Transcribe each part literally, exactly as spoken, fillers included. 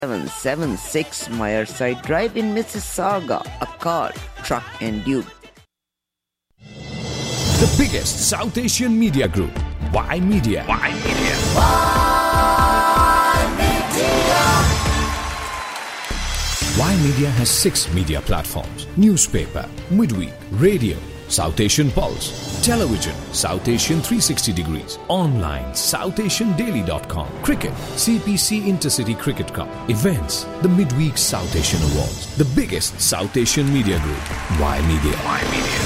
seven seven six Myerside Drive in Mississauga, a car, truck and Duke. The biggest South Asian media group, Y Media. Y Media. Y Media. Y Media has six media platforms: newspaper, midweek, radio, South Asian Pulse, television, South Asian three sixty degrees, online, south asian daily dot com, cricket, C P C Intercity Cricket Cup, events, the midweek South Asian Awards, the biggest South Asian media group, Y Media. Y Media.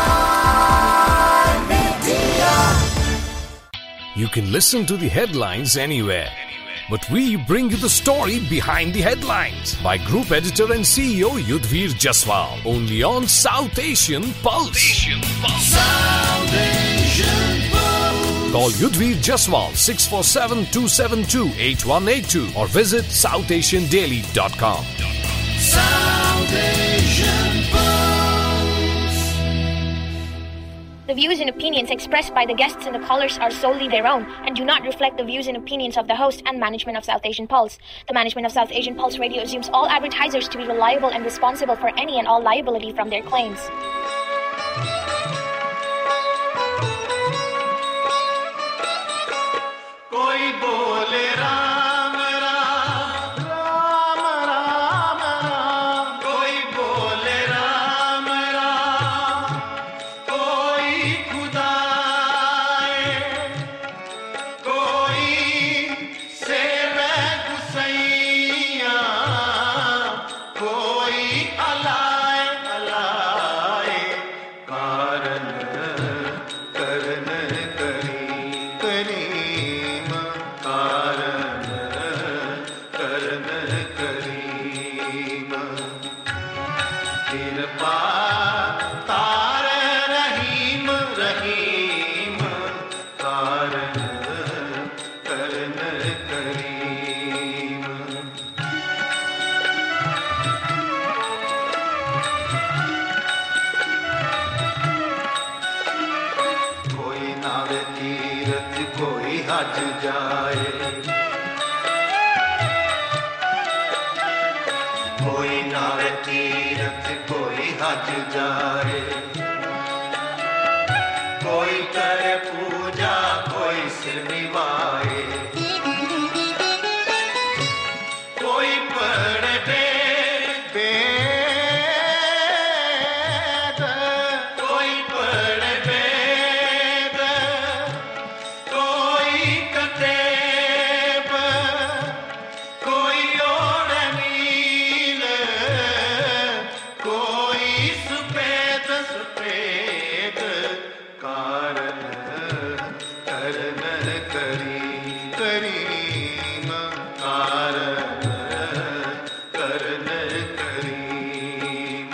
Y Media. You can listen to the headlines anywhere, but we bring you the story behind the headlines by Group Editor and C E O Yudhvir Jaswal, only on South Asian Pulse. Asian Pulse. South Asian Pulse. Call Yudhvir Jaswal six four seven, two seven two, eight one eight two or visit south asian daily dot com. South Asian Pulse. The views and opinions expressed by the guests and the callers are solely their own and do not reflect the views and opinions of the host and management of South Asian Pulse. The management of South Asian Pulse Radio assumes all advertisers to be reliable and responsible for any and all liability from their claims. Koi bole Ram Ram, Ram Ram Ram. Koi bole Ram Ram, koi Khuda hai, koi seve Gusaiya, koi alai alai. Karan karan kari kareem, karan karan kareem. Kirpa tar Rahim Rahim, karan karan kareem. कोई नावे तीरथ कोई हज जाए, कोई नावे तीरथ कोई हज जाए, कोई करे पूजा कोई सिर निभाए, कोई पढ़े वेद वेद, कोई पढ़े वेद, कोई कतेब, कोई और नील, कोई सुपेद सुपेद. कारण करन करी करीम, कारण करन करीम.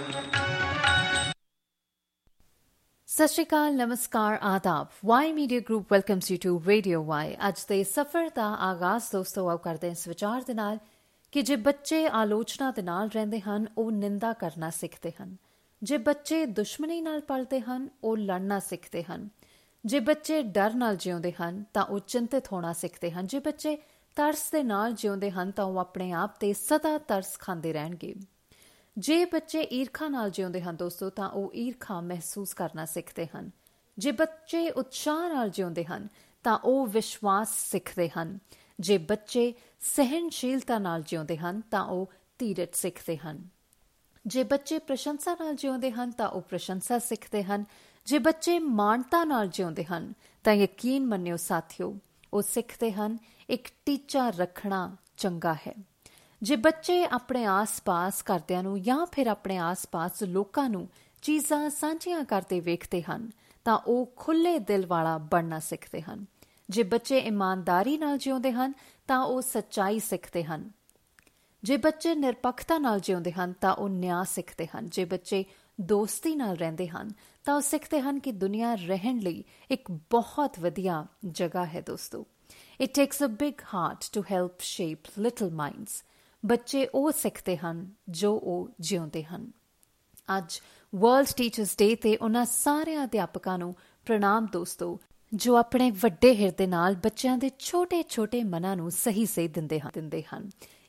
ਸਤਿ ਸ਼੍ਰੀ ਅਕਾਲ, ਨਮਸਕਾਰ, ਆਦਾਬ। Y media group welcomes you to radio Y. ਅੱਜ ਦੇ ਸਫ਼ਰ ਦਾ ਆਗਾਜ਼ ਦੋਸਤੋ ਆਓ ਕਰਦੇ ਹਾਂ ਇਸ ਵਿਚਾਰ ਦੇ ਨਾਲ ਕਿ ਜੇ ਬੱਚੇ ਆਲੋਚਨਾ ਦੇ ਨਾਲ ਰਹਿੰਦੇ ਹਨ ਉਹ ਨਿੰਦਾ ਕਰਨਾ ਸਿੱਖਦੇ ਹਨ, ਜੇ ਬੱਚੇ ਦੁਸ਼ਮਣੀ ਨਾਲ ਪਲਦੇ ਹਨ ਉਹ ਲੜਨਾ ਸਿੱਖਦੇ ਹਨ, ਜੇ ਬੱਚੇ ਡਰ ਨਾਲ ਜਿਉਂਦੇ ਹਨ ਤਾਂ ਉਹ ਚਿੰਤਿਤ ਹੋਣਾ ਸਿੱਖਦੇ ਹਨ, ਜੇ ਬੱਚੇ ਤਰਸ ਦੇ ਨਾਲ ਜਿਉਂਦੇ ਹਨ ਤਾਂ ਉਹ ਆਪਣੇ ਆਪ ਤੇ ਸਦਾ ਤਰਸ ਖਾਂਦੇ ਰਹਿਣਗੇ, ਜੇ ਬੱਚੇ ਈਰਖਾ ਨਾਲ ਜਿਉਂਦੇ ਹਨ ਦੋਸਤੋ ਤਾਂ ਉਹ ਈਰਖਾ ਮਹਿਸੂਸ ਕਰਨਾ ਸਿੱਖਦੇ ਹਨ, ਜੇ ਬੱਚੇ ਉਤਸ਼ਾਹ ਨਾਲ ਜਿਉਂਦੇ ਹਨ ਤਾਂ ਉਹ ਵਿਸ਼ਵਾਸ ਸਿੱਖਦੇ ਹਨ, ਜੇ ਬੱਚੇ ਸਹਿਣਸ਼ੀਲਤਾ ਨਾਲ ਜਿਉਂਦੇ ਹਨ ਤਾਂ ਉਹ ਧੀਰਜ ਸਿੱਖਦੇ ਹਨ, ਜੇ ਬੱਚੇ ਪ੍ਰਸ਼ੰਸਾ ਨਾਲ ਜਿਉਂਦੇ ਹਨ ਤਾਂ ਉਹ ਪ੍ਰਸ਼ੰਸਾ ਸਿੱਖਦੇ ਹਨ, ਜੇ ਬੱਚੇ ਮਾਨਤਾ ਨਾਲ ਜਿਉਂਦੇ ਹਨ ਤਾਂ ਯਕੀਨ ਮੰਨਿਓ ਸਾਥੀਓ ਉਹ ਸਿੱਖਦੇ ਹਨ ਇੱਕ ਟੀਚਾ ਰੱਖਣਾ ਚੰਗਾ ਹੈ। ਜੇ ਬੱਚੇ ਆਪਣੇ ਆਸ-ਪਾਸ ਘਰਦਿਆਂ ਨੂੰ ਜਾਂ ਫਿਰ ਆਪਣੇ ਆਸ-ਪਾਸ ਲੋਕਾਂ ਨੂੰ ਚੀਜ਼ਾਂ ਸਾਂਝੀਆਂ ਕਰਦੇ ਵੇਖਦੇ ਹਨ ਤਾਂ ਉਹ ਖੁੱਲ੍ਹੇ ਦਿਲ ਵਾਲਾ ਬਣਨਾ ਸਿੱਖਦੇ ਹਨ, ਜੇ ਬੱਚੇ ਇਮਾਨਦਾਰੀ ਨਾਲ ਜਿਉਂਦੇ ਹਨ ਤਾਂ ਉਹ ਸੱਚਾਈ ਸਿੱਖਦੇ ਹਨ, ਜੇ ਬੱਚੇ ਨਿਰਪੱਖਤਾ ਨਾਲ ਜਿਉਂਦੇ ਹਨ ਤਾਂ ਉਹ ਨਿਆਂ ਸਿੱਖਦੇ ਹਨ, ਜੇ ਬੱਚੇ ਦੋਸਤੀ ਨਾਲ ਰਹਿੰਦੇ ਹਨ ਤਾਂ ਉਹ ਸਿੱਖਦੇ ਹਨ ਕਿ ਦੁਨੀਆ ਰਹਿਣ ਲਈ ਇੱਕ ਬਹੁਤ ਵਧੀਆ ਜਗ੍ਹਾ ਹੈ ਦੋਸਤੋ। It takes a big heart to help shape little minds. ਬੱਚੇ ਉਹ ਸਿੱਖਦੇ ਹਨ ਜੋ ਉਹ ਜਿਉਂਦੇ ਹਨ। ਅੱਜ ਵਰਲਡ ਟੀਚਰਸ ਡੇ ਤੇ ਉਹਨਾਂ ਸਾਰੇ ਅਧਿਆਪਕਾਂ ਨੂੰ ਪ੍ਰਣਾਮ ਦੋਸਤੋ ਜੋ ਆਪਣੇ ਵੱਡੇ ਹਿਰਦੇ ਨਾਲ ਬੱਚਿਆਂ ਦੇ ਛੋਟੇ ਛੋਟੇ ਮਨਾਂ ਨੂੰ ਸਹੀ ਸਹੀ ਦਿੰਦੇ ਹਨ ਦਿੰਦੇ ਹਨ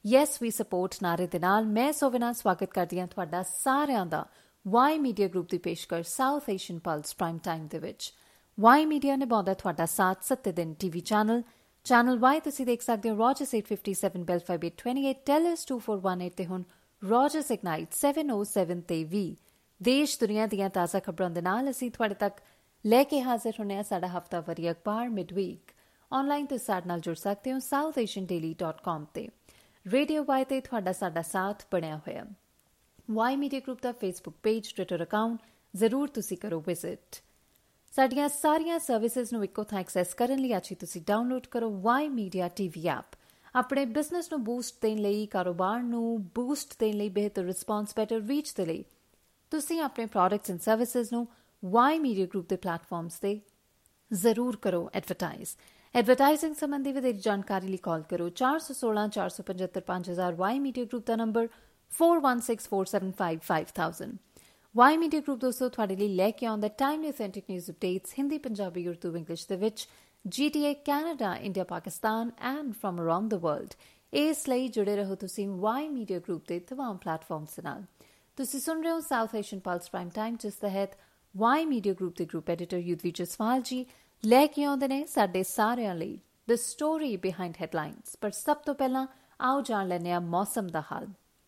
ਯੈਸ ਵੀ ਸਪੋਰਟ ਨਾਰੇ ਦੇ ਨਾਲ ਮੈਂ ਸੋਵਿਨਾ ਸਵਾਗਤ ਕਰਦੀ ਹਾਂ ਤੁਹਾਡਾ ਸਾਰਿਆਂ ਦਾ ਵਾਈ ਮੀਡੀਆ ਗਰੁੱਪ ਦੀ ਪੇਸ਼ਕਸ਼ South Asian plus prime time ਦੇ ਵਿੱਚ। ਵਾਈ ਮੀਡੀਆ ਨਿਭਾਉਂਦਾ ਤੁਹਾਡਾ ਸਾਥ ਸੱਤੇ ਦਿਨ ਟੀਵੀ ਚੈਨਲ ਚੈਨਲ ਵਾਈ ਤੁਸੀਂ ਦੇਖ ਸਕਦੇ ਹੋ Rogers eight fifty-seven Bell Fibe eight twenty-eight Telus two four one eight ਤੇ ਹੁਣ Rogers Ignite seven oh seven ਤੇ ਵੀ ਦੇਸ਼ ਦੁਨੀਆ ਦੀਆਂ ਤਾਜ਼ਾ ਖਬਰਾਂ ਦੇ ਨਾਲ ਅਸੀਂ ਤੁਹਾਡੇ ਤੱਕ ਲੈ ਕੇ ਹਾਜ਼ਰ ਹੁੰਦੇ ਹਾਂ। ਸਾਡਾ ਹਫ਼ਤਾਵਾਰੀ ਅਖਬਾਰ ਮਿਡਵੀਕ ਆਨਲਾਈਨ ਤੋਂ ਸਾਡੇ ਨਾਲ ਜੁੜ ਸਕਦੇ ਹੋ South Asian Daily dot com ਤੇ। ਰੇਡੀਓ ਵਾਈ ਤੇ ਤੁਹਾਡਾ ਸਾਡਾ ਸਾਥ ਬਣਿਆ ਹੋਇਆ। ਵਾਈ ਮੀਡੀਆ ਗਰੁੱਪ ਦਾ ਫੇਸਬੁੱਕ ਪੇਜ ਟਵਿੱਟਰ ਅਕਾਊਂਟ ਜ਼ਰੂਰ ਤੁਸੀਂ ਕਰੋ ਵਿਜ਼ਿਟ। ਸਾਡੀਆਂ ਸਾਰੀਆਂ ਸਰਵਿਸਿਜ਼ ਨੂੰ ਇੱਕੋ ਥਾਂ ਐਕਸੈਸ ਕਰਨ ਲਈ ਅੱਜ ਤੁਸੀਂ ਡਾਊਨਲੋਡ ਕਰੋ ਵਾਈ ਮੀਡੀਆ ਟੀਵੀ ਐਪ। ਆਪਣੇ ਬਿਜ਼ਨਸ ਨੂੰ ਬੂਸਟ ਦੇਣ ਲਈ, ਕਾਰੋਬਾਰ ਨੂੰ ਬੂਸਟ ਦੇਣ ਲਈ, ਬਿਹਤਰ ਰਿਸਪਾਂਸ, ਬੈਟਰ ਰੀਚ ਦੇ ਲਈ ਤੁਸੀਂ ਆਪਣੇ ਪ੍ਰੋਡਕਟਸ ਐਂਡ ਸਰਵਿਸਿਜ਼ ਨੂੰ ਵਾਈ ਮੀਡੀਆ ਗਰੁੱਪ ਦੇ ਪਲੇਟਫਾਰਮਸ ਤੇ ਜ਼ਰੂਰ ਕਰੋ ਐਡਵਰਟਾਈਜ਼। ਐਡਵਰਟਾਈਜ਼ਿੰਗ ਸੰਬੰਧੀ ਵਧੇਰੇ ਜਾਣਕਾਰੀ ਲਈ ਕਾਲ ਕਰੋ ਚਾਰ ਸੌ ਸੋਲਾਂ ਚਾਰ ਸੌ ਪਝੱਤਰ ਪੰਜ ਹਜ਼ਾਰ। ਵਾਈ ਮੀਡੀਆ ਗਰੁੱਪ ਦਾ number four one six four seven five five thousand। Y media group ਦੋਸਤੋ ਤੁਹਾਡੇ ਲਈ ਲੈ ਕੇ ਆਉਂਦਾ timely authentic news updates Hindi, Punjabi, Urdu, English ਦੇ ਵਿੱਚ G T A, Canada, India, Pakistan and from around the world. ਇਸ ਲਈ ਜੁੜੇ ਰਹੋ ਤੁਸੀਂ ਵਾਈ ਮੀਡੀਆ ਗਰੁੱਪ ਦੇ ਤਮਾਮ ਪਲੇਟਫਾਰਮਸ ਨਾਲ। ਤੁਸੀਂ ਸੁਣ ਰਹੇ ਹੋ South Asian plus prime time, ਜਿਸ ਤਹਿਤ ਵਾਈ ਮੀਡੀਆ ਗਰੁੱਪ ਦੇ ਗਰੁੱਪ ਐਡੀਟਰ ਯੁਧਵੀਰ ਜਸਵਾਲ ਜੀ ਲੈ ਕੇ ਆਉਂਦੇ ਨੇ ਸਾਡੇ ਸਾਰਿਆਂ ਲਈ ਦ ਸਟੋਰੀ ਬਿਹਾਈਂਡ ਹੈਡਲਾਈਨਸ। ਪਰ ਸਭ ਤੋਂ ਪਹਿਲਾਂ ਆਓ ਜਾਣ ਲੈਂਦੇ ਹਾਂ ਮੌਸਮ ਦਾ ਹਾਲ।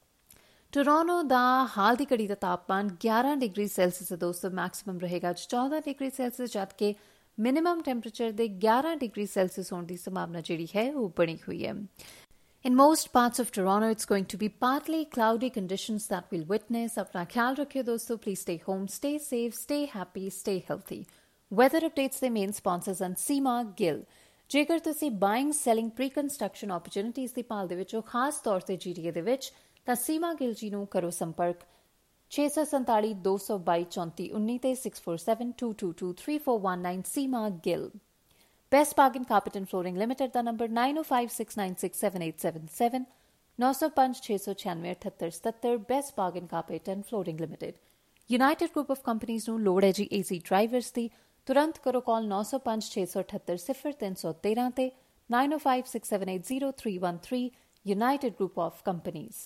ਟੋਰਾਂਟੋ ਦਾ ਹਾਲ ਦੀ ਘੜੀ ਦਾ ਤਾਪਮਾਨ ਗਿਆਰਾਂ ਡਿਗਰੀ ਸੈਲਸੀਅਸ ਦੋਸਤੋ ਮੈਕਸਿਮਮ ਰਹੇਗਾ ਅੱਜ ਚੌਦਾਂ ਡਿਗਰੀ ਸੈਲਸੀਅਸ, ਜਦਕਿ ਮਿਨੀਮਮ ਟੈਂਪਰੇਚਰ ਦੇ ਗਿਆਰਾਂ ਡਿਗਰੀ ਸੈਲਸੀਅਸ ਹੋਣ ਦੀ ਸੰਭਾਵਨਾ ਜਿਹੜੀ ਹੈ ਉਹ ਬਣੀ ਹੋਈ ਹੈ। In most parts of Toronto, it's going to be partly cloudy conditions that we'll witness. Apna khayal rakhiyo dosto, please stay home, stay safe, stay happy, stay healthy. Weather updates the main sponsors and Seema Gill. ਜੇਕਰ ਤੁਸੀਂ buying selling pre construction opportunities ਦੀ ਭਾਲ ਦੇ ਵਿੱਚ ਹੋ, ਖਾਸ ਤੌਰ ਤੇ ਜੀਟੀਏ ਦੇ ਵਿੱਚ, ਤਾਂ ਸੀਮਾ ਗਿੱਲ ਜੀ ਨੂੰ ਕਰੋ ਸੰਪਰਕ ਛੇ ਸੌ ਸੰਤਾਲੀ ਦੋ ਸੌ ਬਾਈ ਚੌਂਤੀ ਉੱਨੀ ਤੇ six four seven two two two three four one nine। Seema Gill. Best Bargain Carpet and Flooring Limited ਦਾ ਨੰਬਰ nine oh five six nine six seven eight seven seven nine oh five six six nine eight eight seven seven। Best Bargain Carpet and Flooring Limited। United Group of Companies ਨੂੰ ਲੋੜ ਹੈ ਜੀ AC drivers ਦੀ। ਤੁਰੰਤ ਕਰੋ call nine oh five six six eight eight zero three one three ਤੇ nine oh five six seven eight zero three one three। United Group of Companies।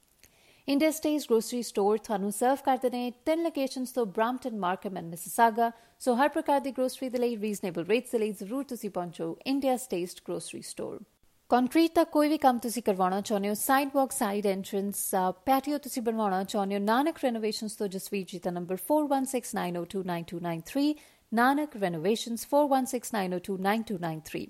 India stage grocery store ਤੁਹਾਨੂੰ serve ਕਰਦੇ ਨੇ ਤਿੰਨ locations ਤੋਂ Brampton, Markham and Mississauga. So ਹਰ ਪ੍ਰਕਾਰ ਦੀ grocery ਦੇ ਲਈ ਰੀਜ਼ਨੇਬਲ ਰੇਟਸ ਦੇ ਲਈ ਜ਼ਰੂਰ ਤੁਸੀਂ ਪਹੁੰਚੋ India stage grocery store. Concrete ਦਾ ਕੋਈ ਵੀ ਕੰਮ ਤੁਸੀਂ ਕਰਵਾਉਣਾ ਚਾਹੁੰਦੇ ਹੋ, sidewalk, side entrance, patio ਤੁਸੀਂ ਬਣਵਾਉਣਾ ਚਾਹੁੰਦੇ ਹੋ, ਨਾਨਕ ਰੈਨੋਵੇਸ਼ਨਸ ਤੋਂ ਜਸਵੀਰ ਜੀ ਦਾ number four one six nine oh two nine two nine three। Nanak renovations four one six nine oh two nine two nine three।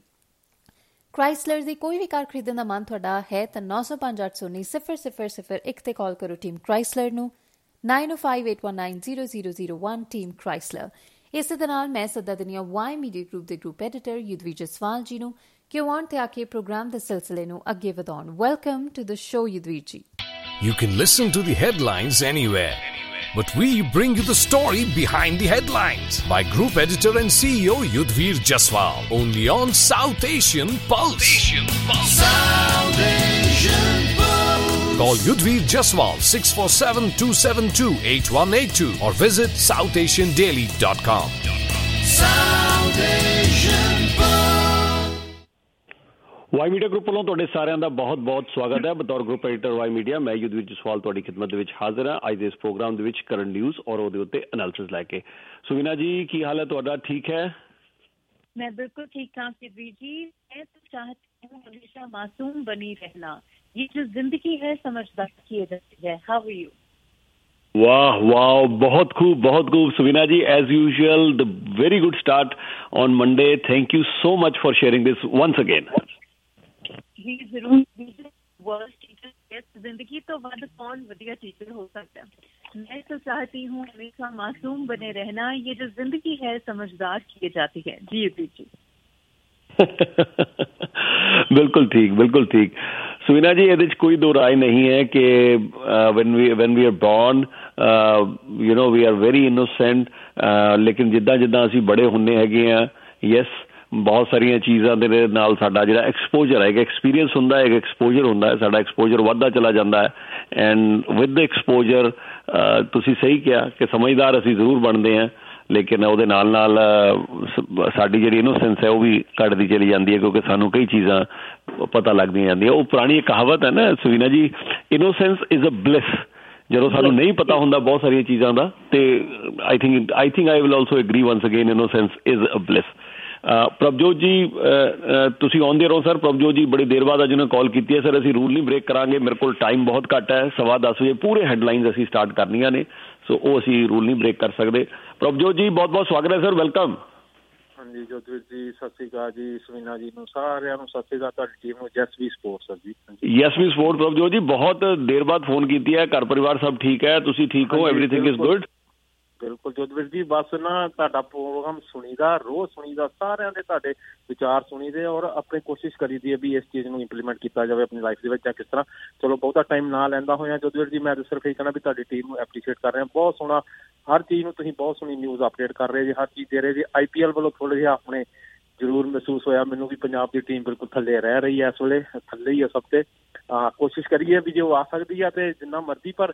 Chrysler ਦੀ ਕੋਈ ਵੀ ਕਾਰ ਖਰੀਦਣ ਦਾ ਮਨ ਤੁਹਾਡਾ ਹੈ ਤਾਂ nine oh five eight one nine zero zero zero one ਤੇ ਕਾਲ ਕਰੋ ਟੀਮ ਕ੍ਰਾਈਸਲਰ ਨੂੰ nine oh five eight one nine zero zero zero one। Team Chrysler. ਇਸੇ ਦੇ ਨਾਲ ਮੈਂ ਸੱਦਾ ਦਿੰਦੀ ਹਾਂ ਵਾਈ ਮੀਡੀਆ ਗਰੁੱਪ ਦੇ ਗਰੁੱਪ ਐਡੀਟਰ ਯੁਧਵੀਰ ਜਸਵਾਲ ਜੀ ਨੂੰ ਕਿ ਉਹ ਆਉਣ ਤੇ ਆ ਕੇ ਪ੍ਰੋਗਰਾਮ ਦੇ ਸਿਲਸਿਲੇ ਨੂੰ ਅੱਗੇ ਵਧਾਉਣ। Welcome to the show Yudhvir ji. You can listen to the headlines anywhere, but we bring you the story behind the headlines by Group Editor and C E O Yudhvir Jaswal, only on South Asian Pulse. Asian Pulse. South Asian Pulse. Call Yudhvir Jaswal six four seven two seven two eight one eight two or visit south asian daily dot com. South Asian Pulse. Y media group ਵੱਲੋਂ ਤੁਹਾਡੇ ਸਾਰਿਆਂ ਦਾ ਬਹੁਤ ਬਹੁਤ ਸਵਾਗਤ ਹੈ। ਬਤੌਰ group editor Y media ਮੈਂ ਯੁਧਵੀਰ ਜਸਵਾਲ ਤੁਹਾਡੀ ਖਿਦਮਤ ਦੇ ਵਿੱਚ ਹਾਜ਼ਰ ਹਾਂ ਅੱਜ ਦੇ ਇਸ ਪ੍ਰੋਗਰਾਮ ਦੇ ਵਿੱਚ ਕਰੰਟ ਨਿਊਜ਼ ਔਰ ਉਹਦੇ ਉੱਤੇ ਐਨਾਲਿਸਿਸ ਲੈ ਕੇ। ਸੁਵੀਨਾ ਜੀ ਕੀ ਹਾਲ ਹੈ ਤੁਹਾਡਾ? ਠੀਕ ਹੈ? मैं बिल्कुल ठीक ठाक यदवीर जी। मैं तो चाहती हूँ हमेशा मासूम बनी रहना, ये जो जिंदगी है समझदार किए जाती है। How are you? वाह वाह, बहुत खूब बहुत खूब Suvina ji. As usual the very good start on Monday. Thank you so much for sharing this once again. जी जरूर। वर्ल्ड टीचर जिंदगी तो वध कौन वधिया टीचर हो सकता है। मैं तो चाहती हूँ हमेशा मासूम बने रहना, ये जो जिंदगी है समझदार की जाती है। जी यदवीर जी। बिल्कुल ठीक बिल्कुल ठीक सुवीना जी। ਇਹਦੇ 'ਚ ਕੋਈ ਦੋ ਰਾਏ ਨਹੀਂ ਹੈ ਕਿ when we when we are born you know we are very innocent, ਲੇਕਿਨ ਜਿੱਦਾਂ ਜਿੱਦਾਂ ਅਸੀਂ ਬੜੇ ਹੁੰਦੇ ਹੈਗੇ ਆ, ਯੈਸ ਬਹੁਤ ਸਾਰੀਆਂ ਚੀਜ਼ਾਂ ਦੇ ਨਾਲ ਸਾਡਾ ਜਿਹੜਾ ਐਕਸਪੋਜਰ ਹੈ, ਐਕਸਪੀਰੀਅੰਸ ਹੁੰਦਾ ਹੈ, ਐਕਸਪੋਜਰ ਹੁੰਦਾ ਹੈ, ਸਾਡਾ ਐਕਸਪੋਜਰ ਵੱਧਦਾ ਚਲਾ ਜਾਂਦਾ ਹੈ। ਐਂਡ ਵਿਦ ਦ ਐਕਸਪੋਜਰ ਤੁਸੀਂ ਸਹੀ ਕਿਹਾ ਕਿ ਸਮਝਦਾਰ ਅਸੀਂ ਜ਼ਰੂਰ ਬਣਦੇ ਹਾਂ। ਲੇਕਿਨ ਉਹਦੇ ਨਾਲ ਨਾਲ ਸਾਡੀ ਜਿਹੜੀ ਇਨੋਸੈਂਸ ਹੈ ਉਹ ਵੀ ਘੱਟਦੀ ਚਲੀ ਜਾਂਦੀ ਹੈ, ਕਿਉਂਕਿ ਸਾਨੂੰ ਕਈ ਚੀਜ਼ਾਂ ਪਤਾ ਲੱਗਦੀਆਂ ਜਾਂਦੀਆਂ। ਉਹ ਪੁਰਾਣੀ ਇੱਕ ਕਹਾਵਤ ਹੈ ਨਾ ਸੁਵੀਨਾ ਜੀ, ਇਨੋਸੈਂਸ ਇਜ਼ ਅ ਬਲਿਸ। ਜਦੋਂ ਸਾਨੂੰ ਨਹੀਂ ਪਤਾ ਹੁੰਦਾ ਬਹੁਤ ਸਾਰੀਆਂ ਚੀਜ਼ਾਂ ਦਾ, ਤੇ I think I think I will also agree once again, innocence is a bliss. Prabhjot ji ਤੁਸੀਂ ਆਉਂਦੇ ਰਹੋ ਸਰ। ਪ੍ਰਭਜੋਤ ਜੀ ਬੜੀ ਦੇਰ ਬਾਅਦ ਅੱਜ ਉਹਨਾਂ ਕਾਲ ਕੀਤੀ ਹੈ ਸਰ। ਅਸੀਂ ਰੂਲ ਨਹੀਂ ਬ੍ਰੇਕ ਕਰਾਂਗੇ, ਮੇਰੇ ਕੋਲ ਟਾਈਮ ਬਹੁਤ ਘੱਟ ਹੈ, ਸਵਾ ਦਸ ਵਜੇ ਪੂਰੇ ਹੈਡਲਾਈਨਸ ਅਸੀਂ ਸਟਾਰਟ ਕਰਨੀਆਂ ਨੇ, ਸੋ ਉਹ ਅਸੀਂ ਰੂਲ ਨਹੀਂ ਬ੍ਰੇਕ ਕਰ ਸਕਦੇ। ਪ੍ਰਭਜੋਤ ਜੀ ਬਹੁਤ ਬਹੁਤ ਸਵਾਗਤ ਹੈ ਸਰ, ਵੈਲਕਮ। ਹਾਂਜੀ ਜੋਤਵੀਰ ਜੀ ਸਤਿ ਸ਼੍ਰੀ ਅਕਾਲ ਜੀ, ਸੁਵੀਨਾ ਜੀ ਨੂੰ ਸਾਰਿਆਂ ਨੂੰ ਸਤਿ ਸ਼੍ਰੀ ਅਕਾਲ, ਤੁਹਾਡੀ ਟੀਮ ਨੂੰ, ਯੈਸਵੀ ਸਪੋਰਟਸ ਸਰ ਜੀ। ਯੈਸਵੀ ਸਪੋਰਟ ਪ੍ਰਭਜੋਤ ਜੀ ਬਹੁਤ ਦੇਰ ਬਾਅਦ ਫੋਨ ਕੀਤੀ ਹੈ, ਘਰ ਪਰਿਵਾਰ ਸਭ ਠੀਕ ਹੈ, ਤੁਸੀਂ ਠੀਕ ਹੋ, ਐਵਰੀਥਿੰਗ ਇਜ਼ ਗੁੱਡ? ਬਿਲਕੁਲ ਜੋਤਵੀਰ ਜੀ, ਬਸ ਨਾ ਤੁਹਾਡਾ ਪ੍ਰੋਗਰਾਮ ਸੁਣੀਦਾ, ਰੋਜ਼ ਸੁਣੀਦਾ, ਸਾਰਿਆਂ ਦੇ ਤੁਹਾਡੇ ਵਿਚਾਰ ਸੁਣੀਦੇ, ਔਰ ਆਪਣੀ ਕੋਸ਼ਿਸ਼ ਕਰੀਦੀ ਹੈ ਵੀ ਇਸ ਚੀਜ਼ ਨੂੰ ਇੰਪਲੀਮੈਂਟ ਕੀਤਾ ਜਾਵੇ ਆਪਣੀ ਲਾਈਫ ਦੇ ਵਿੱਚ ਜਾਂ ਕਿਸ ਤਰ੍ਹਾਂ। ਚਲੋ ਬਹੁਤਾ ਟਾਈਮ ਨਾ ਲੈਂਦਾ ਹੋਇਆ ਜੋਤਵੀਰ ਜੀ, ਮੈਂ ਤਾਂ ਸਿਰਫ ਇਹ ਕਹਿਣਾ ਵੀ ਤੁਹਾਡੀ ਟੀਮ ਨੂੰ ਐਪਰੀਸ਼ੀਏਟ ਕਰ ਰਿਹਾ। ਬਹੁਤ ਸੋਹਣਾ ਹਰ ਚੀਜ਼ ਨੂੰ ਤੁਸੀਂ ਬਹੁਤ ਸੋਹਣੀ ਨਿਊਜ਼ ਅਪਡੇਟ ਕਰ ਰਹੇ ਜੀ, ਹਰ ਚੀਜ਼ ਦੇ ਰਹੇ ਜੀ। ਆਈ ਪੀ ਐਲ ਵੱਲੋਂ ਥੋੜ੍ਹਾ ਜਿਹਾ ਆਪਣੇ ਜ਼ਰੂਰ ਮਹਿਸੂਸ ਹੋਇਆ ਮੈਨੂੰ ਵੀ ਪੰਜਾਬ ਦੀ ਟੀਮ ਬਿਲਕੁਲ ਥੱਲੇ ਰਹਿ ਰਹੀ ਹੈ, ਇਸ ਵੇਲੇ ਥੱਲੇ ਹੀ ਹੈ ਸਭ ਤੇ। ਕੋਸ਼ਿਸ਼ ਕਰੀਏ ਵੀ ਜੇ ਉਹ ਆ ਸਕਦੀ ਹੈ ਤੇ ਜਿੰਨਾ ਮਰਜ਼ੀ, ਪਰ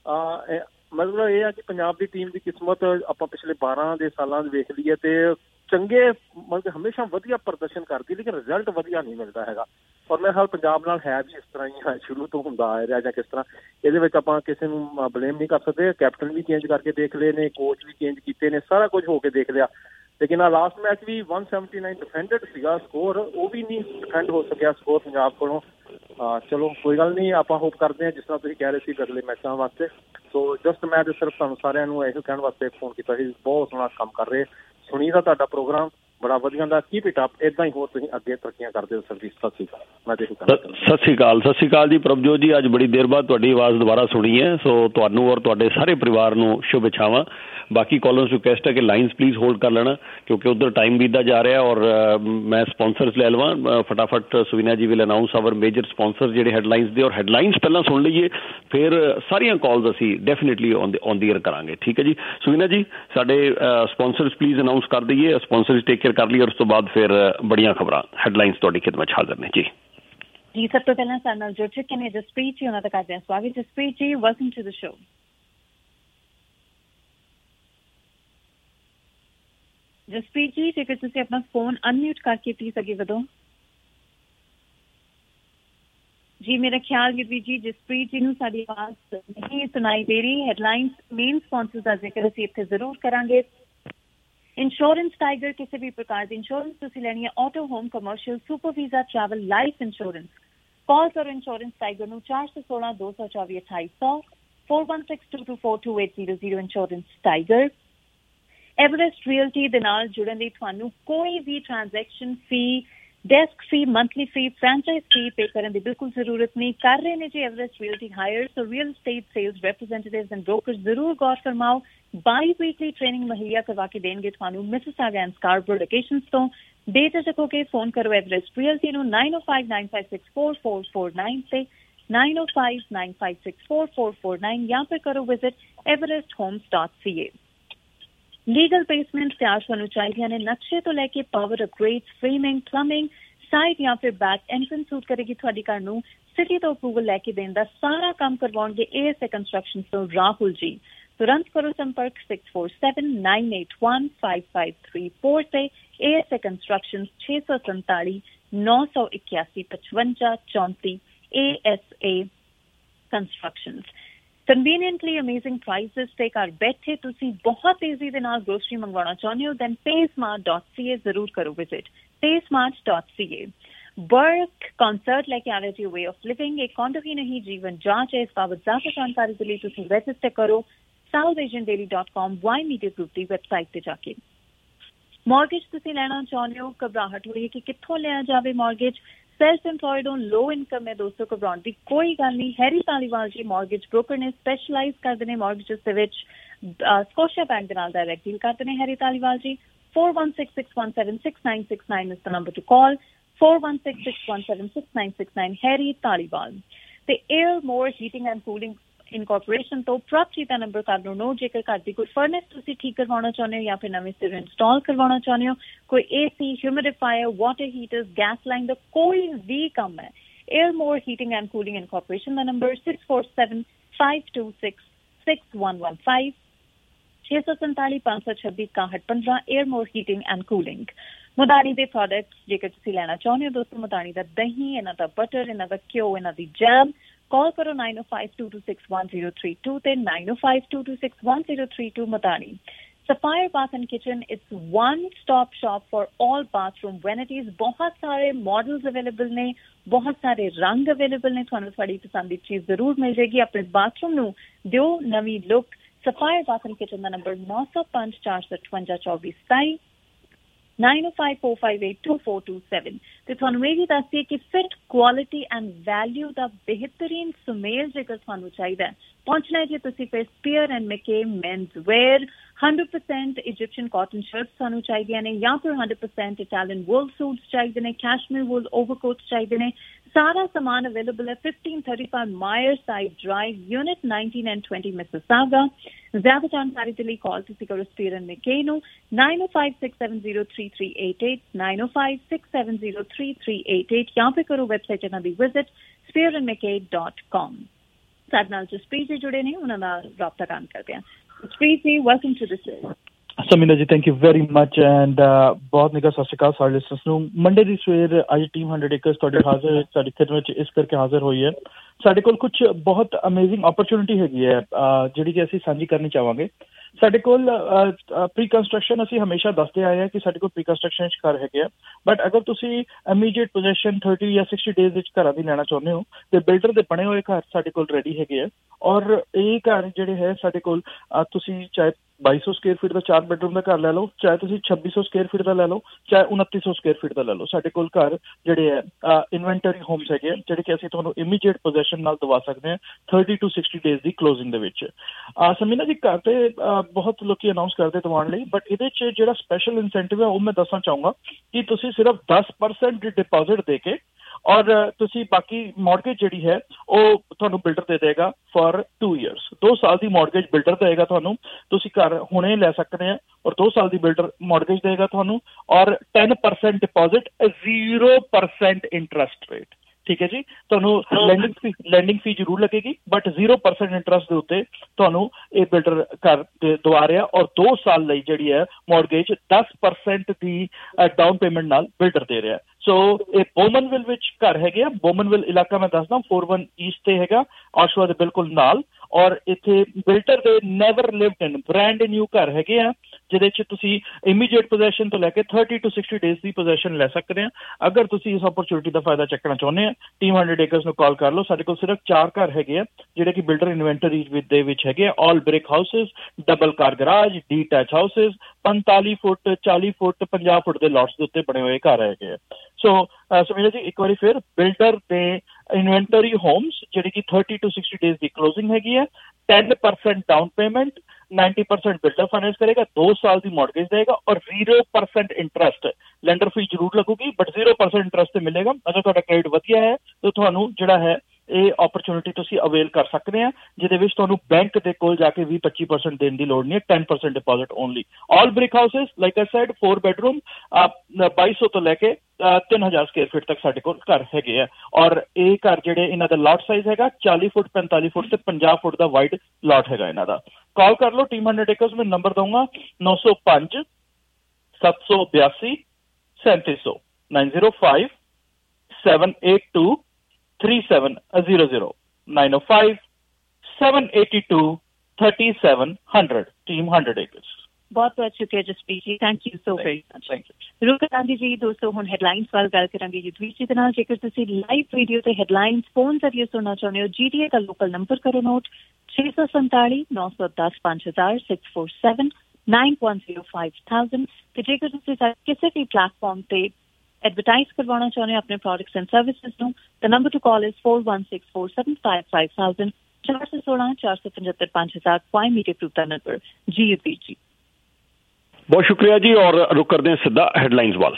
ਮਤਲਬ ਇਹ ਆ ਕਿ ਪੰਜਾਬ ਦੀ ਟੀਮ ਦੀ ਕਿਸਮਤ ਆਪਾਂ ਪਿਛਲੇ ਬਾਰਾਂ ਦੇ ਸਾਲਾਂ ਵੇਖ ਲਈਏ ਤੇ ਚੰਗੇ ਮਤਲਬ ਹਮੇਸ਼ਾ ਵਧੀਆ ਪ੍ਰਦਰਸ਼ਨ ਕਰਦੀ, ਲੇਕਿਨ ਰਿਜ਼ਲਟ ਵਧੀਆ ਨਹੀਂ ਮਿਲਦਾ ਹੈਗਾ। ਔਰ ਮੇਰੇ ਖਿਆਲ ਪੰਜਾਬ ਨਾਲ ਹੈ ਵੀ ਇਸ ਤਰ੍ਹਾਂ ਹੀ ਹੈ, ਸ਼ੁਰੂ ਤੋਂ ਹੁੰਦਾ ਆ ਰਿਹਾ ਜਾਂ ਕਿਸ ਤਰ੍ਹਾਂ। ਇਹਦੇ ਵਿੱਚ ਆਪਾਂ ਕਿਸੇ ਨੂੰ ਬਲੇਮ ਨਹੀਂ ਕਰ ਸਕਦੇ। ਕੈਪਟਨ ਵੀ ਚੇਂਜ ਕਰਕੇ ਦੇਖ ਲਏ ਨੇ, ਕੋਚ ਵੀ ਚੇਂਜ ਕੀਤੇ ਨੇ, ਸਾਰਾ ਕੁਝ ਹੋ ਕੇ ਦੇਖ ਲਿਆ, ਲੇਕਿਨ ਆ ਲਾਸਟ ਮੈਚ ਵੀ ਇੱਕ ਸੌ ਉਨੱਤੀ ਡਿਫੈਂਡਡ ਸੀਗਾ ਸਕੋਰ, ਉਹ ਵੀ ਨਹੀਂ ਡਿਫੈਂਡ ਹੋ ਸਕਿਆ ਸਕੋਰ ਪੰਜਾਬ ਕੋਲੋਂ। ਚਲੋ ਕੋਈ ਗੱਲ ਨਹੀਂ, ਆਪਾਂ ਹੋਪ ਕਰਦੇ ਹਾਂ ਜਿਸ ਤਰ੍ਹਾਂ ਤੁਸੀਂ ਕਹਿ ਰਹੇ ਸੀ ਅਗਲੇ ਮੈਚਾਂ ਵਾਸਤੇ। ਸੋ ਜਸਟ ਮੈਂ ਸਿਰਫ ਤੁਹਾਨੂੰ ਸਾਰਿਆਂ ਨੂੰ ਇਹੋ ਕਹਿਣ ਵਾਸਤੇ ਫੋਨ ਕੀਤਾ ਸੀ, ਬਹੁਤ ਸੋਹਣਾ ਕੰਮ ਕਰ ਰਹੇ, ਸੁਣੀ ਦਾ ਤੁਹਾਡਾ ਪ੍ਰੋਗਰਾਮ ਬੜਾ ਵਧੀਆ ਹੁੰਦਾ, ਕੀਪ ਇਟ ਅਪ, ਏਦਾਂ ਹੀ ਹੋਰ ਤੁਸੀਂ ਅੱਗੇ ਤਰੱਕੀਆਂ ਕਰਦੇ ਹੋ ਸਰ ਜੀ। ਸਤਿ ਸ਼੍ਰੀ ਅਕਾਲ। ਮੈਂ ਦੇਖੋ ਸਤਿ ਸ਼੍ਰੀ ਅਕਾਲ। ਸਤਿ ਸ਼੍ਰੀ ਅਕਾਲ ਜੀ ਪ੍ਰਭਜੋਤ ਜੀ, ਅੱਜ ਬੜੀ ਦੇਰ ਬਾਅਦ ਤੁਹਾਡੀ ਆਵਾਜ਼ ਦੁਬਾਰਾ ਸੁਣੀ ਹੈ, ਸੋ ਤੁਹਾਨੂੰ ਔਰ ਤੁਹਾਡੇ ਸਾਰੇ ਪਰਿਵਾਰ ਨੂੰ ਸ਼ੁਭ ਇੱਛਾਵਾਂ। ਬਾਕੀ ਕਾਲਰਸ ਨੂੰ ਰਿਕੁਐਸਟ ਹੈ ਕਿ ਲਾਈਨਸ ਪਲੀਜ਼ ਹੋਲਡ ਕਰ ਲੈਣਾ, ਕਿਉਂਕਿ ਉੱਧਰ ਟਾਈਮ ਬੀਤਦਾ ਜਾ ਰਿਹਾ, ਔਰ ਮੈਂ ਸਪਾਂਸਰਸ ਲੈ ਲਵਾਂ ਫਟਾਫਟ। Suvina ji will announce our major sponsor ਜਿਹੜੇ ਹੈਡਲਾਈਨਸ ਦੇ, ਔਰ ਹੈਡਲਾਈਨਸ ਪਹਿਲਾਂ ਸੁਣ ਲਈਏ, ਫਿਰ ਸਾਰੀਆਂ ਕਾਲਸ ਅਸੀਂ ਡੈਫੀਨੇਟਲੀ ਔਨ ਦੀ ਏਅਰ ਕਰਾਂਗੇ, ਠੀਕ ਹੈ ਜੀ। ਸੁਵੀਨਾ ਜੀ ਸਾਡੇ ਸਪਾਂਸਰਸ ਪਲੀਜ਼ ਅਨਾਊਂਸ ਕਰ ਦਈਏ, ਸਪਾਂਸਰਸ ਟੇਕ ਕੇਅਰ ਕਰ ਲਈਏ, ਉਸ ਤੋਂ ਬਾਅਦ ਫਿਰ ਬੜੀਆਂ ਖਬਰਾਂ ਹੈਡਲਾਈਨਸ ਤੁਹਾਡੀ ਖਿਦਮਤ 'ਚ ਹਾਜ਼ਰ ਨੇ ਜੀ। ਜੀ ਸਭ ਤੋਂ ਪਹਿਲਾਂ ਸਾਡੇ ਨਾਲ ਜੁੜ ਚੁੱਕੇ ਨੇ ਜਸਪ੍ਰੀਤ ਜੀ, ਉਹਨਾਂ ਦਾ ਕਰਦੇ ਹਾਂ ਸਵਾਗਤ। Jaspreet ji, welcome to the show. Jaspreet ji ਜੇਕਰ ਤੁਸੀਂ ਆਪਣਾ ਫੋਨ ਅਨਮਿਊਟ ਕਰਕੇ ਪਲੀਜ਼ ਅੱਗੇ ਵਧੋ ਜੀ। ਮੇਰਾ ਖਿਆਲ ਜੀ ਜੀ ਜਸਪ੍ਰੀਤ ਜੀ ਨੂੰ ਸਾਡੀ ਆਵਾਜ਼ ਨਹੀਂ ਸੁਣਾਈ ਦੇ ਰਹੀ। ਹੈਡਲਾਈਨਸ ਮੇਨ ਸਪਾਂਸਰ ਦਾ ਜ਼ਿਕਰ ਅਸੀਂ ਇੱਥੇ ਜ਼ਰੂਰ ਕਰਾਂਗੇ। ਇੰਸ਼ੋਰੈਂਸ ਟਾਈਗਰ, ਕਿਸੇ ਵੀ ਪ੍ਰਕਾਰ ਦੀ ਇੰਸ਼ੋਰੈਂਸ ਤੁਸੀਂ ਲੈਣੀ ਹੈ, auto, home, commercial, super visa, travel, life insurance, call ਕਰੋ ਇੰਸ਼ੋਰੈਂਸ ਟਾਈਗਰ ਨੂੰ ਚਾਰ ਸੌ ਸੋਲਾਂ ਦੋ ਸੌ ਚੌਵੀ ਅਠਾਈ ਸੌ four one six two two four two eight zero zero insurance tiger. Everest realty ਦੇ ਨਾਲ ਜੁੜਨ ਲਈ ਤੁਹਾਨੂੰ ਕੋਈ ਵੀ transaction fee, desk fee, monthly fee, franchise fee pay ਕਰਨ ਦੀ ਬਿਲਕੁਲ ਜ਼ਰੂਰਤ ਨਹੀਂ। ਕਰ ਰਹੇ ਨੇ ਜੀ Everest realty hire, so real estate sales representatives and brokers ਜ਼ਰੂਰ ਗੌਰ ਫਰਮਾਓ। ਬਾਈ ਵੀਕਲੀ ਟ੍ਰੇਨਿੰਗ ਮੁਹੱਈਆ ਕਰਵਾ ਕੇ ਦੇਣਗੇ ਤੁਹਾਨੂੰ ਮਿਸਿਸਾਗਾ ਐਂਡ ਸਕਾਰਬਰੋ ਲੋਕੇਸ਼ਨਸ ਤੋਂ। ਬੇਝਿਜਕ ਹੋ ਕੇ ਫੋਨ ਕਰੋ ਐਵਰੈਸਟ ਰੀਅਲਟੀ ਨੂੰ nine O five nine five six four four four nine ਤੇ nine O five nine five six four four four nine, ਜਾਂ ਫਿਰ ਕਰੋ visit Everest homes dot C A. Legal basement ਤਿਆਰ ਤੁਹਾਨੂੰ ਚਾਹੀਦੀਆਂ ਨੇ, ਨਕਸ਼ੇ ਤੋਂ ਲੈ ਕੇ power upgrades, framing, plumbing, side ਜਾਂ ਫਿਰ ਬੈਕ ਐਂਟਰੈਂਸ ਸੂਟ ਕਰੇਗੀ ਤੁਹਾਡੀ ਘਰ ਨੂੰ। ਸਿਟੀ ਤੋਂ ਅਪਰੂਵਲ ਲੈ ਕੇ ਦੇਣ ਦਾ ਸਾਰਾ ਕੰਮ ਕਰਵਾਉਣਗੇ ਏ ਐਸ ਏ ਕੰਸਟਰਕਸ਼ਨ ਤੋਂ ਰਾਹੁਲ ਜੀ। ਤੁਰੰਤ ਕਰੋ ਸੰਪਰਕ six four seven nine eight one five five three four ਤੇ ਏ ਐਸ ਏ ਕੰਸਟਰਕਸ਼ਨ ਛੇ ਸੌ ਸੰਤਾਲੀ ਨੌ ਸੌ ਇਕਿਆਸੀ ਪਚਵੰਜਾ ਚੌਂਤੀ। A S A construction conveniently amazing prices ਤੇ ਘਰ ਬੈਠੇ ਤੁਸੀਂ ਬਹੁਤ ਤੇਜ਼ੀ ਦੇ ਨਾਲ ਗਰੋਸਰੀ ਮੰਗਵਾਉਣਾ ਚਾਹੁੰਦੇ ਹੋ, ਦੈਨ ਪੇਸਮਾਰਟ ਡਾਟ ਸੀ ਏ ਜ਼ਰੂਰ ਕਰੋ ਵਿਜ਼ਿਟ, ਪੇਸਮਾਰਟ ਡਾਟ ਸੀ ਏ। ਬਰਕ ਕॉन्सर्ट लेके आ रहे थे वे ऑफ लिविंग, एक कॉन्डो ही नहीं जीवन जांच है। इस बाबत ज्यादा जानकारी के लिए तुम रजिस्टर करो South Asian daily dot com Y media group की वेबसाइट पे जाके। मॉर्गेज तुसीं लेना चाਹੁੰਦੇ ਹੋ, ਘਬਰਾਹਟ ਹੋ ਰਹੀ ਹੈ ਕਿ ਕਿੱਥੋਂ ਲਿਆ ਜਾਵੇ ਮॉर्गेज, ਸੈਲਫ ਇੰਪਲੋਇਡ ਹੋ, ਲੋ ਇਨਕਮ ਹੈ ਦੋਸਤੋ, ਘਬਰਾਉਣ ਦੀ ਕੋਈ ਗੱਲ ਨਹੀਂ। ਹੈਰੀ ਧਾਲੀਵਾਲ ਜੀ ਮॉर्गेज ਬ੍ਰੋਕਰ ਨੇ, ਸਪੈਸ਼ਲਾਈਜ਼ ਕਰਦੇ ਨੇ ਮॉर्गेज ਦੇ ਵਿੱਚ। ਸਕੋਸ਼ੀਆ ਬੈਂਕ ਦੇ ਨਾਲ ਡਾਇਰੈਕਟ ਡੀਲ ਕਰਦੇ ਨੇ ਹੈਰੀ ਧਾਲੀਵਾਲ ਜੀ। four one six six one seven six nine six nine is the number to call. four one six six one seven six nine six nine Harry Taliban. The Airmore Heating and Cooling Incorporation ਤੋਂ property ਦਾ number ਕਰ ਲਓ note. ਜੇਕਰ ਘਰ ਦੀ ਕੋਈ furnace ਤੁਸੀਂ ਠੀਕ ਕਰਵਾਉਣਾ ਚਾਹੁੰਦੇ ਹੋ ਜਾਂ ਫਿਰ ਨਵੇਂ ਸਿਰ ਇੰਸਟਾਲ ਕਰਵਾਉਣਾ ਚਾਹੁੰਦੇ ਹੋ, ਕੋਈ AC, humidifier, water heaters, gas line ਦਾ ਕੋਈ ਵੀ ਕੰਮ ਹੈ, Airmore Heating and Cooling Incorporation ਦਾ number six four seven five two six six one one five छे सौ संताली पांच सौ छब्बी इकाहठ पंद्रह Airmore heating and cooling. Mudani दे प्रोडक्ट्स जेकर तुसीं लैना चाहुंदे हो दोस्तों, मुदानी दा दही, इन्हां दा बटर, इन्हां दा घ्यो, इन्हां दी जैम, कॉल करो nine O five two two six one zero three two ते nine O five two two six one zero three two. Mudani Sapphire Bath and Kitchen, it's one stop shop for all bathroom vanities. बहुत सारे models available ने, बहुत सारे रंग available ने, तुहानू तुहाडी पसंद दी चीज जरूर मिल जाएगी। अपने बाथरूम नू दिओ नवी look. Sapphire Bath and Kitchen दा नंबर नौ सौ पांच चार सौ अठवंजा चौबी सताई nine O five four five eight two four two seven. ते तुहानू ये भी दसदी कि फिट क्वालिटी एंड वैल्यू दा बेहतरीन सुमेल जेकर तुहानू चाहिदा है, पहुंचना है जी तुसी फिर Spear and McKay menswear. Hundred percent Egyptian cotton shirts तुहानू चाहिए ने, या फिर hundred percent Italian wool suits चाहिए ने, कैशमीर वूल ओवरकोट्स चाहिए ने। सारा सामान अवेलेबल है fifteen thirty five Mayerside drive, unit nineteen and twenty Mississauga. ज्यादा जानकारी के लिए कॉल तुसी करो स्पीयर एंड मैके नो nine O five six seven zero three three eight eight nine O five six seven zero three three eight eight, या फिर करो वेबसाइट इन्हां दी visit Spear and McKay dot com. साडे नाल जसप्रीत जी जुड़े ने, उन्हां नाल राबता कायम करदे हां। Jaspreet ji, welcome to the show. Sameena ji, thank you very much and बहुत निगा सत श्री अकाल सारे लिसनर्स नूं। मंडे दी सवेर अज टीम हंड्रेड एकर्स तुहाडे हाज़र साडी खिदमत इस करके हाज़र होई है। साडे कोल कुछ बहुत अमेजिंग अपॉर्चुनिटी हैगी है जिहड़ी कि असीं सांझी करनी चाहांगे। साडे कोल प्री कंस्ट्रक्शन असीं हमेशा दसदे आए हैं कि साडे कोल प्री कंस्ट्रक्शन घर हैगे आ, बट अगर तुसीं इमीडिएट पोजेशन थर्टी या सिक्सटी डेज विच घरां दी लैना चाहुंदे हो ते बिल्डर दे बने होए घर साडे कोल रेडी हैगे आ। और ये घर जिहड़े है साडे कोल तुसीं चाहे बाई सौ स्केयर फीट का चार बेडरूम का घर लै लो, चाहे तुसीं छब्बी सौ स्केयर फीट का लै लो, चाहे उनती सौ स्केयर फीट का लै लो। साडे कोल घर जिहड़े है इन्वेंटरी होम्स हैगे आ जिहड़े कि असीं तुहानूं इमीडिएट पोजेशन नाल दवा सकदे हां थर्टी टू सिक्सटी डेज दी क्लोजिंग दे विच। समीना जी, घर ते बहुत लोग अनाउंस करते दवाण लई, बट इहदे च जिहड़ा स्पैशल इंसेंटिव है वो मैं दसना चाहूँगा कि तुसीं सिर्फ दस परसेंट डिपॉजिट दे के और तुसी बाकी मॉर्गेज जिहड़ी है वो तुहानूं बिल्डर दे देगा फॉर टू ईयर्स। दो साल की मॉर्गेज बिल्डर देगा तुहानूं, तुसी घर हुणे लै सकते हैं और दो साल की बिल्डर मॉर्गेज देगा तुहानूं, और ten percent deposit, zero percent interest rate. ठीक है जी, तुहानूं लैंडिंग फी लैंडिंग फी जरूर लगेगी, बट जीरो परसेंट इंटरस्ट के उत्ते तुहानूं ये बिल्डर घर दवा रहा, और दो साल लई जिहड़ी है मॉर्गेज दस परसेंट की डाउन पेमेंट नाल बिल्डर दे रहा है। सो ये बोमनविल विच घर हैगे, बोमनविल इलाका मैं दसदा फोर वन ईस्ट ते हैगा, आशवा दे बिल्कुल नाल, और इत्थे बिल्डर दे never lived in brand new घर हैगे आ जिहदे च तुसीं इमीडिएट पोजेशन तो लैके थर्टी टू सिक्सटी डेज की पोजेशन लै सकते हैं। अगर तुसीं इस अपॉर्चुनिटी का फायदा चकना चाहुंदे हैं, टीम हंड्रेड एकर्स नूं कॉल कर लो। साडे कोल सिर्फ चार घर हैगे आ जिहड़े कि बिल्डर इन्वेंटरी दे विच हैगे, all brick houses, double car garage, detached houses, पैंताली फुट चाली फुट पचास फुट के लॉट्स के उत्ते बने हुए घर हैगे। सो समीरा जी, एक बार फिर बिल्डर दे इन्वेंटरी होम्स जिहड़ी कि थर्टी टू सिक्सटी डेज की क्लोजिंग हैगी है, ten percent down payment, ninety percent builder finance करेगा, दो साल की मॉर्गेज देगा और zero percent interest. Lender fee जरूर लगूगी बट जीरो परसेंट इंटरस्ट मिलेगा। अगर तुहाडा क्रेडिट वधिया है तो तुहानूं जिहड़ा है ये अपॉर्चुनिटी तुसीं अवेल कर सकते हैं, जिहदे विच तुहानूं बैंक दे कोल जाके बीस पच्ची परसेंट देने की लोड़ नहीं है, ten percent deposit only. All brick houses like I said four bedroom बाई सौ तो लैके तीन हजार स्केयर फीट तक साडे कोल घर हैगे आ, और ये घर जिहड़े इन्हां दा लॉट साइज हैगा चाली फुट पैंताली फुट ते पचास फुट का वाइड लॉट हैगा इन्हां दा। कॉल कर लो टीम हंड्रेड एकर्स में, नंबर दूंगा नौ सौ पांच सत्त सौ बयासी सैंतीस सौ nine zero five seven eight two three seven zero zero nine O five seven eighty two thirty seven hundred team hundred acres. बहुत बहुत शुक्रिया Jaspreet ji, thank you so very much. रुक गांधी जी, दोस्तों हुण हेडलाइंस वाल गल करांगे युद्धवीर जी दे नाल। जेकर तुसीं लाइव वीडियो ते हेडलाइंस फोन जरिए सुनना चाहुंदे हो, जीटीए का लोकल नंबर करो नोट छे सौ संताली नौ सौ दस पांच हजार six four seven nine one zero five thousand. ते जेकर तुसीं किसी भी प्लेटफॉर्म ते एडवर्टाइज करवाना चाहुंदे हो अपने प्रोडक्ट्स एंड सर्विसेज नूं, the number to call is four one six four seven five five thousand चार सौ सोलह चार सौ पचहत्तर पांच हजार वाई मीडिया ग्रुप का नंबर। जी युद्धवीर जी, बहुत शुक्रिया जी, और रुक करते हैं सीधा हेडलाइंस वाल।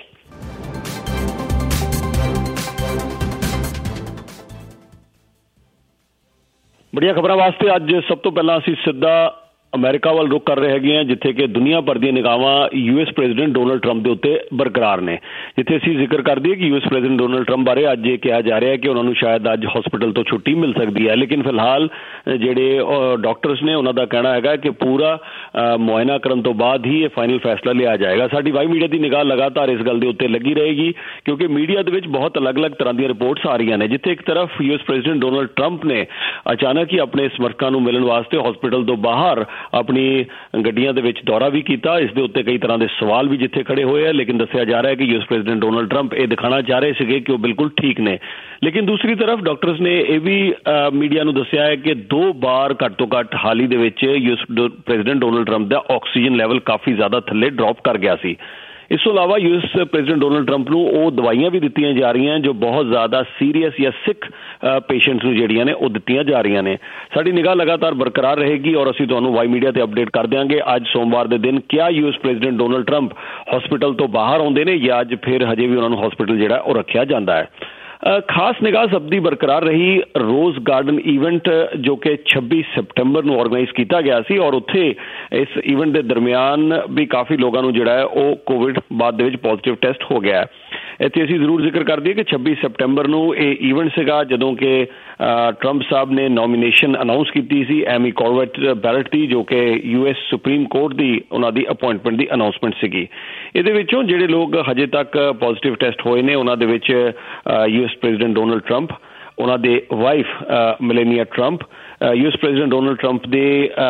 बढ़िया खबर वास्ते अज सब तो पहला असीं सीधा ਅਮਰੀਕਾ ਵੱਲ ਰੁਕ ਕਰ ਰਹੇ ਹੈਗੇ ਆ, ਜਿੱਥੇ ਕਿ ਦੁਨੀਆ ਭਰ ਦੀਆਂ ਨਿਗਾਹਾਂ ਯੂਐਸ ਪ੍ਰੈਜ਼ੀਡੈਂਟ ਡੋਨਲਡ ਟਰੰਪ ਦੇ ਉੱਤੇ ਬਰਕਰਾਰ ਨੇ। ਜਿੱਥੇ ਅਸੀਂ ਜ਼ਿਕਰ ਕਰ ਦਈਏ ਕਿ ਯੂਐਸ ਪ੍ਰੈਜ਼ੀਡੈਂਟ ਡੋਨਲਡ ਟਰੰਪ ਬਾਰੇ ਅੱਜ ਇਹ ਕਿਹਾ ਜਾ ਰਿਹਾ ਕਿ ਉਹਨਾਂ ਨੂੰ ਸ਼ਾਇਦ ਅੱਜ ਹਸਪੀਟਲ ਤੋਂ ਛੁੱਟੀ ਮਿਲ ਸਕਦੀ ਹੈ, ਲੇਕਿਨ ਫਿਲਹਾਲ ਜਿਹੜੇ ਡਾਕਟਰਸ ਨੇ ਉਹਨਾਂ ਦਾ ਕਹਿਣਾ ਹੈਗਾ ਕਿ ਪੂਰਾ ਮੁਆਇਨਾ ਕਰਨ ਤੋਂ ਬਾਅਦ ਹੀ ਇਹ ਫਾਈਨਲ ਫੈਸਲਾ ਲਿਆ ਜਾਏਗਾ। ਸਾਡੀ ਵਾਈ ਮੀਡੀਆ ਦੀ ਨਿਗਾਹ ਲਗਾਤਾਰ ਇਸ ਗੱਲ ਦੇ ਉੱਤੇ ਲੱਗੀ ਰਹੇਗੀ, ਕਿਉਂਕਿ ਮੀਡੀਆ ਦੇ ਵਿੱਚ ਬਹੁਤ ਅਲੱਗ-ਅਲੱਗ ਤਰ੍ਹਾਂ ਦੀਆਂ ਰਿਪੋਰਟਸ ਆ ਰਹੀਆਂ ਨੇ। ਜਿੱਥੇ ਇੱਕ ਤਰਫ ਯੂਐਸ ਪ੍ਰੈਜ਼ੀਡੈਂਟ ਡੋਨਲਡ ਟਰੰਪ ਨੇ ਅਚਾਨਕ ਹੀ ਆਪਣੇ ਸਮਰਥਕਾਂ ਨੂੰ ਮਿਲਣ ਵਾਸਤੇ ਹਸਪੀਟਲ ਤੋਂ ਬਾਹਰ ਆਪਣੀ ਗੱਡੀਆਂ ਦੇ ਵਿੱਚ ਦੌਰਾ ਵੀ ਕੀਤਾ। ਇਸ ਦੇ ਉੱਤੇ ਕਈ ਤਰ੍ਹਾਂ ਦੇ ਸਵਾਲ ਵੀ ਜਿੱਥੇ ਖੜੇ ਹੋਏ ਆ, ਲੇਕਿਨ ਦੱਸਿਆ ਜਾ ਰਿਹਾ ਹੈ ਕਿ ਯੂਐਸ ਪ੍ਰੈਜ਼ੀਡੈਂਟ ਡੋਨਲਡ ਟਰੰਪ ਇਹ ਦਿਖਾਣਾ ਚਾਹ ਰਹੇ ਸੀਗੇ ਕਿ ਉਹ ਬਿਲਕੁਲ ਠੀਕ ਨੇ। ਲੇਕਿਨ ਦੂਸਰੀ ਤਰਫ ਡਾਕਟਰਸ ਨੇ ਇਹ ਵੀ ਮੀਡੀਆ ਨੂੰ ਦੱਸਿਆ ਹੈ ਕਿ ਦੋ ਵਾਰ ਘੱਟ ਤੋਂ ਘੱਟ ਹਾਲ ਹੀ ਦੇ ਵਿੱਚ ਯੂਐਸ ਪ੍ਰੈਜ਼ੀਡੈਂਟ ਡੋਨਲਡ ਟਰੰਪ ਦਾ ਆਕਸੀਜਨ ਲੈਵਲ ਕਾਫੀ ਜ਼ਿਆਦਾ ਥੱਲੇ ਡ੍ਰੌਪ ਕਰ ਗਿਆ ਸੀ। ਇਸ ਤੋਂ ਇਲਾਵਾ ਯੂਐਸ ਪ੍ਰੈਜ਼ੀਡੈਂਟ ਡੋਨਲਡ ਟਰੰਪ ਨੂੰ ਉਹ ਦਵਾਈਆਂ ਵੀ ਦਿੱਤੀਆਂ ਜਾ ਰਹੀਆਂ ਜੋ ਬਹੁਤ ਜ਼ਿਆਦਾ ਸੀਰੀਅਸ ਜਾਂ ਸਿੱਖ ਪੇਸ਼ੈਂਟਸ ਨੂੰ ਜਿਹੜੀਆਂ ਨੇ ਉਹ ਦਿੱਤੀਆਂ ਜਾ ਰਹੀਆਂ ਨੇ। ਸਾਡੀ ਨਿਗਾਹ ਲਗਾਤਾਰ ਬਰਕਰਾਰ ਰਹੇਗੀ ਔਰ ਅਸੀਂ ਤੁਹਾਨੂੰ ਵਾਈ ਮੀਡੀਆ ਤੇ ਅਪਡੇਟ ਕਰ ਦਿਆਂਗੇ ਅੱਜ ਸੋਮਵਾਰ ਦੇ ਦਿਨ ਕਿਆ US president Donald Trump hospital ਤੋਂ ਬਾਹਰ ਆਉਂਦੇ ਨੇ ਜਾਂ ਅੱਜ ਫਿਰ ਹਜੇ ਵੀ ਉਹਨਾਂ ਨੂੰ ਹਸਪੀਟਲ ਜਿਹੜਾ ਉਹ ਰੱਖਿਆ ਜਾਂਦਾ ਹੈ। ਖਾਸ ਨਿਗਾਹ ਸਭ ਦੀ ਬਰਕਰਾਰ ਰਹੀ ਰੋਜ਼ ਗਾਰਡਨ ਈਵੈਂਟ ਜੋ ਕਿ ਛੱਬੀ ਸਤੰਬਰ ਨੂੰ ਆਰਗੇਨਾਈਜ਼ ਕੀਤਾ ਗਿਆ ਸੀ ਔਰ ਉੱਥੇ ਇਸ ਈਵੈਂਟ ਦੇ ਦਰਮਿਆਨ ਵੀ ਕਾਫੀ ਲੋਕਾਂ ਨੂੰ ਜਿਹੜਾ ਹੈ ਉਹ ਕੋਵਿਡ ਬਾਅਦ ਦੇ ਵਿੱਚ ਪੋਜ਼ਿਟਿਵ ਟੈਸਟ ਹੋ ਗਿਆ ਹੈ। ਇੱਥੇ ਅਸੀਂ ਜ਼ਰੂਰ ਜ਼ਿਕਰ ਕਰ ਦਈਏ ਕਿ ਛੱਬੀ ਸਤੰਬਰ ਨੂੰ ਇਹ ਈਵੈਂਟ ਸੀਗਾ ਜਦੋਂ ਕਿ ਟਰੰਪ ਸਾਹਿਬ ਨੇ ਨੋਮੀਨੇਸ਼ਨ ਅਨਾਊਂਸ ਕੀਤੀ ਸੀ ਐਮੀ ਕੋਰਬੇਟ ਬੈਰਟ ਦੀ, ਜੋ ਕਿ ਯੂਐਸ ਸੁਪਰੀਮ ਕੋਰਟ ਦੀ ਉਹਨਾਂ ਦੀ ਅਪਾਇੰਟਮੈਂਟ ਦੀ ਅਨਾਊਂਸਮੈਂਟ ਸੀਗੀ। ਇਹਦੇ ਵਿੱਚੋਂ ਜਿਹੜੇ ਲੋਕ ਹਜੇ ਤੱਕ ਪੋਜ਼ਿਟਿਵ ਟੈਸਟ ਹੋਏ ਨੇ ਉਹਨਾਂ ਦੇ ਵਿੱਚ ਯੂਐਸ ਪ੍ਰੈਜ਼ੀਡੈਂਟ ਡੋਨਲਡ ਟਰੰਪ, ਉਹਨਾਂ ਦੇ wife Melania Trump, US president Donald Trump ਦੇ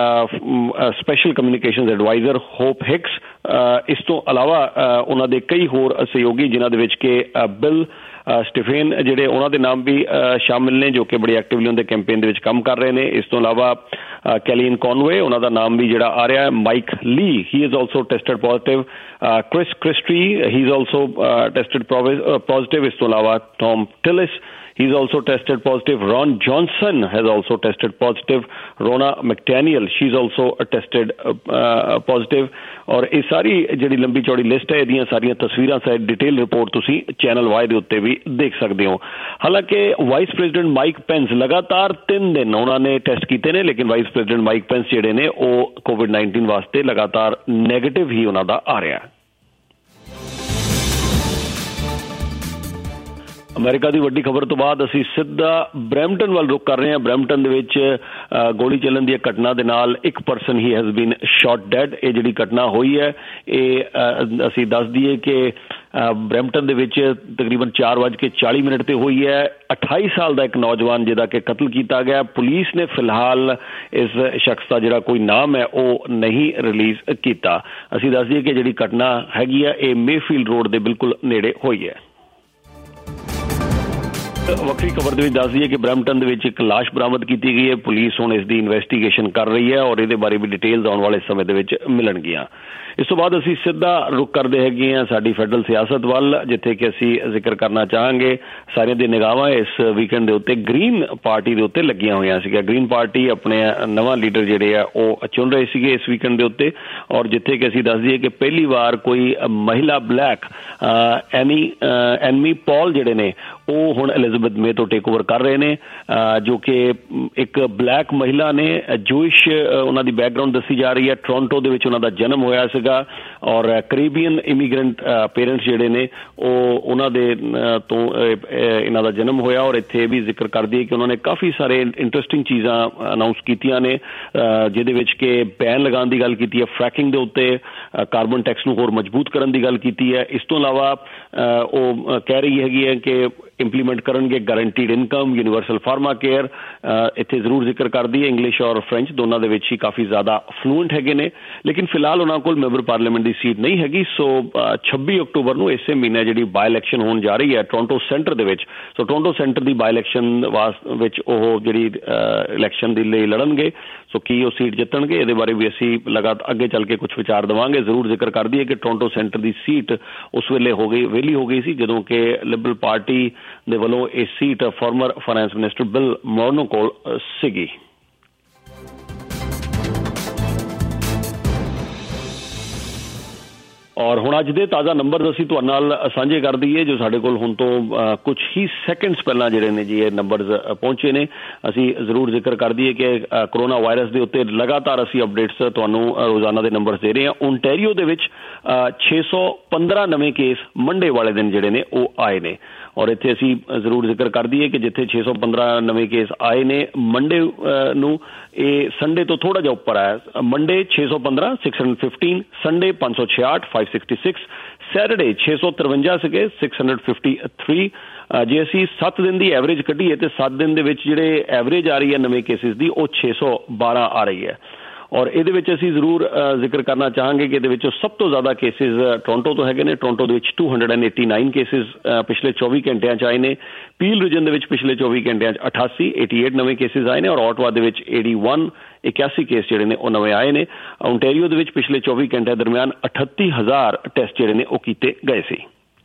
special communications adviser Hope Hicks, ਇਸ ਤੋਂ ਇਲਾਵਾ ਉਹਨਾਂ ਦੇ ਕਈ ਹੋਰ ਸਹਿਯੋਗੀ ਜਿਨ੍ਹਾਂ ਦੇ ਵਿੱਚ ਕਿ ਬਿਲ ਸਟੀਫਨ ਜਿਹੜੇ ਉਹਨਾਂ ਦੇ ਨਾਮ ਵੀ ਸ਼ਾਮਿਲ ਨੇ ਜੋ ਕਿ ਬੜੀ ਐਕਟਿਵਲੀ ਉਹਦੇ ਕੈਂਪੇਨ ਦੇ ਵਿੱਚ ਕੰਮ ਕਰ ਰਹੇ ਨੇ। ਇਸ ਤੋਂ ਇਲਾਵਾ ਕੈਲੀਨ ਕੌਨਵੇ ਉਹਨਾਂ ਦਾ ਨਾਮ ਵੀ ਜਿਹੜਾ ਆ ਰਿਹਾ ਹੈ, Mike Lee he is also tested positive, Chris Christie he is also tested positive. ਇਸ ਤੋਂ ਇਲਾਵਾ Tom Tillis he is also tested positive. Ron Johnson has also tested positive. Rona McDaniel she's also tested uh, uh, positive. ਔਰ ਇਹ ਸਾਰੀ ਜਿਹੜੀ ਲੰਬੀ ਚੌੜੀ list ਹੈ ਇਹਦੀਆਂ ਸਾਰੀਆਂ ਤਸਵੀਰਾਂ ਸਹਿਤ ਡਿਟੇਲ ਰਿਪੋਰਟ ਤੁਸੀਂ ਚੈਨਲ ਵਾਈ ਦੇ ਉੱਤੇ ਵੀ ਦੇਖ ਸਕਦੇ ਹੋ। ਹਾਲਾਂਕਿ ਵਾਈਸ ਪ੍ਰੈਜ਼ੀਡੈਂਟ ਮਾਈਕ ਪੈਂਸ ਲਗਾਤਾਰ ਤਿੰਨ ਦਿਨ ਉਹਨਾਂ ਨੇ ਟੈਸਟ ਕੀਤੇ ਨੇ, ਲੇਕਿਨ ਵਾਈਸ ਪ੍ਰੈਜ਼ੀਡੈਂਟ ਮਾਈਕ ਪੈਂਸ ਜਿਹੜੇ ਨੇ ਉਹ ਕੋਵਿਡ ਨਾਈਨਟੀਨ ਵਾਸਤੇ ਲਗਾਤਾਰ ਨੈਗੇਟਿਵ ਹੀ ਉਹਨਾਂ ਦਾ ਆ ਰਿਹਾ। ਅਮਰੀਕਾ ਦੀ ਵੱਡੀ ਖਬਰ ਤੋਂ ਬਾਅਦ ਅਸੀਂ ਸਿੱਧਾ ਬਰੈਂਪਟਨ ਵੱਲ ਰੁਕ ਕਰ ਰਹੇ ਹਾਂ। ਬਰੈਂਪਟਨ ਦੇ ਵਿੱਚ ਗੋਲੀ ਚੱਲਣ ਦੀ ਘਟਨਾ ਦੇ ਨਾਲ ਇੱਕ person he has been shot dead. ਇਹ ਜਿਹੜੀ ਘਟਨਾ ਹੋਈ ਹੈ ਇਹ ਅਸੀਂ ਦੱਸ ਦਈਏ ਕਿ ਬਰੈਂਪਟਨ ਦੇ ਵਿੱਚ ਤਕਰੀਬਨ ਚਾਰ ਵੱਜ ਕੇ ਚਾਲੀ ਮਿੰਟ ਤੇ ਹੋਈ ਹੈ। ਅਠਾਈ ਸਾਲ ਦਾ ਇੱਕ ਨੌਜਵਾਨ ਜਿਹਦਾ ਕਿ ਕਤਲ ਕੀਤਾ ਗਿਆ। ਪੁਲਿਸ ਨੇ ਫਿਲਹਾਲ ਇਸ ਸ਼ਖਸ ਦਾ ਜਿਹੜਾ ਕੋਈ ਨਾਮ ਹੈ ਉਹ ਨਹੀਂ ਰਿਲੀਜ਼ ਕੀਤਾ। ਅਸੀਂ ਦੱਸ ਦਈਏ ਕਿ ਜਿਹੜੀ ਘਟਨਾ ਹੈਗੀ ਹੈ ਇਹ ਮੇਫੀਲਡ ਰੋਡ ਦੇ ਬਿਲਕੁਲ ਨੇੜੇ ਹੋਈ ਹੈ। ਵੱਖਰੀ ਖਬਰ ਦੇ ਵਿੱਚ ਦੱਸ ਦਈਏ ਕਿ ਬਰੈਂਪਟਨ ਦੇ ਵਿੱਚ ਇੱਕ ਲਾਸ਼ ਬਰਾਮਦ ਕੀਤੀ ਗਈ ਹੈ। ਪੁਲਿਸ ਹੁਣ ਇਸ ਦੀ ਇਨਵੈਸਟੀਗੇਸ਼ਨ ਕਰ ਰਹੀ ਹੈ ਔਰ ਇਹਦੇ ਬਾਰੇ ਵੀ ਡਿਟੇਲਸ ਆਉਣ ਵਾਲੇ ਸਮੇਂ ਦੇ ਵਿੱਚ ਮਿਲਣਗੀਆਂ। ਇਸ ਤੋਂ ਬਾਅਦ ਅਸੀਂ ਸਿੱਧਾ ਰੁਕ ਕਰਦੇ ਹੈਗੇ ਹਾਂ ਸਾਡੀ ਫੈਡਰਲ ਸਿਆਸਤ ਵੱਲ, ਜਿੱਥੇ ਕਿ ਅਸੀਂ ਜ਼ਿਕਰ ਕਰਨਾ ਚਾਹਾਂਗੇ ਸਾਰਿਆਂ ਦੀ ਨਿਗਾਹਾਂ ਇਸ ਵੀਕਐਂਡ ਦੇ ਉੱਤੇ ਗ੍ਰੀਨ ਪਾਰਟੀ ਦੇ ਉੱਤੇ ਲੱਗੀਆਂ ਹੋਈਆਂ ਸੀਗੀਆਂ। ਗ੍ਰੀਨ ਪਾਰਟੀ ਆਪਣੇ ਨਵਾਂ ਲੀਡਰ ਜਿਹੜੇ ਆ ਉਹ ਚੁਣ ਰਹੇ ਸੀਗੇ ਇਸ ਵੀਕਐਂਡ ਦੇ ਉੱਤੇ ਔਰ ਜਿੱਥੇ ਕਿ ਅਸੀਂ ਦੱਸ ਦਈਏ ਕਿ ਪਹਿਲੀ ਵਾਰ ਕੋਈ ਮਹਿਲਾ ਬਲੈਕ ਐਨੀ ਐਨਮੀ ਪੌਲ ਜਿਹੜੇ ਨੇ ਉਹ ਹੁਣ ਐਲਿਜ਼ਾਬੈਥ ਮੇ ਤੋਂ ਟੇਕ ਓਵਰ ਕਰ ਰਹੇ ਨੇ, ਜੋ ਕਿ ਇੱਕ ਬਲੈਕ ਮਹਿਲਾ ਨੇ। ਜੂਇਸ਼ ਉਹਨਾਂ ਦੀ ਬੈਕਗਰਾਊਂਡ ਦੱਸੀ ਜਾ ਰਹੀ ਹੈ। ਟੋਰਾਂਟੋ ਦੇ ਵਿੱਚ ਉਹਨਾਂ ਦਾ ਜਨਮ ਹੋਇਆ ਸੀਗਾ ਔਰ ਕੈਰੀਬੀਅਨ ਇਮੀਗ੍ਰੈਂਟ ਪੇਰੈਂਟਸ ਜਿਹੜੇ ਨੇ ਉਹ ਉਹਨਾਂ ਦੇ ਤੋਂ ਇਹਨਾਂ ਦਾ ਜਨਮ ਹੋਇਆ ਔਰ ਇੱਥੇ ਵੀ ਜ਼ਿਕਰ ਕਰਦੀ ਹੈ ਕਿ ਉਹਨਾਂ ਨੇ ਕਾਫੀ ਸਾਰੇ ਇੰਟਰਸਟਿੰਗ ਚੀਜ਼ਾਂ ਅਨਾਊਂਸ ਕੀਤੀਆਂ ਨੇ, ਜਿਹਦੇ ਵਿੱਚ ਕਿ ਬੈਨ ਲਗਾਉਣ ਦੀ ਗੱਲ ਕੀਤੀ ਹੈ ਫਰੈਕਿੰਗ ਦੇ ਉੱਤੇ, ਕਾਰਬਨ ਟੈਕਸ ਨੂੰ ਹੋਰ ਮਜ਼ਬੂਤ ਕਰਨ ਦੀ ਗੱਲ ਕੀਤੀ ਹੈ। ਇਸ ਤੋਂ ਇਲਾਵਾ ਉਹ ਕਹਿ ਰਹੀ ਹੈਗੀ ਹੈ ਕਿ ਇੰਪਲੀਮੈਂਟ ਕਰਨਗੇ guaranteed income, universal pharmacare. ਇੱਥੇ ਜ਼ਰੂਰ ਜ਼ਿਕਰ ਕਰਦੀ ਹੈ ਇੰਗਲਿਸ਼ ਔਰ ਫਰੈਂਚ ਦੋਨਾਂ ਦੇ ਵਿੱਚ ਹੀ ਕਾਫੀ ਜ਼ਿਆਦਾ ਫਲੂਐਂਟ ਹੈਗੇ ਨੇ, ਲੇਕਿਨ ਫਿਲਹਾਲ ਉਹਨਾਂ ਕੋਲ ਮੈਂਬਰ ਪਾਰਲੀਮੈਂਟ ਦੀ ਸੀਟ ਨਹੀਂ ਹੈਗੀ। ਸੋ ਛੱਬੀ ਅਕਤੂਬਰ ਨੂੰ ਇਸੇ ਮਹੀਨੇ ਜਿਹੜੀ ਬਾਈ ਇਲੈਕਸ਼ਨ ਹੋਣ ਜਾ ਰਹੀ ਹੈ ਟੋਰਾਂਟੋ ਸੈਂਟਰ ਦੇ ਵਿੱਚ। ਸੋ ਟੋਰਾਂਟੋ ਸੈਂਟਰ ਦੀ ਬਾਈ ਇਲੈਕਸ਼ਨ ਵਿੱਚ ਉਹ ਜਿਹੜੀ ਇਲੈਕਸ਼ਨ ਦੇ ਲਈ ਲੜਨਗੇ। ਸੋ ਕੀ ਉਹ ਸੀਟ ਜਿੱਤਣਗੇ ਇਹਦੇ ਬਾਰੇ ਵੀ ਅਸੀਂ ਲਗਾਤਾਰ ਅੱਗੇ ਚੱਲ ਕੇ ਕੁਝ ਵਿਚਾਰ ਦੇਵਾਂਗੇ। ਜ਼ਰੂਰ ਜ਼ਿਕਰ ਕਰਦੀ ਹੈ ਕਿ ਟੋਰਾਂਟੋ ਸੈਂਟਰ ਦੀ ਸੀਟ ਉਸ ਵੇਲੇ ਹੋ ਗਈ ਵਿਹਲੀ ਹੋ ਗਈ ਸੀ ਜਦੋਂ ਕਿ ਲਿਬਰਲ ਪਾਰਟੀ ਦੇ ਵੱਲੋਂ ਇਹ seat former finance minister Bill Morneau ਕੋਲ ਸੀਗੀ। ਔਰ ਹੁਣ ਅੱਜ ਦੇ ਤਾਜ਼ਾ ਨੰਬਰ ਅਸੀਂ ਤੁਹਾਡੇ ਨਾਲ ਸਾਂਝੇ ਕਰ ਦਈਏ ਜੋ ਸਾਡੇ ਕੋਲ ਹੁਣ ਤੋਂ ਕੁਝ ਹੀ ਸੈਕਿੰਡਸ ਪਹਿਲਾਂ ਜਿਹੜੇ ਨੇ ਜੀ ਇਹ ਨੰਬਰਸ ਪਹੁੰਚੇ ਨੇ। ਅਸੀਂ ਜ਼ਰੂਰ ਜ਼ਿਕਰ ਕਰ ਦਈਏ ਕਿ ਕਰੋਨਾ ਵਾਇਰਸ ਦੇ ਉੱਤੇ ਲਗਾਤਾਰ ਅਸੀਂ ਅਪਡੇਟਸ ਤੁਹਾਨੂੰ ਰੋਜ਼ਾਨਾ ਦੇ ਨੰਬਰਸ ਦੇ ਰਹੇ ਹਾਂ। ਓਨਟਾਰੀਓ ਦੇ ਵਿੱਚ ਛੇ ਸੌ ਪੰਦਰਾਂ ਨਵੇਂ ਕੇਸ ਮੰਡੇ ਵਾਲੇ ਦਿਨ ਜਿਹੜੇ ਨੇ ਉਹ ਆਏ ਨੇ ਔਰ ਇੱਥੇ ਅਸੀਂ ਜ਼ਰੂਰ ਜ਼ਿਕਰ ਕਰ ਦਈਏ ਕਿ ਜਿੱਥੇ ਛੇ ਸੌ ਪੰਦਰਾਂ ਨਵੇਂ ਕੇਸ ਆਏ ਨੇ ਮੰਡੇ ਨੂੰ ਇਹ ਸੰਡੇ ਤੋਂ ਥੋੜਾ ਜਿਹਾ ਉੱਪਰ ਆਇਆ। ਮੰਡੇ ਛੇ ਸੌ ਪੰਦਰਾਂ ਸਿਕਸ ਹੰਡਰਡ ਫਿਫਟੀਨ, ਸੰਡੇ ਪੰਜ ਸੌ ਛਿਆਹਠ ਫਾਈਵ ਸਿਕਸਟੀ ਸਿਕਸ, ਸੈਟਰਡੇ ਛੇ ਸੌ ਤਰਵੰਜਾ ਸੀਗੇ ਸਿਕਸ ਹੰਡਰਡ ਫਿਫਟੀ ਥ੍ਰੀ। ਜੇ ਅਸੀਂ ਸੱਤ ਦਿਨ ਦੀ ਐਵਰੇਜ ਕੱਢੀਏ ਤੇ ਸੱਤ ਦਿਨ ਦੇ ਵਿੱਚ ਜਿਹੜੇ ਐਵਰੇਜ ਆ ਰਹੀ ਹੈ ਨਵੇਂ ਕੇਸਿਸ ਦੀ ਉਹ ਛੇ ਸੌ ਬਾਰਾਂ ਆ ਰਹੀ ਹੈ। ਔਰ ਇਹਦੇ ਵਿੱਚ ਅਸੀਂ ਜ਼ਰੂਰ ਜ਼ਿਕਰ ਕਰਨਾ ਚਾਹਾਂਗੇ ਕਿ ਇਹਦੇ ਵਿੱਚੋਂ ਸਭ ਤੋਂ ਜ਼ਿਆਦਾ ਕੇਸਿਸ ਟੋਰਾਂਟੋ ਤੋਂ ਹੈਗੇ ਨੇ। ਟੋਰਾਂਟੋ ਦੇ ਵਿੱਚ two hundred and eighty nine cases ਪਿਛਲੇ ਚੌਵੀ ਘੰਟਿਆਂ 'ਚ ਆਏ ਨੇ। ਪੀਲ ਰੀਜਨ ਦੇ ਵਿੱਚ ਪਿਛਲੇ ਚੌਵੀ ਘੰਟਿਆਂ 'ਚ ਅਠਾਸੀ ਏਟੀ ਏਟ ਨਵੇਂ ਕੇਸਿਸ ਆਏ ਨੇ ਔਰ ਆਟਵਾ ਦੇ ਵਿੱਚ ਏਟੀ ਵਨ ਇਕਿਆਸੀ ਕੇਸ ਜਿਹੜੇ ਨੇ ਉਹ ਨਵੇਂ ਆਏ ਨੇ। ਓਨਟਾਰੀਓ ਦੇ ਵਿੱਚ ਪਿਛਲੇ ਚੌਵੀ ਘੰਟਿਆਂ ਦਰਮਿਆਨ ਅਠੱਤੀ ਹਜ਼ਾਰ ਟੈਸਟ ਜਿਹੜੇ ਨੇ ਉਹ ਕੀਤੇ ਗਏ ਸੀ।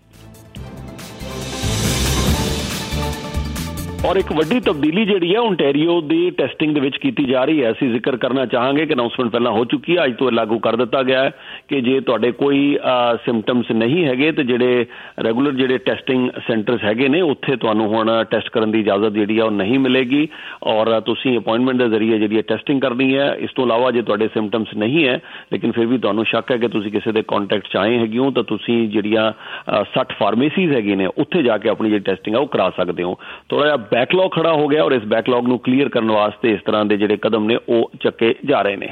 ਔਰ ਇੱਕ ਵੱਡੀ ਤਬਦੀਲੀ ਜਿਹੜੀ ਹੈ ਓਨਟਾਰੀਓ ਦੀ ਟੈਸਟਿੰਗ ਦੇ ਵਿੱਚ ਕੀਤੀ ਜਾ ਰਹੀ ਹੈ। ਅਸੀਂ ਜ਼ਿਕਰ ਕਰਨਾ ਚਾਹਾਂਗੇ ਕਿ ਅਨਾਉਂਸਮੈਂਟ ਪਹਿਲਾਂ ਹੋ ਚੁੱਕੀ ਹੈ, ਅੱਜ ਤੋਂ ਲਾਗੂ ਕਰ ਦਿੱਤਾ ਗਿਆ ਹੈ ਕਿ ਜੇ ਤੁਹਾਡੇ ਕੋਈ ਸਿੰਪਟਮਸ ਨਹੀਂ ਹੈਗੇ ਤੇ ਜਿਹੜੇ ਰੈਗੂਲਰ ਜਿਹੜੇ ਟੈਸਟਿੰਗ ਸੈਂਟਰਸ ਹੈਗੇ ਨੇ ਉੱਥੇ ਤੁਹਾਨੂੰ ਹੁਣ ਟੈਸਟ ਕਰਨ ਦੀ ਇਜਾਜ਼ਤ ਜਿਹੜੀ ਆ ਉਹ ਨਹੀਂ ਮਿਲੇਗੀ ਔਰ ਤੁਸੀਂ ਅਪਾਇੰਟਮੈਂਟ ਦੇ ਜ਼ਰੀਏ ਜਿਹੜੀ ਟੈਸਟਿੰਗ ਕਰਨੀ ਹੈ। ਇਸ ਤੋਂ ਇਲਾਵਾ ਜੇ ਤੁਹਾਡੇ ਸਿੰਪਟਮਸ ਨਹੀਂ ਹੈ ਲੇਕਿਨ ਫਿਰ ਵੀ ਤੁਹਾਨੂੰ ਸ਼ੱਕ ਹੈ ਕਿ ਤੁਸੀਂ ਕਿਸੇ ਦੇ ਕੰਟੈਕਟ 'ਚ ਆਏ ਹੈਗੇ ਹੋ ਤਾਂ ਤੁਸੀਂ ਜਿਹੜੀਆਂ ਸੱਠ ਫਾਰਮੇਸੀਜ਼ ਹੈਗੀ ਨੇ ਉੱਥੇ ਜਾ ਕੇ ਆਪਣੀ ਜਿਹੜੀ ਟੈਸਟਿੰਗ ਆ ਉਹ ਕਰਾ ਸਕਦੇ ਹੋ। ਥੋੜਾ ਜਿਹਾ ਬੈਕਲੌਗ ਖੜਾ ਹੋ ਗਿਆ ਔਰ ਇਸ ਬੈਕਲੌਗ ਨੂੰ ਕਲੀਅਰ ਕਰਨ ਵਾਸਤੇ ਇਸ ਤਰ੍ਹਾਂ ਦੇ ਜਿਹੜੇ ਕਦਮ ਨੇ ਉਹ ਚੱਕੇ ਜਾ ਰਹੇ ਨੇ।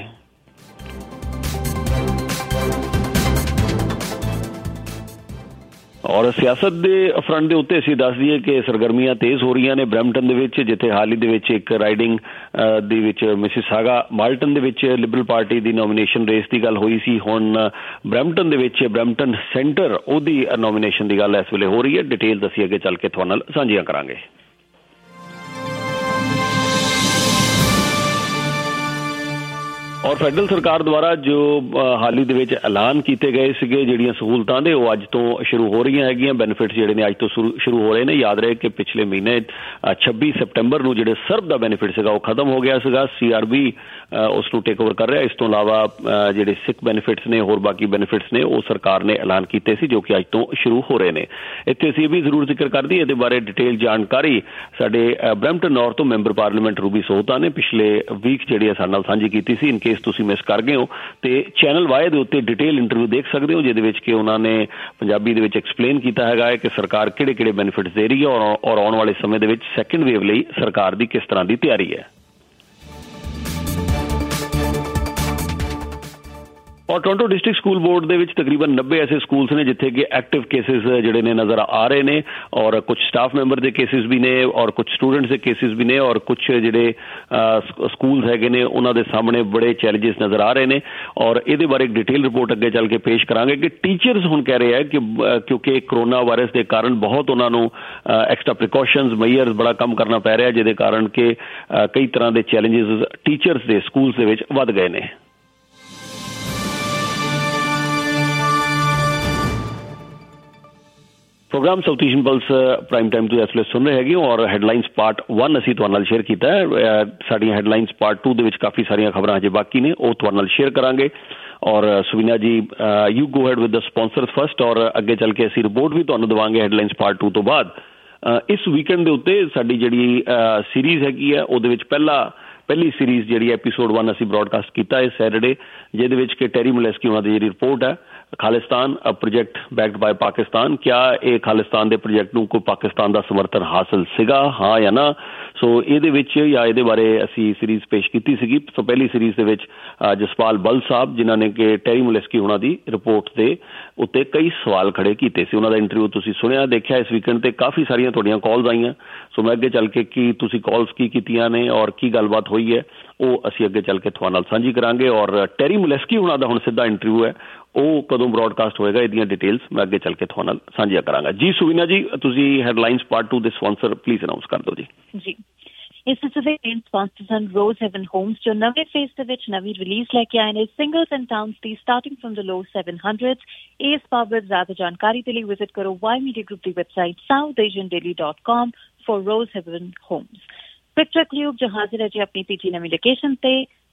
ਔਰ ਸਿਆਸਤ ਦੇ ਫਰੰਟ ਦੇ ਉੱਤੇ ਅਸੀਂ ਦੱਸ ਦਈਏ ਕਿ ਸਰਗਰਮੀਆਂ ਤੇਜ਼ ਹੋ ਰਹੀਆਂ ਨੇ ਬਰੈਂਪਟਨ ਦੇ ਵਿੱਚ, ਜਿੱਥੇ ਹਾਲ ਹੀ ਦੇ ਵਿੱਚ ਇੱਕ ਰਾਈਡਿੰਗ ਦੇ ਵਿੱਚ ਮਿਸਿਸਾਗਾ ਮਾਲਟਨ ਦੇ ਵਿੱਚ ਲਿਬਰਲ ਪਾਰਟੀ ਦੀ ਨੋਮੀਨੇਸ਼ਨ ਰੇਸ ਦੀ ਗੱਲ ਹੋਈ ਸੀ। ਹੁਣ ਬਰੈਂਪਟਨ ਦੇ ਵਿੱਚ ਬਰੈਂਪਟਨ ਸੈਂਟਰ ਉਹਦੀ ਨੋਮੀਨੇਸ਼ਨ ਦੀ ਗੱਲ ਇਸ ਵੇਲੇ ਹੋ ਰਹੀ ਹੈ। ਡਿਟੇਲ ਅਸੀਂ ਅੱਗੇ ਚੱਲ ਕੇ ਤੁਹਾਡੇ ਨਾਲ ਸਾਂਝੀਆਂ ਕਰਾਂਗੇ। ਔਰ ਫੈਡਰਲ ਸਰਕਾਰ ਦੁਆਰਾ ਜੋ ਹਾਲ ਹੀ ਦੇ ਵਿੱਚ ਐਲਾਨ ਕੀਤੇ ਗਏ ਸੀਗੇ ਜਿਹੜੀਆਂ ਸਹੂਲਤਾਂ ਦੇ ਉਹ ਅੱਜ ਤੋਂ ਸ਼ੁਰੂ ਹੋ ਰਹੀਆਂ ਹੈਗੀਆਂ। ਬੈਨੀਫਿਟਸ ਜਿਹੜੇ ਨੇ ਅੱਜ ਤੋਂ ਸ਼ੁਰੂ ਹੋ ਰਹੇ ਨੇ। ਯਾਦ ਰਹੇ ਕਿ ਪਿਛਲੇ ਮਹੀਨੇ ਛੱਬੀ ਸੈਪਟੈਂਬਰ ਨੂੰ ਜਿਹੜੇ ਸਰਬ ਦਾ ਬੈਨੀਫਿਟ ਸੀਗਾ ਉਹ ਖਤਮ ਹੋ ਗਿਆ ਸੀਗਾ। ਸੀ ਆਰ ਬੀ ਉਸ ਨੂੰ ਟੇਕ ਓਵਰ ਕਰ ਰਿਹਾ। ਇਸ ਤੋਂ ਇਲਾਵਾ ਜਿਹੜੇ ਸਿੱਖ ਬੈਨੀਫਿਟਸ ਨੇ ਹੋਰ ਬਾਕੀ ਬੈਨੀਫਿਟਸ ਨੇ ਉਹ ਸਰਕਾਰ ਨੇ ਐਲਾਨ ਕੀਤੇ ਸੀ ਜੋ ਕਿ ਅੱਜ ਤੋਂ ਸ਼ੁਰੂ ਹੋ ਰਹੇ ਨੇ। ਇੱਥੇ ਅਸੀਂ ਇਹ ਵੀ ਜ਼ਰੂਰ ਜ਼ਿਕਰ ਕਰ ਦਈਏ ਇਹਦੇ ਬਾਰੇ ਡਿਟੇਲ ਜਾਣਕਾਰੀ ਸਾਡੇ ਬਰੈਂਪਟਨ ਨੌਰਥ ਤੋਂ ਮੈਂਬਰ ਪਾਰਲੀਮੈਂਟ ਰੂਬੀ ਸੋਹਤਾ ਨੇ ਪਿਛਲੇ ਵੀਕ ਜਿਹੜੀ ਸਾਡੇ ਨਾਲ ਸਾਂਝੀ ਕੀਤੀ ਸੀ। ਇਨ ਕੇਸ ਤੁਸੀਂ ਮਿਸ ਕਰ ਗਏ ਹੋ ਤੇ ਚੈਨਲ ਵਾਈ ਦੇ ਉੱਤੇ ਡਿਟੇਲ ਇੰਟਰਵਿਊ ਦੇਖ ਸਕਦੇ ਹੋ ਜਿਹਦੇ ਵਿੱਚ ਕਿ ਉਹਨਾਂ ਨੇ ਪੰਜਾਬੀ ਦੇ ਵਿੱਚ ਐਕਸਪਲੇਨ ਕੀਤਾ ਹੈਗਾ ਹੈ ਕਿ ਸਰਕਾਰ ਕਿਹੜੇ ਕਿਹੜੇ ਬੈਨੀਫਿਟਸ ਦੇ ਰਹੀ ਹੈ ਔਰ ਆਉਣ ਵਾਲੇ ਸਮੇਂ ਦੇ ਵਿੱਚ ਸੈਕੰਡ ਵੇਵ ਲਈ ਸਰਕਾਰ ਦੀ ਕਿਸ ਤਰ੍ਹਾਂ ਦੀ ਤਿਆਰੀ ਹੈ। ਔਰ ਟੋਰਾਂਟੋ ਡਿਸਟ੍ਰਿਕਟ ਸਕੂਲ ਬੋਰਡ ਦੇ ਵਿੱਚ ਤਕਰੀਬਨ ਨੱਬੇ ਐਸੇ ਸਕੂਲਸ ਨੇ ਜਿੱਥੇ ਕਿ ਐਕਟਿਵ ਕੇਸਿਸ ਜਿਹੜੇ ਨੇ ਨਜ਼ਰ ਆ ਰਹੇ ਨੇ ਔਰ ਕੁਝ ਸਟਾਫ ਮੈਂਬਰ ਦੇ ਕੇਸਿਸ ਵੀ ਨੇ ਔਰ ਕੁਝ ਸਟੂਡੈਂਟਸ ਦੇ ਕੇਸਿਸ ਵੀ ਨੇ ਔਰ ਕੁਝ ਜਿਹੜੇ ਸਕੂਲਸ ਹੈਗੇ ਨੇ ਉਹਨਾਂ ਦੇ ਸਾਹਮਣੇ ਬੜੇ ਚੈਲੰਜਸ ਨਜ਼ਰ ਆ ਰਹੇ ਨੇ ਔਰ ਇਹਦੇ ਬਾਰੇ ਇੱਕ ਡਿਟੇਲ ਰਿਪੋਰਟ ਅੱਗੇ ਚੱਲ ਕੇ ਪੇਸ਼ ਕਰਾਂਗੇ ਕਿ ਟੀਚਰਸ ਹੁਣ ਕਹਿ ਰਹੇ ਆ ਕਿ ਕਿਉਂਕਿ ਕਰੋਨਾ ਵਾਇਰਸ ਦੇ ਕਾਰਨ ਬਹੁਤ ਉਹਨਾਂ ਨੂੰ ਐਕਸਟਰਾ ਪ੍ਰੀਕਾਸ਼ਨਸ ਮਈਅਰਸ ਬੜਾ ਕੰਮ ਕਰਨਾ ਪੈ ਰਿਹਾ ਜਿਹਦੇ ਕਾਰਨ ਕਿ ਕਈ ਤਰ੍ਹਾਂ ਦੇ ਚੈਲੰਜਸ ਟੀਚਰਸ ਦੇ ਸਕੂਲਸ ਦੇ ਵਿੱਚ ਵੱਧ ਗਏ ਨੇ। Programme South Asian plus prime time ਤੋਂ ਇਸ ਵੇਲੇ ਸੁਣ ਰਹੇ ਹੈਗੇ ਔਰ ਹੈਡਲਾਈਨਸ ਪਾਰਟ ਵਨ ਅਸੀਂ ਤੁਹਾਡੇ ਨਾਲ ਸ਼ੇਅਰ ਕੀਤਾ ਹੈ। ਸਾਡੀਆਂ ਹੈਡਲਾਈਨਸ ਪਾਰਟ ਟੂ ਦੇ ਵਿੱਚ ਕਾਫੀ ਸਾਰੀਆਂ ਖਬਰਾਂ ਅਜੇ ਬਾਕੀ ਨੇ ਉਹ ਤੁਹਾਡੇ ਨਾਲ ਸ਼ੇਅਰ ਕਰਾਂਗੇ ਔਰ Suvina ji you go ahead with the sponsors first ਔਰ ਅੱਗੇ ਚੱਲ ਕੇ ਅਸੀਂ ਰਿਪੋਰਟ ਵੀ ਤੁਹਾਨੂੰ ਦੇਵਾਂਗੇ ਹੈਡਲਾਈਨਸ ਪਾਰਟ ਟੂ ਤੋਂ ਬਾਅਦ। ਇਸ ਵੀਕਐਂਡ ਦੇ ਉੱਤੇ ਸਾਡੀ ਜਿਹੜੀ ਸੀਰੀਜ਼ ਹੈਗੀ ਹੈ ਉਹਦੇ ਵਿੱਚ ਪਹਿਲਾ ਪਹਿਲੀ ਸੀਰੀਜ਼ ਜਿਹੜੀ ਐਪੀਸੋਡ ਵਨ ਅਸੀਂ ਬ੍ਰੌਡਕਾਸਟ ਕੀਤਾ ਹੈ ਸੈਟਰਡੇ ਜਿਹਦੇ ਵਿੱਚ ਕਿ ਟੈਰੀ ਮੁਲੈਸਕੀ ਉਹਨਾਂ ਦੀ ਜਿਹੜੀ ਰਿਪੋਰਟ ਹੈ Khalistan a project backed by Pakistan, ਕਿਆ ਇਹ ਖਾਲਿਸਤਾਨ ਦੇ ਪ੍ਰੋਜੈਕਟ ਨੂੰ ਕੋਈ ਪਾਕਿਸਤਾਨ ਦਾ ਸਮਰਥਨ ਹਾਸਲ ਸੀਗਾ ਹਾਂ ਜਾਂ ਨਾ। ਸੋ ਇਹਦੇ ਵਿੱਚ ਜਾਂ ਇਹਦੇ ਬਾਰੇ ਅਸੀਂ ਸੀਰੀਜ਼ ਪੇਸ਼ ਕੀਤੀ ਸੀਗੀ। ਸੋ ਪਹਿਲੀ ਸੀਰੀਜ਼ ਦੇ ਵਿੱਚ ਜਸਪਾਲ ਬਲ ਸਾਹਿਬ ਜਿਨ੍ਹਾਂ ਨੇ ਕਿ ਟੈਰੀ ਮੁਲੈਸਕੀ ਉਹਨਾਂ ਦੀ ਰਿਪੋਰਟ ਦੇ ਉੱਤੇ ਕਈ ਸਵਾਲ ਖੜੇ ਕੀਤੇ ਸੀ ਉਹਨਾਂ ਦਾ ਇੰਟਰਵਿਊ ਤੁਸੀਂ ਸੁਣਿਆ ਦੇਖਿਆ ਇਸ ਵੀਕਐਂਡ ਤੇ ਕਾਫੀ ਸਾਰੀਆਂ ਤੁਹਾਡੀਆਂ ਕਾਲਸ ਆਈਆਂ। ਸੋ ਮੈਂ ਅੱਗੇ ਚੱਲ ਕੇ ਕੀ ਤੁਸੀਂ ਕਾਲਸ ਕੀ ਕੀਤੀਆਂ ਨੇ ਔਰ ਕੀ ਗੱਲਬਾਤ ਹੋਈ ਹੈ ਉਹ ਅਸੀਂ ਅੱਗੇ ਚੱਲ ਕੇ ਤੁਹਾਡੇ ਨਾਲ ਸਾਂਝੀ ਕਰਾਂਗੇ ਔਰ ਟੈਰੀ ਮੁਲੈਸਕੀ ਉਹਨਾਂ ਦਾ ਹੁਣ ਸਿੱਧਾ ਇੰਟਰਵਿਊ ਹੈ ਉਹ ਕਦੋਂ ਬ੍ਰੌਡਕਾਸਟ ਹੋਏਗਾ ਇਹਦੀਆਂ ਡਿਟੇਲਸ ਮੈਂ ਅੱਗੇ ਚੱਲ ਕੇ ਤੁਹਾਡੇ ਨਾਲ ਸਾਂਝੀਆਂ ਕਰਾਂਗਾ। ਜੀ ਸੁਵੀਨਾ ਜੀ ਤੁਸੀਂ ਹੈਡਲਾਈਨਸ ਪਾਰਟ ਟੂ ਦੇ ਸਪਾਂਸਰ ਪਲੀਜ਼ ਅਨਾਉਂਸ ਕਰ ਦਿਓ ਜੀ। ਜੀ ਇਸ ਦੇ ਮੇਨ ਸਪਾਂਸਰਸ ਹਨ ਰੋਜ਼ ਹੈਵਨ ਹੋਮਸ ਜੋ ਨਵੇਂ ਫੇਸ ਦੇ ਵਿੱਚ ਨਵੀਂ ਰਿਲੀਜ਼ ਲੈ ਕੇ ਆਏ ਨੇ ਸਿੰਗਲਸ ਐਂਡ ਟਾਊਨਸ ਦੀ starting from the low seven hundreds. ਇਸ ਬਾਬਤ ਜ਼ਿਆਦਾ ਜਾਣਕਾਰੀ ਦੇ ਲਈ ਵਿਜ਼ਿਟ ਕਰੋ ਵਾਈ ਮੀਡੀਆ ਗਰੁੱਪ ਦੀ website South Asian Daily dot com for Rose Haven Homes. Picture club ਜੋ ਹਾਜ਼ਰ ਹੈ ਜੀ ਆਪਣੀ ਤੀਜੀ ਨਵੀਂ ਲੋਕੇਸ਼ਨ ਤੇ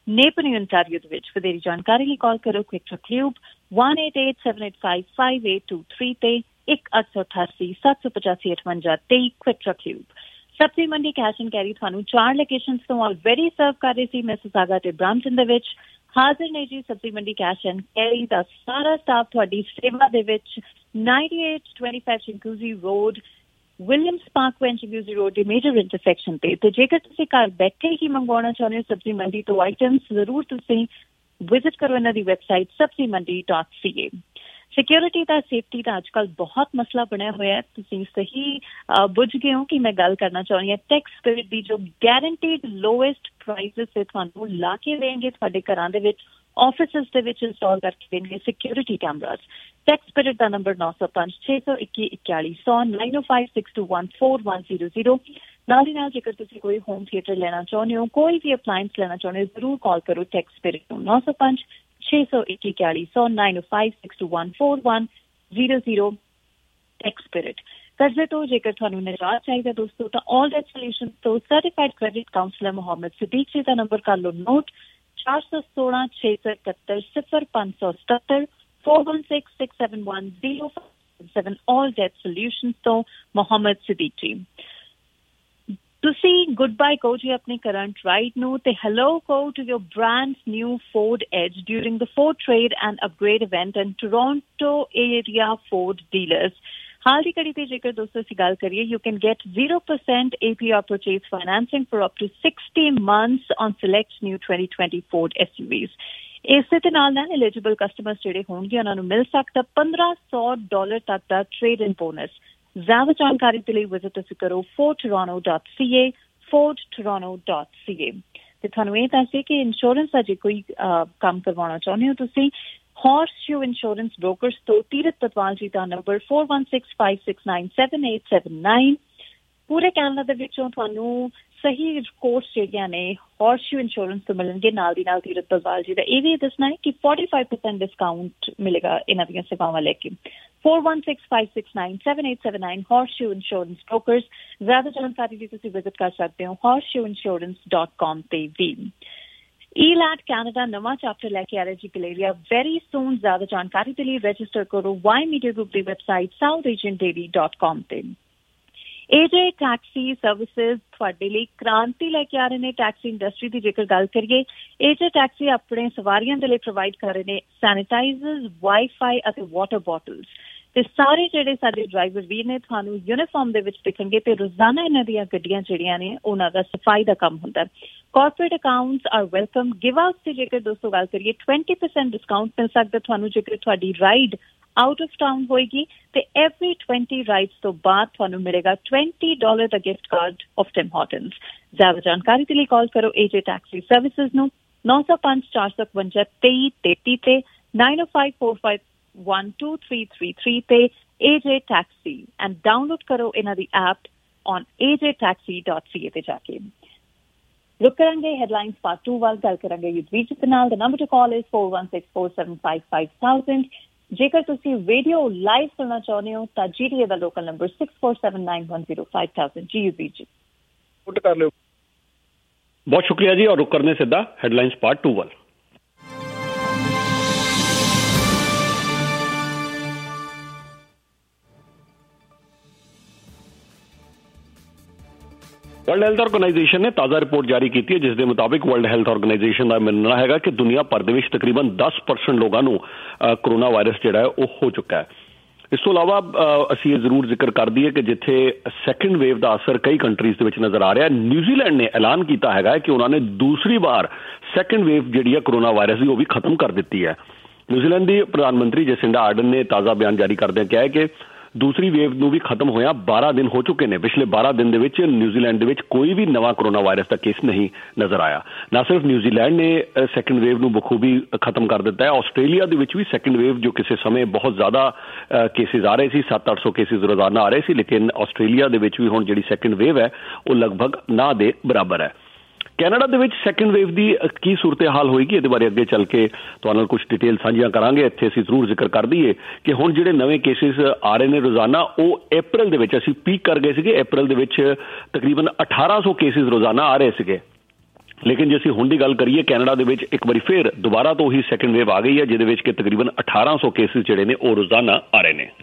ਨੇਪਨੀ ਓਨਟਾਰੀਓ ਦੇ ਵਿੱਚ। ਵਧੇਰੀ ਜਾਣਕਾਰੀ ਲਈ ਕਾਲ ਕਰੋ Quick Truck Lube one eight eight seven eight five five eight two three ਤੇ ਇੱਕ ਅੱਠ ਸੌ ਅਠਾਸੀ ਸੱਤ ਸੌ ਪਚਾਸੀ ਅਠਵੰਜਾ ਤੇਈ ਕੁਇਕ ਟਰੱਕ ਲਿਊਬ। ਸਬਜ਼ੀ ਮੰਡੀ ਕੈਸ਼ ਐਂਡ ਕੈਰੀ ਤੁਹਾਨੂੰ ਚਾਰ ਲੋਕੇਸ਼ਨਸ ਤੋਂ ਆਲਰੇਡੀ ਸਰਵ ਕਰ ਰਹੀ ਸੀ, ਮਿਸਿਸਾਗਾ ਤੇ ਬ੍ਰਾਂਪਟਨ ਦੇ ਵਿੱਚ। ਹਾਜ਼ਰ ਨੇ ਜੀ ਸਬਜ਼ੀ ਮੰਡੀ ਕੈਸ਼ ਐਂਡ ਕੈਰੀ ਦਾ ਸਾਰਾ ਸਟਾਫ ਤੁਹਾਡੀ ਸੇਵਾ ਦੇ ਵਿੱਚ। ninety-eight twenty-five Chinguacousy road, Williams Parkway Chinguacousy road ਦੇ ਮੇਜਰ ਇੰਟਰਸੈਕਸ਼ਨ ਤੇ। ਤੇ ਜੇਕਰ ਤੁਸੀਂ ਘਰ ਬੈਠੇ ਹੀ ਮੰਗਵਾਉਣਾ ਚਾਹੁੰਦੇ ਹੋ ਸਬਜ਼ੀ ਮੰਡੀ ਤੋਂ ਆਈਟਮਸ, ਜ਼ਰੂਰ ਤੁਸੀਂ ਵਿਜ਼ਿਟ ਕਰੋ ਇਹਨਾਂ ਦੀ website Sabzi Mandi dot C A. Security ਦਾ, ਸੇਫਟੀ ਦਾ ਅੱਜ ਕੱਲ੍ਹ ਬਹੁਤ ਮਸਲਾ ਬਣਿਆ ਹੋਇਆ। ਤੁਸੀਂ ਸਹੀ ਬੁੱਝ ਗਏ ਹੋ ਕਿ ਮੈਂ ਗੱਲ ਕਰਨਾ ਚਾਹੁੰਦੀ ਹਾਂ ਟੈਕਸ ਸਪਿਰਿਟ ਦੀ, ਜੋ ਗੈਰੰਟੀਡ ਲੋਐਸਟ ਪ੍ਰਾਈਸਿਸ ਤੇ ਤੁਹਾਨੂੰ ਲਾ ਕੇ ਦੇਣਗੇ ਤੁਹਾਡੇ ਘਰਾਂ ਦੇ ਵਿੱਚ, ਆਫਿਸਿਸ ਦੇ ਵਿੱਚ ਇੰਸਟਾਲ ਕਰਕੇ ਦੇਣਗੇ ਸਿਕਿਉਰਿਟੀ ਕੈਮਰਾਜ਼। ਟੈਕਸ ਸਪਿਰਿਟ ਦਾ ਨੰਬਰ ਨੌ ਸੌ ਪੰਜ ਛੇ ਸੌ ਇੱਕੀ ਇਕਤਾਲੀ ਸੌ nine oh five six two one four one zero zero। ਨਾਲ ਹੀ ਨਾਲ ਜੇਕਰ ਤੁਸੀਂ ਕੋਈ ਹੋਮ ਥੀਏਟਰ ਲੈਣਾ ਚਾਹੁੰਦੇ ਹੋ, ਕੋਈ ਵੀ ਅਪਲਾਇੰਸ ਲੈਣਾ ਚਾਹੁੰਦੇ ਹੋ, ਜ਼ਰੂਰ ਕਾਲ ਕਰੋ ਟੈਕਸ ਸਪਿਰਿਟ ਨੂੰ ਨੌ ਸੌ ਪੰਜ ਛੇ ਸੌ ਇੱਕੀ ਇਕਤਾਲੀ ਸੌ nine oh five six two one four one zero zero। Techs Spirit. ਕਰਜ਼ੇ ਤੋਂ ਜੇਕਰ ਤੁਹਾਨੂੰ ਨਿਜਾਤ ਚਾਹੀਦਾ ਦੋਸਤੋ, ਤਾਂ ਆਲ ਡੈਟ ਸੋਲਿਊਸ਼ਨ ਤੋਂ certified credit counsellor Muhammad Sadiq ji ਦਾ ਨੰਬਰ ਕਰ ਲਓ ਨੋਟ, ਚਾਰ ਸੌ ਸੋਲਾਂ ਛੇ ਸੌ ਇਕਹੱਤਰ ਸਿਫਰ ਪੰਜ ਸੌ ਸਤੱਤਰ four one six six seven one zero five seven। All Debt Solution ਤੋਂ ਮੁਹੰਮਦ ਸਦੀਕ ਜੀ। ਤੁਸੀਂ ਗੁੱਡ ਬਾਏ ਕਹੋ ਜੀ ਆਪਣੇ ਕਰੰਟ ਰਾਈਡ ਨੂੰ, ਤੇ ਹੈਲੋ ਕਹੋ to your brand new Ford Edge during the Ford trade and upgrade event and Toronto area Ford dealers. ਹਾਲ ਦੀ ਘੜੀ ਤੇ ਜੇਕਰ ਦੋਸਤੋ ਅਸੀਂ ਗੱਲ ਕਰੀਏ, you can get zero percent A P R purchase financing for up to sixty months on select new twenty twenty Ford S U Vs। ਇਸੇ ਦੇ ਨਾਲ ਨਾਲ ਐਲੀਜੀਬਲ ਕਸਟਮਰਸ ਜਿਹੜੇ ਹੋਣਗੇ ਉਹਨਾਂ ਨੂੰ ਮਿਲ ਸਕਦਾ ਪੰਦਰਾਂ ਸੌ ਡਾਲਰ ਤੱਕ ਦਾ ਟ੍ਰੇਡ ਇਨ ਬੋਨਸ। ਜ਼ਿਆਦਾ ਜਾਣਕਾਰੀ ਦੇ ਲਈ ਵਿਜ਼ਿਟ ਤੁਸੀਂ ਕਰੋ ford toronto dot c a ford toronto dot c a। ਤੇ ਤੁਹਾਨੂੰ ਇਹ ਦੱਸੇ ਕਿ ਇੰਸ਼ੋਰੈਂਸ ਦਾ ਜੇ ਕੋਈ ਕੰਮ ਕਰਵਾਉਣਾ ਚਾਹੁੰਦੇ ਹੋ ਤੁਸੀਂ, Horseshoe Insurance Brokers ਤੋਂ ਤੀਰਥ ਤਤਵਾਲ ਜੀ ਦਾ number four one six five six nine seven eight seven nine। ਪੂਰੇ ਕੈਨੇਡਾ ਦੇ ਵਿੱਚੋਂ ਤੁਹਾਨੂੰ ਸਹੀ ਕੋਰਸ ਜਿਹੜੀਆਂ ਨੇ Horseshoe Insurance ਤੋਂ ਮਿਲਣਗੇ। ਨਾਲ ਦੀ ਨਾਲ ਤੀਰਥ ਤਤਵਾਲ ਜੀ ਦਾ ਇਹ ਵੀ ਦੱਸਣਾ ਹੈ ਕਿ forty-five percent ਡਿਸਕਾਊਂਟ ਮਿਲੇਗਾ ਇਹਨਾਂ ਦੀਆਂ ਸੇਵਾਵਾਂ ਲੈ ਕੇ। four one six five six nine seven eight seven nine Horseshoe Insurance Brokers। ਜ਼ਿਆਦਾ ਜਾਣਕਾਰੀ ਲਈ ਤੁਸੀਂ ਵਿਜ਼ਿਟ ਕਰ ਸਕਦੇ ਹੋ horseshoe insurance dot com ਤੇ ਵੀ। ਈਲੈਟ ਕੈਨੇਡਾ ਨਵਾਂ ਚੈਪਟਰ ਲੈ ਕੇ ਆ ਰਿਹਾ ਜੀ ਗਲੇਰੀਆ ਵੈਰੀ ਸੂਨ। ਜ਼ਿਆਦਾ ਜਾਣਕਾਰੀ ਦੇ ਲਈ ਰਜਿਸਟਰ ਕਰੋ ਵਾਈ ਮੀਡੀਆ ਗਰੁੱਪ ਦੀ website South Asian Daily dot com ਤੇ। ਏਜੇ ਟੈਕਸੀ ਸਰਵਿਸਿਜ਼ ਤੁਹਾਡੇ ਲਈ ਕ੍ਰਾਂਤੀ ਲੈ ਕੇ ਆ ਰਹੇ ਨੇ ਟੈਕਸੀ ਇੰਡਸਟਰੀ ਦੀ। ਜੇਕਰ ਗੱਲ ਕਰੀਏ, ਏਜੇ ਟੈਕਸੀ ਆਪਣੇ ਸਵਾਰੀਆਂ ਦੇ ਲਈ ਪ੍ਰੋਵਾਈਡ ਕਰ ਰਹੇ ਨੇ ਸੈਨੀਟਾਈਜ਼ਰਸ, ਵਾਈਫਾਈ ਅਤੇ ਵਾਟਰ ਬੋਟਲਸ। ਤੇ ਸਾਰੇ ਜਿਹੜੇ ਸਾਡੇ ਡਰਾਈਵਰ ਵੀ ਨੇ ਤੁਹਾਨੂੰ ਯੂਨੀਫਾਰਮ ਦੇ ਵਿੱਚ ਦਿਖਣਗੇ ਤੇ ਰੋਜ਼ਾਨਾ ਇਹਨਾਂ ਦੀਆਂ ਗੱਡੀਆਂ ਜਿਹੜੀਆਂ ਨੇ ਉਹਨਾਂ ਦਾ ਸਫਾਈ ਦਾ ਕੰਮ ਹੁੰਦਾ। Corporate accounts are welcome. Give out ਤੇ ਜੇਕਰ ਦੋਸਤੋ ਗੱਲ ਕਰੀਏ twenty percent ਡਿਸਕਾਊਂਟ ਮਿਲ ਸਕਦਾ ਤੁਹਾਨੂੰ ਜੇਕਰ ਤੁਹਾਡੀ ਰਾਈਡ ਆਊਟ ਆਫ ਟਾਊਨ ਹੋਏਗੀ। ਤੇ ਐਵਰੀ twenty ਰਾਈਡਸ ਤੋਂ ਬਾਅਦ ਤੁਹਾਨੂੰ ਮਿਲੇਗਾ twenty dollars ਦਾ gift card of Tim Hortons. ਜ਼ਿਆਦਾ ਜਾਣਕਾਰੀ ਦੇ ਲਈ ਕਾਲ ਕਰੋ ਏਜੇ ਟੈਕਸੀ ਸਰਵਿਸਿਜ਼ ਨੂੰ ਨੌ ਸੌ ਪੰਜ ਚਾਰ ਸੌ ਇਕਵੰਜਾ ਤੇਈ ਤੇਤੀ ਤੇ nine oh five four five one two three three three ਤੇ A J Taxi and download ਕਰੋ ਇਹਨਾਂ ਦੀ app on a j taxi dot c a ਤੇ ਜਾ ਕੇ। ਰੁਕ ਕਰਾਂਗੇ ਹੈਡਲਾਈਨਸ ਪਾਰਟ ਟੂ ਵੱਲ, ਗੱਲ ਕਰਾਂਗੇ ਯੁਧਵੀਰ ਦੇ ਨਾਲ। The number to call is four one six four seven five five thousand। ਜੇਕਰ ਤੁਸੀਂ ਰੇਡੀਓ ਲਾਈਵ ਸੁਣਨਾ ਚਾਹੁੰਦੇ ਹੋ ਤਾਂ ਜੀ ਟੀ ਏ ਦਾ local number six four seven nine one zero five thousand। ਜੀ ਯੁਧਵੀਰ ਜੀ ਪੁੱਟ ਕਰ ਲਿਓ। ਬਹੁਤ ਸ਼ੁਕਰੀਆ ਜੀ। ਔਰ ਰੁਕ ਕਰਨੇ ਸਿੱਧਾ ਹੈਡਲਾਈਨਸ ਪਾਰਟ ਟੂ ਵੱਲ। ਵਰਲਡ ਹੈਲਥ ਆਰਗੇਨਾਈਜੇਸ਼ਨ ਨੇ ਤਾਜ਼ਾ ਰਿਪੋਰਟ ਜਾਰੀ ਕੀਤੀ ਹੈ, ਜਿਸ ਦੇ ਮੁਤਾਬਿਕ ਵਰਲਡ ਹੈਲਥ ਆਰਗੇਨਾਈਜੇਸ਼ਨ ਦਾ ਮੰਨਣਾ ਹੈਗਾ ਕਿ ਦੁਨੀਆ ਭਰ ਦੇ ਵਿੱਚ ਤਕਰੀਬਨ ਦਸ ਪਰਸੈਂਟ ਲੋਕਾਂ ਨੂੰ ਕਰੋਨਾ ਵਾਇਰਸ ਜਿਹੜਾ ਹੈ ਉਹ ਹੋ ਚੁੱਕਾ ਹੈ। ਇਸ ਤੋਂ ਇਲਾਵਾ ਅਸੀਂ ਇਹ ਜ਼ਰੂਰ ਜ਼ਿਕਰ ਕਰ ਦਈਏ ਕਿ ਜਿੱਥੇ ਸੈਕਿੰਡ ਵੇਵ ਦਾ ਅਸਰ ਕਈ ਕੰਟਰੀਜ਼ ਦੇ ਵਿੱਚ ਨਜ਼ਰ ਆ ਰਿਹਾ, ਨਿਊਜ਼ੀਲੈਂਡ ਨੇ ਐਲਾਨ ਕੀਤਾ ਹੈਗਾ ਕਿ ਉਹਨਾਂ ਨੇ ਦੂਸਰੀ ਵਾਰ ਸੈਕਿੰਡ ਵੇਵ ਜਿਹੜੀ ਹੈ ਕਰੋਨਾ ਵਾਇਰਸ ਦੀ ਉਹ ਵੀ ਖਤਮ ਕਰ ਦਿੱਤੀ ਹੈ। ਨਿਊਜ਼ੀਲੈਂਡ ਦੀ ਪ੍ਰਧਾਨ ਮੰਤਰੀ ਜੈਸਿੰਡਾ ਆਰਡਨ ਨੇ ਤਾਜ਼ਾ ਬਿਆਨ ਜਾਰੀ ਕਰਦਿਆਂ ਕਿਹਾ ਹੈ ਕਿ ਦੂਸਰੀ ਵੇਵ ਨੂੰ ਵੀ ਖਤਮ ਹੋਇਆ ਬਾਰਾਂ ਦਿਨ ਹੋ ਚੁੱਕੇ ਨੇ। ਪਿਛਲੇ ਬਾਰਾਂ ਦਿਨ ਦੇ ਵਿੱਚ ਨਿਊਜ਼ੀਲੈਂਡ ਦੇ ਵਿੱਚ ਕੋਈ ਵੀ ਨਵਾਂ ਕਰੋਨਾ ਵਾਇਰਸ ਦਾ ਕੇਸ ਨਹੀਂ ਨਜ਼ਰ ਆਇਆ। ਨਾ ਸਿਰਫ ਨਿਊਜ਼ੀਲੈਂਡ ਨੇ ਸੈਕਿੰਡ ਵੇਵ ਨੂੰ ਬਖੂਬੀ ਖਤਮ ਕਰ ਦਿੱਤਾ ਹੈ, ਆਸਟ੍ਰੇਲੀਆ ਦੇ ਵਿੱਚ ਵੀ ਸੈਕਿੰਡ ਵੇਵ ਜੋ ਕਿਸੇ ਸਮੇਂ ਬਹੁਤ ਜ਼ਿਆਦਾ ਕੇਸਿਸ ਆ ਰਹੇ ਸੀ, ਸੱਤ ਅੱਠ ਸੌ ਕੇਸਿਸ ਰੋਜ਼ਾਨਾ ਆ ਰਹੇ ਸੀ, ਲੇਕਿਨ ਆਸਟ੍ਰੇਲੀਆ ਦੇ ਵਿੱਚ ਵੀ ਹੁਣ ਜਿਹੜੀ ਸੈਕਿੰਡ ਵੇਵ ਹੈ ਉਹ ਲਗਭਗ ਨਾ ਦੇ ਬਰਾਬਰ ਹੈ। ਕੈਨੇਡਾ ਦੇ ਵਿੱਚ ਸੈਕਿੰਡ ਵੇਵ ਦੀ ਕੀ ਸੂਰਤ ਹਾਲ ਹੋਏਗੀ, ਇਹਦੇ ਬਾਰੇ ਅੱਗੇ ਚੱਲ ਕੇ ਤੁਹਾਡੇ ਨਾਲ ਕੁਝ ਡਿਟੇਲ ਸਾਂਝੀਆਂ ਕਰਾਂਗੇ। ਇੱਥੇ ਅਸੀਂ ਜ਼ਰੂਰ ਜ਼ਿਕਰ ਕਰ ਦਈਏ ਕਿ ਹੁਣ ਜਿਹੜੇ ਨਵੇਂ ਕੇਸਿਸ ਆ ਰਹੇ ਨੇ ਰੋਜ਼ਾਨਾ, ਉਹ ਅਪ੍ਰੈਲ ਦੇ ਵਿੱਚ ਅਸੀਂ ਪੀਕ ਕਰ ਗਏ ਸੀਗੇ। ਅਪ੍ਰੈਲ ਦੇ ਵਿੱਚ ਤਕਰੀਬਨ ਅਠਾਰਾਂ ਸੌ ਕੇਸਿਸ ਰੋਜ਼ਾਨਾ ਆ ਰਹੇ ਸੀਗੇ, ਲੇਕਿਨ ਜੇ ਅਸੀਂ ਹੁਣ ਦੀ ਗੱਲ ਕਰੀਏ, ਕੈਨੇਡਾ ਦੇ ਵਿੱਚ ਇੱਕ ਵਾਰੀ ਫਿਰ ਦੁਬਾਰਾ ਤੋਂ ਉਹੀ ਸੈਕੰਡ ਵੇਵ ਆ ਗਈ ਹੈ, ਜਿਹਦੇ ਵਿੱਚ ਕਿ ਤਕਰੀਬਨ ਅਠਾਰਾਂ ਸੌ ਕੇਸਿਸ ਜਿਹੜੇ ਨੇ ਉਹ ਰੋਜ਼ਾਨਾ ਆ ਰਹੇ ਨੇ।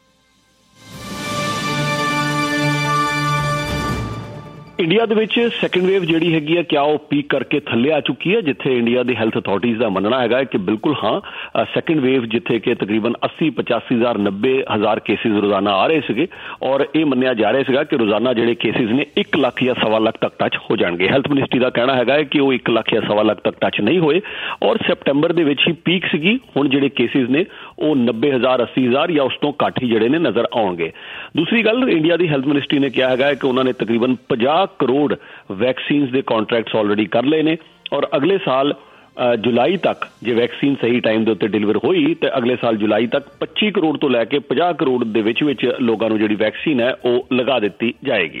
ਇੰਡੀਆ ਦੇ ਵਿੱਚ ਸੈਕੰਡ ਵੇਵ ਜਿਹੜੀ ਹੈਗੀ ਹੈ, ਕਿਆ ਉਹ ਪੀਕ ਕਰਕੇ ਥੱਲੇ ਆ ਚੁੱਕੀ ਹੈ? ਜਿੱਥੇ ਇੰਡੀਆ ਦੀ ਹੈਲਥ ਅਥਾਰਟੀਜ਼ ਦਾ ਮੰਨਣਾ ਹੈਗਾ ਕਿ ਬਿਲਕੁਲ ਹਾਂ, ਸੈਕੰਡ ਵੇਵ ਜਿੱਥੇ ਕਿ ਤਕਰੀਬਨ ਅੱਸੀ ਪਚਾਸੀ ਹਜ਼ਾਰ ਨੱਬੇ ਹਜ਼ਾਰ ਕੇਸਿਸ ਰੋਜ਼ਾਨਾ ਆ ਰਹੇ ਸੀਗੇ, ਔਰ ਇਹ ਮੰਨਿਆ ਜਾ ਰਿਹਾ ਸੀਗਾ ਕਿ ਰੋਜ਼ਾਨਾ ਜਿਹੜੇ ਕੇਸਿਸ ਨੇ ਇੱਕ ਲੱਖ ਜਾਂ ਸਵਾ ਲੱਖ ਤੱਕ ਟੱਚ ਹੋ ਜਾਣਗੇ। ਹੈਲਥ ਮਿਨਿਸਟਰੀ ਦਾ ਕਹਿਣਾ ਹੈਗਾ ਕਿ ਉਹ ਇੱਕ ਲੱਖ ਜਾਂ ਸਵਾ ਲੱਖ ਤੱਕ ਟੱਚ ਨਹੀਂ ਹੋਏ, ਔਰ ਸੈਪਟੈਂਬਰ ਦੇ ਵਿੱਚ ਹੀ ਪੀਕ ਸੀਗੀ। ਹੁਣ ਜਿਹੜੇ ਕੇਸਿਸ ਨੇ ਉਹ ਨੱਬੇ ਹਜ਼ਾਰ ਅੱਸੀ ਹਜ਼ਾਰ ਜਾਂ ਉਸ ਤੋਂ ਘੱਟ ਹੀ ਜਿਹੜੇ ਨੇ ਨਜ਼ਰ ਆਉਣਗੇ। ਦੂਸਰੀ ਗੱਲ, ਇੰਡੀਆ ਦੀ ਹੈਲਥ ਮਿਨਿਸਟਰੀ ਨੇ ਕਿਹਾ ਹੈਗਾ ਕਿ ਉਹਨਾਂ ਨੇ ਤਕਰੀਬਨ ਪੰਜਾਹ ਕਰੋੜ ਵੈਕਸੀਨਸ ਦੇ ਕੰਟਰੈਕਟਸ ਆਲਰੇਡੀ ਕਰ ਲਏ ਨੇ, ਔਰ ਅਗਲੇ ਸਾਲ ਜੁਲਾਈ ਤੱਕ ਜੇ ਵੈਕਸੀਨ ਸਹੀ ਟਾਈਮ ਦੇ ਉੱਤੇ ਡਿਲੀਵਰ ਹੋਈ ਤੇ ਅਗਲੇ ਸਾਲ ਜੁਲਾਈ ਤੱਕ ਪੱਚੀ ਕਰੋੜ ਤੋਂ ਲੈ ਕੇ ਪੰਜਾਹ ਕਰੋੜ ਦੇ ਵਿੱਚ ਵਿੱਚ ਲੋਕਾਂ ਨੂੰ ਜਿਹੜੀ ਵੈਕਸੀਨ ਹੈ ਉਹ ਲਗਾ ਦਿੱਤੀ ਜਾਏਗੀ।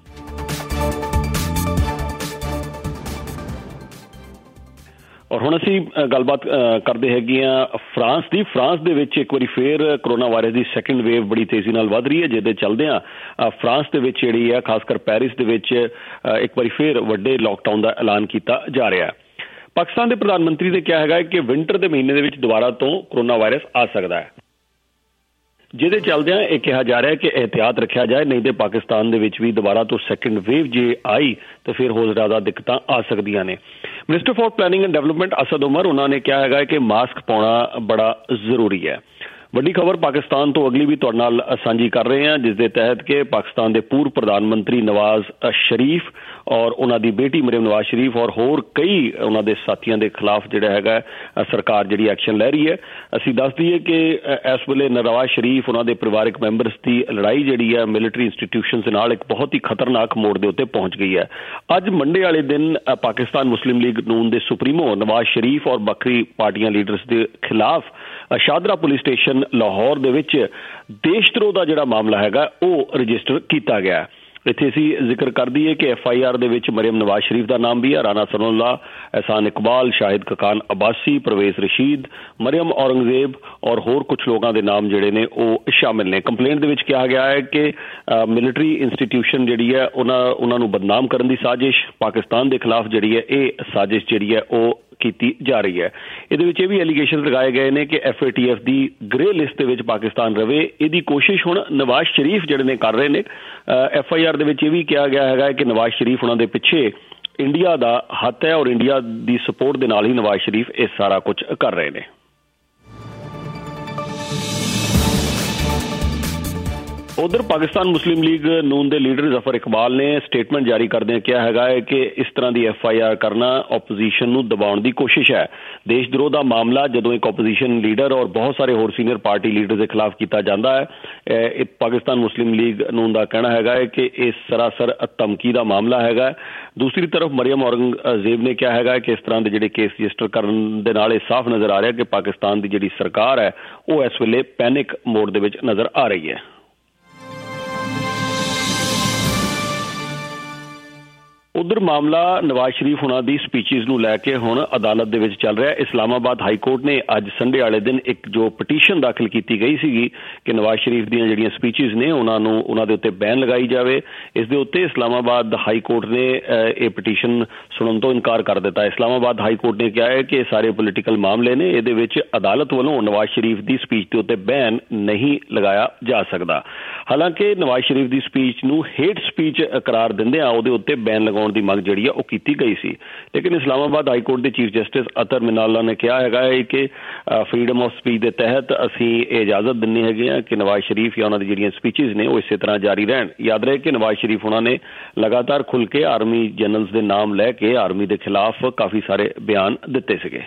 ਔਰ ਹੁਣ ਅਸੀਂ ਗੱਲਬਾਤ ਕਰਦੇ ਹੈਗੇ ਹਾਂ ਫਰਾਂਸ ਦੀ। ਫਰਾਂਸ ਦੇ ਵਿੱਚ ਇੱਕ ਵਾਰੀ ਫੇਰ ਕਰੋਨਾ ਵਾਇਰਸ ਦੀ ਸੈਕੰਡ ਵੇਵ ਬੜੀ ਤੇਜ਼ੀ ਨਾਲ ਵੱਧ ਰਹੀ ਹੈ, ਜਿਹਦੇ ਚੱਲਦਿਆਂ ਫਰਾਂਸ ਦੇ ਵਿੱਚ ਜਿਹੜੀ ਹੈ, ਖਾਸ ਕਰ ਪੈਰਿਸ ਦੇ ਵਿੱਚ ਇੱਕ ਵਾਰੀ ਫੇਰ ਵੱਡੇ ਲਾਕਡਾਊਨ ਦਾ ਐਲਾਨ ਕੀਤਾ ਜਾ ਰਿਹਾ ਹੈ। ਪਾਕਿਸਤਾਨ ਦੇ ਪ੍ਰਧਾਨ ਮੰਤਰੀ ਨੇ ਕਿਹਾ ਹੈਗਾ ਕਿ ਵਿੰਟਰ ਦੇ ਮਹੀਨੇ ਦੇ ਵਿੱਚ ਦੁਬਾਰਾ ਤੋਂ ਕਰੋਨਾ ਵਾਇਰਸ ਆ ਸਕਦਾ ਹੈ, ਜਿਹਦੇ ਚੱਲਦਿਆਂ ਇਹ ਕਿਹਾ ਜਾ ਰਿਹਾ ਕਿ ਇਹਤਿਆਤ ਰੱਖਿਆ ਜਾਏ, ਨਹੀਂ ਤੇ ਪਾਕਿਸਤਾਨ ਦੇ ਵਿੱਚ ਵੀ ਦੁਬਾਰਾ ਤੋਂ ਸੈਕੰਡ ਵੇਵ ਜੇ ਆਈ ਤਾਂ ਫਿਰ ਹੋਰ ਜ਼ਿਆਦਾ ਦਿੱਕਤਾਂ ਆ ਸਕਦੀਆਂ ਨੇ। Minister for planning and development Asad Umar, ਉਹਨਾਂ ਨੇ ਕਿਹਾ ਹੈਗਾ ਕਿ ਮਾਸਕ ਪਾਉਣਾ ਬੜਾ ਜ਼ਰੂਰੀ ਹੈ। ਵੱਡੀ ਖਬਰ ਪਾਕਿਸਤਾਨ ਤੋਂ ਅਗਲੀ ਵੀ ਤੁਹਾਡੇ ਨਾਲ ਸਾਂਝੀ ਕਰ ਰਹੇ ਹਾਂ, ਜਿਸ ਦੇ ਤਹਿਤ ਕਿ ਪਾਕਿਸਤਾਨ ਦੇ ਪੂਰਵ ਪ੍ਰਧਾਨ ਮੰਤਰੀ ਨਵਾਜ਼ ਸ਼ਰੀਫ ਔਰ ਉਹਨਾਂ ਦੀ ਬੇਟੀ ਮਰੀਮ ਨਵਾਜ਼ ਸ਼ਰੀਫ ਔਰ ਹੋਰ ਕਈ ਉਹਨਾਂ ਦੇ ਸਾਥੀਆਂ ਦੇ ਖਿਲਾਫ ਜਿਹੜਾ ਹੈਗਾ ਸਰਕਾਰ ਜਿਹੜੀ ਐਕਸ਼ਨ ਲੈ ਰਹੀ ਹੈ। ਅਸੀਂ ਦੱਸ ਦਈਏ ਕਿ ਇਸ ਵੇਲੇ ਨਵਾਜ਼ ਸ਼ਰੀਫ ਉਹਨਾਂ ਦੇ ਪਰਿਵਾਰਕ ਮੈਂਬਰਸ ਦੀ ਲੜਾਈ ਜਿਹੜੀ ਹੈ ਮਿਲਟਰੀ ਇੰਸਟੀਟਿਊਸ਼ਨਸ ਦੇ ਨਾਲ ਇੱਕ ਬਹੁਤ ਹੀ ਖਤਰਨਾਕ ਮੋੜ ਦੇ ਉੱਤੇ ਪਹੁੰਚ ਗਈ ਹੈ। ਅੱਜ ਮੰਡੇ ਵਾਲੇ ਦਿਨ ਪਾਕਿਸਤਾਨ ਮੁਸਲਿਮ ਲੀਗ ਨੂਨ ਦੇ ਸੁਪਰੀਮੋ ਨਵਾਜ਼ ਸ਼ਰੀਫ ਔਰ ਬਾਕੀ ਪਾਰਟੀਆਂ ਲੀਡਰਸ ਦੇ ਖਿਲਾਫ ਸ਼ਾਦਰਾ ਪੁਲਿਸ ਸਟੇਸ਼ਨ ਲਾਹੌਰ ਦੇ ਵਿੱਚ ਦੇਸ਼ ਧਰੋਹ ਦਾ ਜਿਹੜਾ ਮਾਮਲਾ ਹੈਗਾ ਉਹ ਰਜਿਸਟਰ ਕੀਤਾ ਗਿਆ। ਇੱਥੇ ਅਸੀਂ ਜ਼ਿਕਰ ਕਰ ਦਈਏ ਕਿ ਐਫ ਆਈ ਆਰ ਦੇ ਵਿੱਚ ਮਰੀਮ ਨਵਾਜ਼ ਸ਼ਰੀਫ ਦਾ ਨਾਮ ਵੀ ਹੈ, ਰਾਣਾ ਸਨਾਉੱਲਾ, ਅਹਿਸਾਨ ਇਕਬਾਲ, ਸ਼ਾਹਿਦ ਕਕਾਨ ਅਬਾਸੀ, ਪਰਵੇਜ਼ ਰਸ਼ੀਦ, ਮਰੀਮ ਔਰੰਗਜ਼ੇਬ ਔਰ ਹੋਰ ਕੁਝ ਲੋਕਾਂ ਦੇ ਨਾਮ ਜਿਹੜੇ ਨੇ ਉਹ ਸ਼ਾਮਿਲ ਨੇ। ਕੰਪਲੇਂਟ ਦੇ ਵਿੱਚ ਕਿਹਾ ਗਿਆ ਹੈ ਕਿ ਮਿਲਟਰੀ ਇੰਸਟੀਟਿਊਸ਼ਨ ਜਿਹੜੀ ਹੈ ਉਹਨਾਂ ਉਹਨਾਂ ਨੂੰ ਬਦਨਾਮ ਕਰਨ ਦੀ ਸਾਜ਼ਿਸ਼ ਪਾਕਿਸਤਾਨ ਦੇ ਖਿਲਾਫ ਜਿਹੜੀ ਹੈ ਇਹ ਸਾਜ਼ਿਸ਼ ਜਿਹੜੀ ਹੈ ਉਹ ਕੀਤੀ ਜਾ ਰਹੀ ਹੈ। ਇਹਦੇ ਵਿੱਚ ਇਹ ਵੀ ਐਲੀਗੇਸ਼ਨ ਲਗਾਏ ਗਏ ਨੇ ਕਿ ਐਫ ਏ ਟੀ ਐਫ ਦੀ ਗ੍ਰੇ ਲਿਸਟ ਦੇ ਵਿੱਚ ਪਾਕਿਸਤਾਨ ਰਵੇ। ਇਹਦੀ ਕੋਸ਼ਿਸ਼ ਹੁਣ ਨਵਾਜ਼ ਸ਼ਰੀਫ ਜਿਹੜੇ ਨੇ ਕਰ ਰਹੇ ਨੇ। ਐਫ ਆਈ ਆਰ ਦੇ ਵਿੱਚ ਇਹ ਵੀ ਕਿਹਾ ਗਿਆ ਹੈਗਾ ਕਿ ਨਵਾਜ਼ ਸ਼ਰੀਫ ਉਹਨਾਂ ਦੇ ਪਿੱਛੇ ਇੰਡੀਆ ਦਾ ਹੱਥ ਹੈ ਔਰ ਇੰਡੀਆ ਦੀ ਸਪੋਰਟ ਦੇ ਨਾਲ ਹੀ ਨਵਾਜ਼ ਸ਼ਰੀਫ ਇਹ ਸਾਰਾ ਕੁਝ ਕਰ ਰਹੇ ਨੇ। ਉਧਰ ਪਾਕਿਸਤਾਨ ਮੁਸਲਿਮ ਲੀਗ ਨੂਨ ਦੇ ਲੀਡਰ ਜ਼ਫਰ ਇਕਬਾਲ ਨੇ ਸਟੇਟਮੈਂਟ ਜਾਰੀ ਕਰਦਿਆਂ ਕਿਹਾ ਹੈਗਾ ਹੈ ਕਿ ਇਸ ਤਰ੍ਹਾਂ ਦੀ ਐਫ ਆਈ ਆਰ ਕਰਨਾ ਓਪੋਜੀਸ਼ਨ ਨੂੰ ਦਬਾਉਣ ਦੀ ਕੋਸ਼ਿਸ਼ ਹੈ। ਦੇਸ਼ ਧਰੋਹ ਦਾ ਮਾਮਲਾ ਜਦੋਂ ਇੱਕ ਓਪੋਜੀਸ਼ਨ ਲੀਡਰ ਔਰ ਬਹੁਤ ਸਾਰੇ ਹੋਰ ਸੀਨੀਅਰ ਪਾਰਟੀ ਲੀਡਰ ਦੇ ਖਿਲਾਫ ਕੀਤਾ ਜਾਂਦਾ ਹੈ, ਇਹ ਪਾਕਿਸਤਾਨ ਮੁਸਲਿਮ ਲੀਗ ਨੂਨ ਦਾ ਕਹਿਣਾ ਹੈਗਾ ਹੈ ਕਿ ਇਹ ਸਰਾਸਰ ਧਮਕੀ ਦਾ ਮਾਮਲਾ ਹੈਗਾ। ਦੂਸਰੀ ਤਰਫ ਮਰੀਮ ਔਰੰਗਜ਼ੇਬ ਨੇ ਕਿਹਾ ਹੈਗਾ ਕਿ ਇਸ ਤਰ੍ਹਾਂ ਦੇ ਜਿਹੜੇ ਕੇਸ ਰਜਿਸਟਰ ਕਰਨ ਦੇ ਨਾਲ ਇਹ ਸਾਫ਼ ਨਜ਼ਰ ਆ ਰਿਹਾ ਕਿ ਪਾਕਿਸਤਾਨ ਦੀ ਜਿਹੜੀ ਸਰਕਾਰ ਹੈ ਉਹ ਇਸ ਵੇਲੇ ਪੈਨਿਕ ਮੋਡ ਦੇ ਵਿੱਚ ਨਜ਼ਰ ਆ ਰਹੀ ਹੈ। ਉਧਰ ਮਾਮਲਾ ਨਵਾਜ਼ ਸ਼ਰੀਫ ਹੁਣਾਂ ਦੀ ਸਪੀਚਿਸ ਨੂੰ ਲੈ ਕੇ ਹੁਣ ਅਦਾਲਤ ਦੇ ਵਿੱਚ ਚੱਲ ਰਿਹਾ। ਇਸਲਾਮਾਬਾਦ ਹਾਈ ਕੋਰਟ ਨੇ ਅੱਜ ਸੰਡੇ ਵਾਲੇ ਦਿਨ ਇੱਕ ਜੋ ਪਟੀਸ਼ਨ ਦਾਖਲ ਕੀਤੀ ਗਈ ਸੀਗੀ ਕਿ ਨਵਾਜ਼ ਸ਼ਰੀਫ ਦੀਆਂ ਜਿਹੜੀਆਂ ਸਪੀਚਿਸ ਨੇ ਉਹਨਾਂ ਨੂੰ ਉਹਨਾਂ ਦੇ ਉੱਤੇ ਬੈਨ ਲਗਾਈ ਜਾਵੇ, ਇਸ ਦੇ ਉੱਤੇ ਇਸਲਾਮਾਬਾਦ ਹਾਈ ਕੋਰਟ ਨੇ ਇਹ ਪਟੀਸ਼ਨ ਸੁਣਨ ਤੋਂ ਇਨਕਾਰ ਕਰ ਦਿੱਤਾ। ਇਸਲਾਮਾਬਾਦ ਹਾਈ ਕੋਰਟ ਨੇ ਕਿਹਾ ਹੈ ਕਿ ਇਹ ਸਾਰੇ ਪੋਲੀਟੀਕਲ ਮਾਮਲੇ ਨੇ, ਇਹਦੇ ਵਿੱਚ ਅਦਾਲਤ ਵੱਲੋਂ ਨਵਾਜ਼ ਸ਼ਰੀਫ ਦੀ ਸਪੀਚ ਦੇ ਉੱਤੇ ਬੈਨ ਨਹੀਂ ਲਗਾਇਆ ਜਾ ਸਕਦਾ। ਹਾਲਾਂਕਿ ਨਵਾਜ਼ ਸ਼ਰੀਫ ਦੀ ਸਪੀਚ ਨੂੰ ਹੇਟ ਸਪੀਚ ਕਰਾਰ ਦਿੰਦਿਆਂ ਉਹਦੇ ਉੱਤੇ ਬੈਨ ਲਗਾਉਣ ਦੀ ਮੰਗ ਜਿਹੜੀ ਆ ਉਹ ਕੀਤੀ ਗਈ ਸੀ, ਲੇਕਿਨ ਇਸਲਾਮਾਬਾਦ ਹਾਈ ਕੋਰਟ ਦੇ ਚੀਫ ਜਸਟਿਸ ਅਤਰ ਮਿਨਾਲਾ ਨੇ ਕਿਹਾ ਹੈਗਾ ਹੈ ਕਿ ਫਰੀडम ਆਫ ਸਪੀਚ ਦੇ ਤਹਿਤ ਅਸੀਂ ਇਹ ਇਜਾਜ਼ਤ ਦਿੰਦੇ ਹੈਗੇ ਆ ਕਿ ਨਵਾਜ਼ ਸ਼ਰੀਫ ਜਾਂ ਉਹਨਾਂ ਦੀ ਜਿਹੜੀਆਂ ਸਪੀਚਿਸ ਨੇ ਉਹ ਇਸੇ ਤਰ੍ਹਾਂ ਜਾਰੀ ਰਹਿਣ। ਯਾਦ ਰਹੇ ਕਿ ਨਵਾਜ਼ ਸ਼ਰੀਫ ਉਹਨਾਂ ਨੇ ਲਗਾਤਾਰ ਖੁੱਲ੍ਹ ਕੇ ਆਰਮੀ ਜਨਰਲਸ ਦੇ ਨਾਮ ਲੈ ਕੇ ਆਰਮੀ ਦੇ ਖਿਲਾਫ ਕਾਫੀ ਸਾਰੇ ਬਿਆਨ ਦਿੱਤੇ ਸੀਗੇ।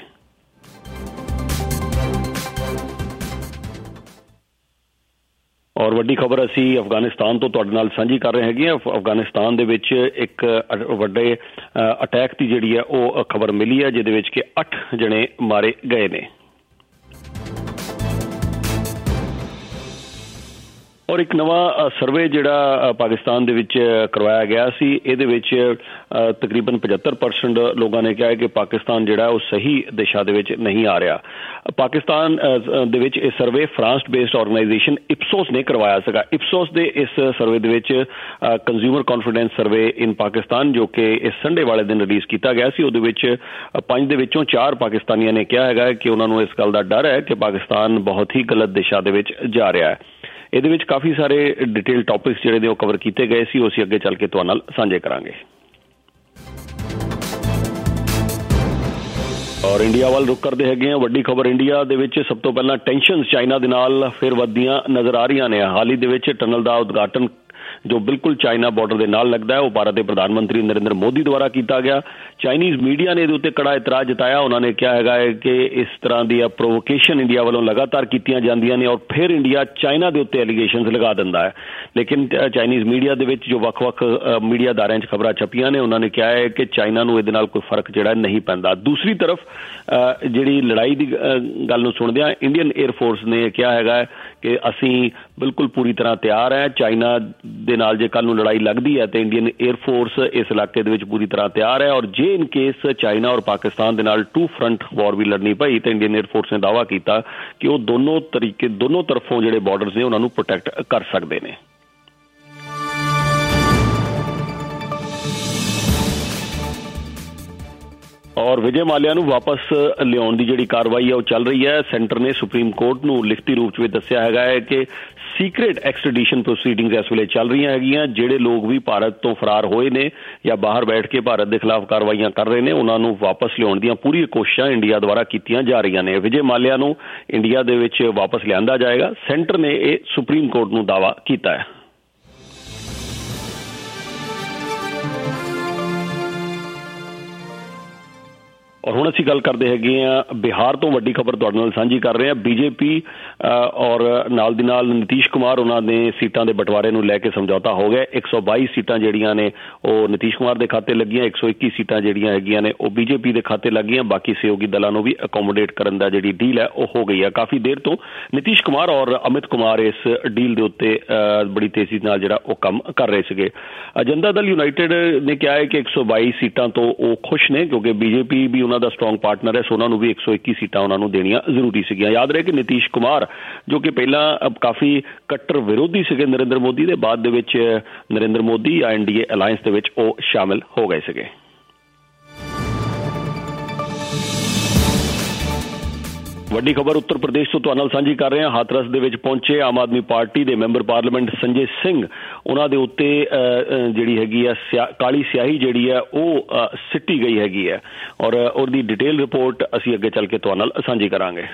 ਔਰ ਵੱਡੀ ਖਬਰ ਅਸੀਂ ਅਫਗਾਨਿਸਤਾਨ ਤੋਂ ਤੁਹਾਡੇ ਨਾਲ ਸਾਂਝੀ ਕਰ ਰਹੇ ਹੈਗੇ ਹਾਂ। ਅਫਗਾਨਿਸਤਾਨ ਦੇ ਵਿੱਚ ਇੱਕ ਵੱਡੇ ਅਟੈਕ ਦੀ ਜਿਹੜੀ ਹੈ ਉਹ ਖਬਰ ਮਿਲੀ ਹੈ, ਜਿਹਦੇ ਵਿੱਚ ਕਿ ਅੱਠ ਜਣੇ ਮਾਰੇ ਗਏ ਨੇ। ਔਰ ਇੱਕ ਨਵਾਂ ਸਰਵੇ ਜਿਹੜਾ ਪਾਕਿਸਤਾਨ ਦੇ ਵਿੱਚ ਕਰਵਾਇਆ ਗਿਆ ਸੀ, ਇਹਦੇ ਵਿੱਚ ਤਕਰੀਬਨ ਪਝੱਤਰ ਪਰਸੈਂਟ ਲੋਕਾਂ ਨੇ ਕਿਹਾ ਹੈ ਕਿ ਪਾਕਿਸਤਾਨ ਜਿਹੜਾ ਉਹ ਸਹੀ ਦਿਸ਼ਾ ਦੇ ਵਿੱਚ ਨਹੀਂ ਆ ਰਿਹਾ। ਪਾਕਿਸਤਾਨ ਦੇ ਵਿੱਚ ਇਹ survey France based organisation Ipsos ਨੇ ਕਰਵਾਇਆ ਸੀਗਾ। ਇਪਸੋਸ ਦੇ ਇਸ ਸਰਵੇ ਦੇ ਵਿੱਚ consumer confidence survey in Pakistan, ਜੋ ਕਿ ਇਸ ਸੰਡੇ ਵਾਲੇ ਦਿਨ ਰਿਲੀਜ਼ ਕੀਤਾ ਗਿਆ ਸੀ, ਉਹਦੇ ਵਿੱਚ ਪੰਜ ਦੇ ਵਿੱਚੋਂ ਚਾਰ ਪਾਕਿਸਤਾਨੀਆਂ ਨੇ ਕਿਹਾ ਹੈਗਾ ਕਿ ਉਹਨਾਂ ਨੂੰ ਇਸ ਗੱਲ ਦਾ ਡਰ ਹੈ ਕਿ ਪਾਕਿਸਤਾਨ ਬਹੁਤ ਹੀ ਗਲਤ ਦਿਸ਼ਾ ਦੇ ਵਿੱਚ ਜਾ ਰਿਹਾ ਹੈ। ਇਹਦੇ ਵਿੱਚ ਕਾਫੀ ਸਾਰੇ ਡਿਟੇਲ ਟੌਪਿਕਸ ਜਿਹੜੇ ਨੇ ਉਹ ਕਵਰ ਕੀਤੇ ਗਏ ਸੀ, ਉਹ ਅਸੀਂ ਅੱਗੇ ਚੱਲ ਕੇ ਤੁਹਾਡੇ ਨਾਲ ਸਾਂਝੇ ਕਰਾਂਗੇ। ਔਰ ਇੰਡੀਆ ਵੱਲ ਰੁਕ ਕਰਦੇ ਹੈਗੇ ਆ। ਵੱਡੀ ਖਬਰ ਇੰਡੀਆ ਦੇ ਵਿੱਚ ਸਭ ਤੋਂ ਪਹਿਲਾਂ ਟੈਂਸ਼ਨਸ ਚਾਈਨਾ ਦੇ ਨਾਲ ਫਿਰ ਵੱਧਦੀਆਂ ਨਜ਼ਰ ਆ ਰਹੀਆਂ ਨੇ। ਹਾਲ ਹੀ ਦੇ ਵਿੱਚ ਟਨਲ ਦਾ ਉਦਘਾਟਨ ਜੋ ਬਿਲਕੁਲ ਚਾਈਨਾ ਬਾਰਡਰ ਦੇ ਨਾਲ ਲੱਗਦਾ ਹੈ, ਉਹ ਭਾਰਤ ਦੇ ਪ੍ਰਧਾਨ ਮੰਤਰੀ ਨਰਿੰਦਰ ਮੋਦੀ ਦੁਆਰਾ ਕੀਤਾ ਗਿਆ। ਚਾਈਨੀਜ਼ ਮੀਡੀਆ ਨੇ ਇਹਦੇ ਉੱਤੇ ਕੜਾ ਇਤਰਾਜ਼ ਜਤਾਇਆ। ਉਹਨਾਂ ਨੇ ਕਿਹਾ ਹੈਗਾ ਹੈ ਕਿ ਇਸ ਤਰ੍ਹਾਂ ਦੀਆਂ ਪ੍ਰੋਵੋਕੇਸ਼ਨ ਇੰਡੀਆ ਵੱਲੋਂ ਲਗਾਤਾਰ ਕੀਤੀਆਂ ਜਾਂਦੀਆਂ ਨੇ ਔਰ ਫਿਰ ਇੰਡੀਆ ਚਾਈਨਾ ਦੇ ਉੱਤੇ ਐਲੀਗੇਸ਼ਨਸ ਲਗਾ ਦਿੰਦਾ ਹੈ। ਲੇਕਿਨ ਚਾਈਨੀਜ਼ ਮੀਡੀਆ ਦੇ ਵਿੱਚ ਜੋ ਵੱਖ-ਵੱਖ ਮੀਡੀਆ ਅਦਾਰਿਆਂ 'ਚ ਖਬਰਾਂ ਛਪੀਆਂ ਨੇ, ਉਹਨਾਂ ਨੇ ਕਿਹਾ ਹੈ ਕਿ ਚਾਈਨਾ ਨੂੰ ਇਹਦੇ ਨਾਲ ਕੋਈ ਫਰਕ ਜਿਹੜਾ ਨਹੀਂ ਪੈਂਦਾ। ਦੂਸਰੀ ਤਰਫ ਜਿਹੜੀ ਲੜਾਈ ਦੀ ਗੱਲ ਨੂੰ ਸੁਣਦਿਆਂ ਇੰਡੀਅਨ ਏਅਰ ਫੋਰਸ ਨੇ ਕਿਹਾ ਹੈਗਾ ਕਿ ਅਸੀਂ ਬਿਲਕੁਲ ਪੂਰੀ ਤਰ੍ਹਾਂ ਤਿਆਰ ਹੈ। ਚਾਈਨਾ ਦੇ ਨਾਲ ਜੇ ਕੱਲ੍ਹ ਨੂੰ ਲੜਾਈ ਲੱਗਦੀ ਹੈ ਤਾਂ ਇੰਡੀਅਨ ਏਅਰ ਫੋਰਸ ਇਸ ਇਲਾਕੇ ਦੇ ਵਿੱਚ ਪੂਰੀ ਤਰ੍ਹਾਂ ਤਿਆਰ ਹੈ। ਔਰ ਜੇ ਇਨ ਕੇਸ ਚਾਈਨਾ ਔਰ ਪਾਕਿਸਤਾਨ ਦੇ ਨਾਲ ਟੂ ਫਰੰਟ ਵਾਰ ਵੀ ਲੜਨੀ ਪਈ ਤਾਂ ਇੰਡੀਅਨ ਏਅਰ ਫੋਰਸ ਨੇ ਦਾਅਵਾ ਕੀਤਾ ਕਿ ਉਹ ਦੋਨੋਂ ਤਰੀਕੇ ਦੋਨੋਂ ਤਰਫੋਂ ਜਿਹੜੇ ਬਾਰਡਰਸ ਨੇ ਉਹਨਾਂ ਨੂੰ ਪ੍ਰੋਟੈਕਟ ਕਰ ਸਕਦੇ ਨੇ। ਔਰ ਵਿਜੇ ਮਾਲਿਆ ਨੂੰ ਵਾਪਸ ਲਿਆਉਣ ਦੀ ਜਿਹੜੀ ਕਾਰਵਾਈ ਹੈ ਉਹ ਚੱਲ ਰਹੀ ਹੈ। ਸੈਂਟਰ ਨੇ ਸੁਪਰੀਮ ਕੋਰਟ ਨੂੰ ਲਿਖਤੀ ਰੂਪ 'ਚ ਵੀ ਦੱਸਿਆ ਹੈਗਾ ਹੈ ਕਿ ਸੀਕ੍ਰੇਟ ਐਕਸਟ੍ਰੈਡੀਸ਼ਨ ਪ੍ਰੋਸੀਡਿੰਗਸ ਇਸ ਵੇਲੇ ਚੱਲ ਰਹੀਆਂ ਹੈਗੀਆਂ। ਜਿਹੜੇ ਲੋਕ ਵੀ ਭਾਰਤ ਤੋਂ ਫਰਾਰ ਹੋਏ ਨੇ ਜਾਂ ਬਾਹਰ ਬੈਠ ਕੇ ਭਾਰਤ ਦੇ ਖਿਲਾਫ ਕਾਰਵਾਈਆਂ ਕਰ ਰਹੇ ਨੇ, ਉਹਨਾਂ ਨੂੰ ਵਾਪਸ ਲਿਆਉਣ ਦੀਆਂ ਪੂਰੀਆਂ ਕੋਸ਼ਿਸ਼ਾਂ ਇੰਡੀਆ ਦੁਆਰਾ ਕੀਤੀਆਂ ਜਾ ਰਹੀਆਂ ਨੇ। ਵਿਜੇ ਮਾਲਿਆ ਨੂੰ ਇੰਡੀਆ ਦੇ ਵਿੱਚ ਵਾਪਸ ਲਿਆਂਦਾ ਜਾਏਗਾ। ਸੈਂਟਰ ਨੇ ਇਹ ਸੁਪਰੀਮ ਕੋਰਟ ਨੂੰ ਦਾਅਵਾ ਕੀਤਾ ਹੈ। ਔਰ ਹੁਣ ਅਸੀਂ ਗੱਲ ਕਰਦੇ ਹੈਗੇ ਹਾਂ ਬਿਹਾਰ ਤੋਂ। ਵੱਡੀ ਖਬਰ ਤੁਹਾਡੇ ਨਾਲ ਸਾਂਝੀ ਕਰ ਰਹੇ ਹਾਂ। ਬੀਜੇਪੀ ਔਰ ਨਾਲ ਦੀ ਨਾਲ ਨਿਤੀਸ਼ ਕੁਮਾਰ ਉਹਨਾਂ ਦੇ ਸੀਟਾਂ ਦੇ ਬਟਵਾਰੇ ਨੂੰ ਲੈ ਕੇ ਸਮਝੌਤਾ ਹੋ ਗਿਆ। ਇੱਕ ਸੌ ਬਾਈ ਸੀਟਾਂ ਜਿਹੜੀਆਂ ਨੇ ਉਹ ਨਿਤੀਸ਼ ਕੁਮਾਰ ਦੇ ਖਾਤੇ ਲੱਗੀਆਂ, ਇੱਕ ਸੌ ਇੱਕੀ ਸੀਟਾਂ ਜਿਹੜੀਆਂ ਹੈਗੀਆਂ ਨੇ ਉਹ ਬੀਜੇਪੀ ਦੇ ਖਾਤੇ ਲੱਗੀਆਂ। ਬਾਕੀ ਸਹਿਯੋਗੀ ਦਲਾਂ ਨੂੰ ਵੀ ਅਕੋਮੋਡੇਟ ਕਰਨ ਦਾ ਜਿਹੜੀ ਡੀਲ ਹੈ ਉਹ ਹੋ ਗਈ ਹੈ। ਕਾਫੀ ਦੇਰ ਤੋਂ ਨਿਤੀਸ਼ ਕੁਮਾਰ ਔਰ ਅਮਿਤ ਕੁਮਾਰ ਇਸ ਡੀਲ ਦੇ ਉੱਤੇ ਬੜੀ ਤੇਜ਼ੀ ਨਾਲ ਜਿਹੜਾ ਉਹ ਕੰਮ ਕਰ ਰਹੇ ਸੀਗੇ। ਜਨਤਾ ਦਲ ਯੂਨਾਈਟਿਡ ਨੇ ਕਿਹਾ ਹੈ ਕਿ ਇੱਕ ਸੌ ਬਾਈ ਸੀਟਾਂ ਤੋਂ ਉਹ ਖੁਸ਼ ਨੇ ਕਿਉਂਕਿ ਬੀਜੇਪੀ ਵੀ ਉਹਨਾਂ ਦਾ ਸਟਰੋਂਗ ਪਾਰਟਨਰ ਹੈ, ਸੋ ਉਹਨਾਂ ਨੂੰ ਵੀ ਇੱਕ ਸੌ ਇੱਕੀ ਸੀਟਾਂ ਉਹਨਾਂ ਨੂੰ ਦੇਣੀਆਂ ਜ਼ਰੂਰੀ ਸੀਗੀਆਂ। ਯਾਦ ਰਹੇ ਕਿ ਨਿਤੀਸ਼ ਕੁਮਾਰ ਜੋ ਕਿ ਪਹਿਲਾਂ ਕਾਫੀ ਕੱਟਰ ਵਿਰੋਧੀ ਸੀਗੇ ਨਰਿੰਦਰ ਮੋਦੀ ਦੇ, ਬਾਅਦ ਦੇ ਵਿੱਚ ਨਰਿੰਦਰ ਮੋਦੀ ਜਾਂ ਐਨ ਡੀ ਏ ਅਲਾਇੰਸ ਦੇ ਵਿੱਚ ਉਹ ਸ਼ਾਮਿਲ ਹੋ ਗਏ ਸੀਗੇ। ਵੱਡੀ ਖਬਰ ਉੱਤਰ ਪ੍ਰਦੇਸ਼ ਤੋਂ ਤੁਹਾਡੇ ਨਾਲ ਸਾਂਝੀ ਕਰ ਰਹੇ ਹਾਂ। ਹਾਥਰਸ ਦੇ ਵਿੱਚ ਪਹੁੰਚੇ ਆਮ ਆਦਮੀ ਪਾਰਟੀ ਦੇ ਮੈਂਬਰ ਪਾਰਲੀਮੈਂਟ ਸੰਜੇ ਸਿੰਘ, ਉਹਨਾਂ ਦੇ ਉੱਤੇ ਜਿਹੜੀ ਹੈਗੀ ਆ ਕਾਲੀ ਸਿਆਹੀ ਜਿਹੜੀ ਹੈ ਉਹ ਸਿੱਟੀ ਗਈ ਹੈਗੀ ਹੈ ਔਰ ਉਹਦੀ ਡਿਟੇਲ ਰਿਪੋਰਟ ਅਸੀਂ ਅੱਗੇ ਚੱਲ ਕੇ ਤੁਹਾਡੇ ਨਾਲ ਸਾਂਝੀ ਕਰਾਂਗੇ।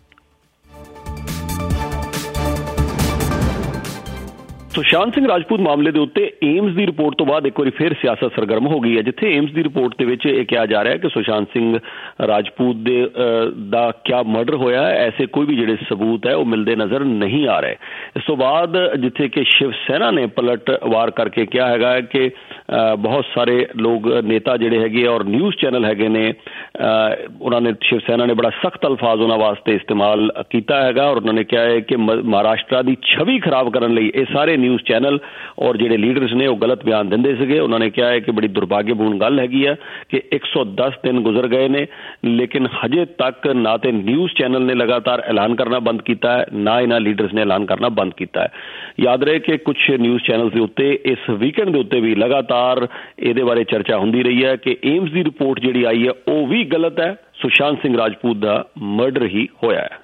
ਸੁਸ਼ਾਂਤ ਸਿੰਘ ਰਾਜਪੂਤ ਮਾਮਲੇ ਦੇ ਉੱਤੇ ਏਮਸ ਦੀ ਰਿਪੋਰਟ ਤੋਂ ਬਾਅਦ ਇੱਕ ਵਾਰੀ ਫਿਰ ਸਿਆਸਤ ਸਰਗਰਮ ਹੋ ਗਈ ਹੈ, ਜਿੱਥੇ ਏਮਸ ਦੀ ਰਿਪੋਰਟ ਦੇ ਵਿੱਚ ਇਹ ਕਿਹਾ ਜਾ ਰਿਹਾ ਹੈ ਕਿ ਸੁਸ਼ਾਂਤ ਸਿੰਘ ਰਾਜਪੂਤ ਦੇ ਦਾ ਕਿਆ ਮਰਡਰ ਹੋਇਆ ਹੈ, ਐਸੇ ਕੋਈ ਵੀ ਜਿਹੜੇ ਸਬੂਤ ਹੈ ਉਹ ਮਿਲਦੇ ਨਜ਼ਰ ਨਹੀਂ ਆ ਰਹੇ। ਇਸ ਤੋਂ ਬਾਅਦ ਜਿੱਥੇ ਕਿ ਸ਼ਿਵ ਸੈਨਾ ਨੇ ਪਲਟਵਾਰ ਕਰਕੇ ਕਿਹਾ ਹੈਗਾ ਕਿ ਬਹੁਤ ਸਾਰੇ ਲੋਕ ਨੇਤਾ ਜਿਹੜੇ ਹੈਗੇ ਔਰ ਨਿਊਜ਼ ਚੈਨਲ ਹੈਗੇ ਨੇ, ਉਹਨਾਂ ਨੇ ਸ਼ਿਵ ਸੈਨਾ ਨੇ ਬੜਾ ਸਖਤ ਅਲਫਾਜ਼ ਉਹਨਾਂ ਵਾਸਤੇ ਇਸਤੇਮਾਲ ਕੀਤਾ ਹੈਗਾ ਔਰ ਉਹਨਾਂ ਨੇ ਕਿਹਾ ਹੈ ਕਿ ਮਹਾਰਾਸ਼ਟਰ ਦੀ ਛਵੀ ਖਰਾਬ ਕਰਨ ਲਈ ਇਹ ਸਾਰੇ ਨਿਊਜ਼ ਚੈਨਲ ਔਰ ਜਿਹੜੇ ਲੀਡਰਸ ਨੇ ਉਹ ਗਲਤ ਬਿਆਨ ਦਿੰਦੇ ਸੀਗੇ। ਉਹਨਾਂ ਨੇ ਕਿਹਾ ਹੈ ਕਿ ਬੜੀ ਦੁਰਭਾਗਿਆਪੂਰਨ ਗੱਲ ਹੈਗੀ ਆ ਕਿ ਇੱਕ ਸੌ ਦਸ ਦਿਨ ਗੁਜ਼ਰ ਗਏ ਨੇ ਲੇਕਿਨ ਹਜੇ ਤੱਕ ਨਾ ਤੇ ਨਿਊਜ਼ ਚੈਨਲ ਨੇ ਲਗਾਤਾਰ ਐਲਾਨ ਕਰਨਾ ਬੰਦ ਕੀਤਾ ਹੈ, ਨਾ ਇਹਨਾਂ ਲੀਡਰਸ ਨੇ ਐਲਾਨ ਕਰਨਾ ਬੰਦ ਕੀਤਾ ਹੈ। ਯਾਦ ਰਹੇ ਕਿ ਕੁਝ ਨਿਊਜ਼ ਚੈਨਲਸ ਦੇ ਉੱਤੇ ਇਸ ਵੀਕਐਂਡ ਦੇ ਉੱਤੇ ਵੀ ਲਗਾਤਾਰ ਇਹਦੇ ਬਾਰੇ ਚਰਚਾ ਹੁੰਦੀ ਰਹੀ ਹੈ ਕਿ ਏਮਸ ਦੀ ਰਿਪੋਰਟ ਜਿਹੜੀ ਆਈ ਹੈ ਉਹ ਵੀ ਗਲਤ ਹੈ, ਸੁਸ਼ਾਂਤ ਸਿੰਘ ਰਾਜਪੂਤ ਦਾ ਮਰਡਰ ਹੀ ਹੋਇਆ ਹੈ।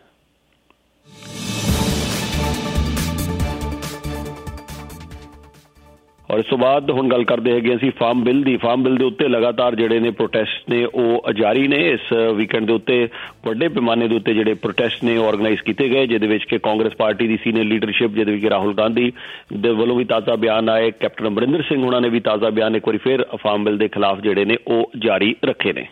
ਔਰ ਇਸ ਤੋਂ ਬਾਅਦ ਹੁਣ ਗੱਲ ਕਰਦੇ ਹੈਗੇ ਅਸੀਂ ਫਾਰਮ ਬਿੱਲ ਦੀ। ਫਾਰਮ ਬਿੱਲ ਦੇ ਉੱਤੇ ਲਗਾਤਾਰ ਜਿਹੜੇ ਨੇ ਪ੍ਰੋਟੈਸਟ ਨੇ ਉਹ ਜਾਰੀ ਨੇ। ਇਸ ਵੀਕਐਂਡ ਦੇ ਉੱਤੇ ਵੱਡੇ ਪੈਮਾਨੇ ਦੇ ਉੱਤੇ ਜਿਹੜੇ ਪ੍ਰੋਟੈਸਟ ਨੇ ਉਹ ਆਰਗੇਨਾਈਜ਼ ਕੀਤੇ ਗਏ, ਜਿਹਦੇ ਵਿੱਚ ਕਿ ਕਾਂਗਰਸ ਪਾਰਟੀ ਦੀ ਸੀਨੀਅਰ ਲੀਡਰਸ਼ਿਪ, ਜਿਹਦੇ ਵਿੱਚ ਰਾਹੁਲ ਗਾਂਧੀ ਦੇ ਵੱਲੋਂ ਵੀ ਤਾਜ਼ਾ ਬਿਆਨ ਆਏ, ਕੈਪਟਨ ਅਮਰਿੰਦਰ ਸਿੰਘ ਉਹਨਾਂ ਨੇ ਵੀ ਤਾਜ਼ਾ ਬਿਆਨ ਇੱਕ ਵਾਰੀ ਫਿਰ ਫਾਰਮ ਬਿੱਲ ਦੇ ਖਿਲਾਫ ਜਿਹੜੇ ਨੇ ਉਹ ਜਾਰੀ ਰੱਖੇ ਨੇ।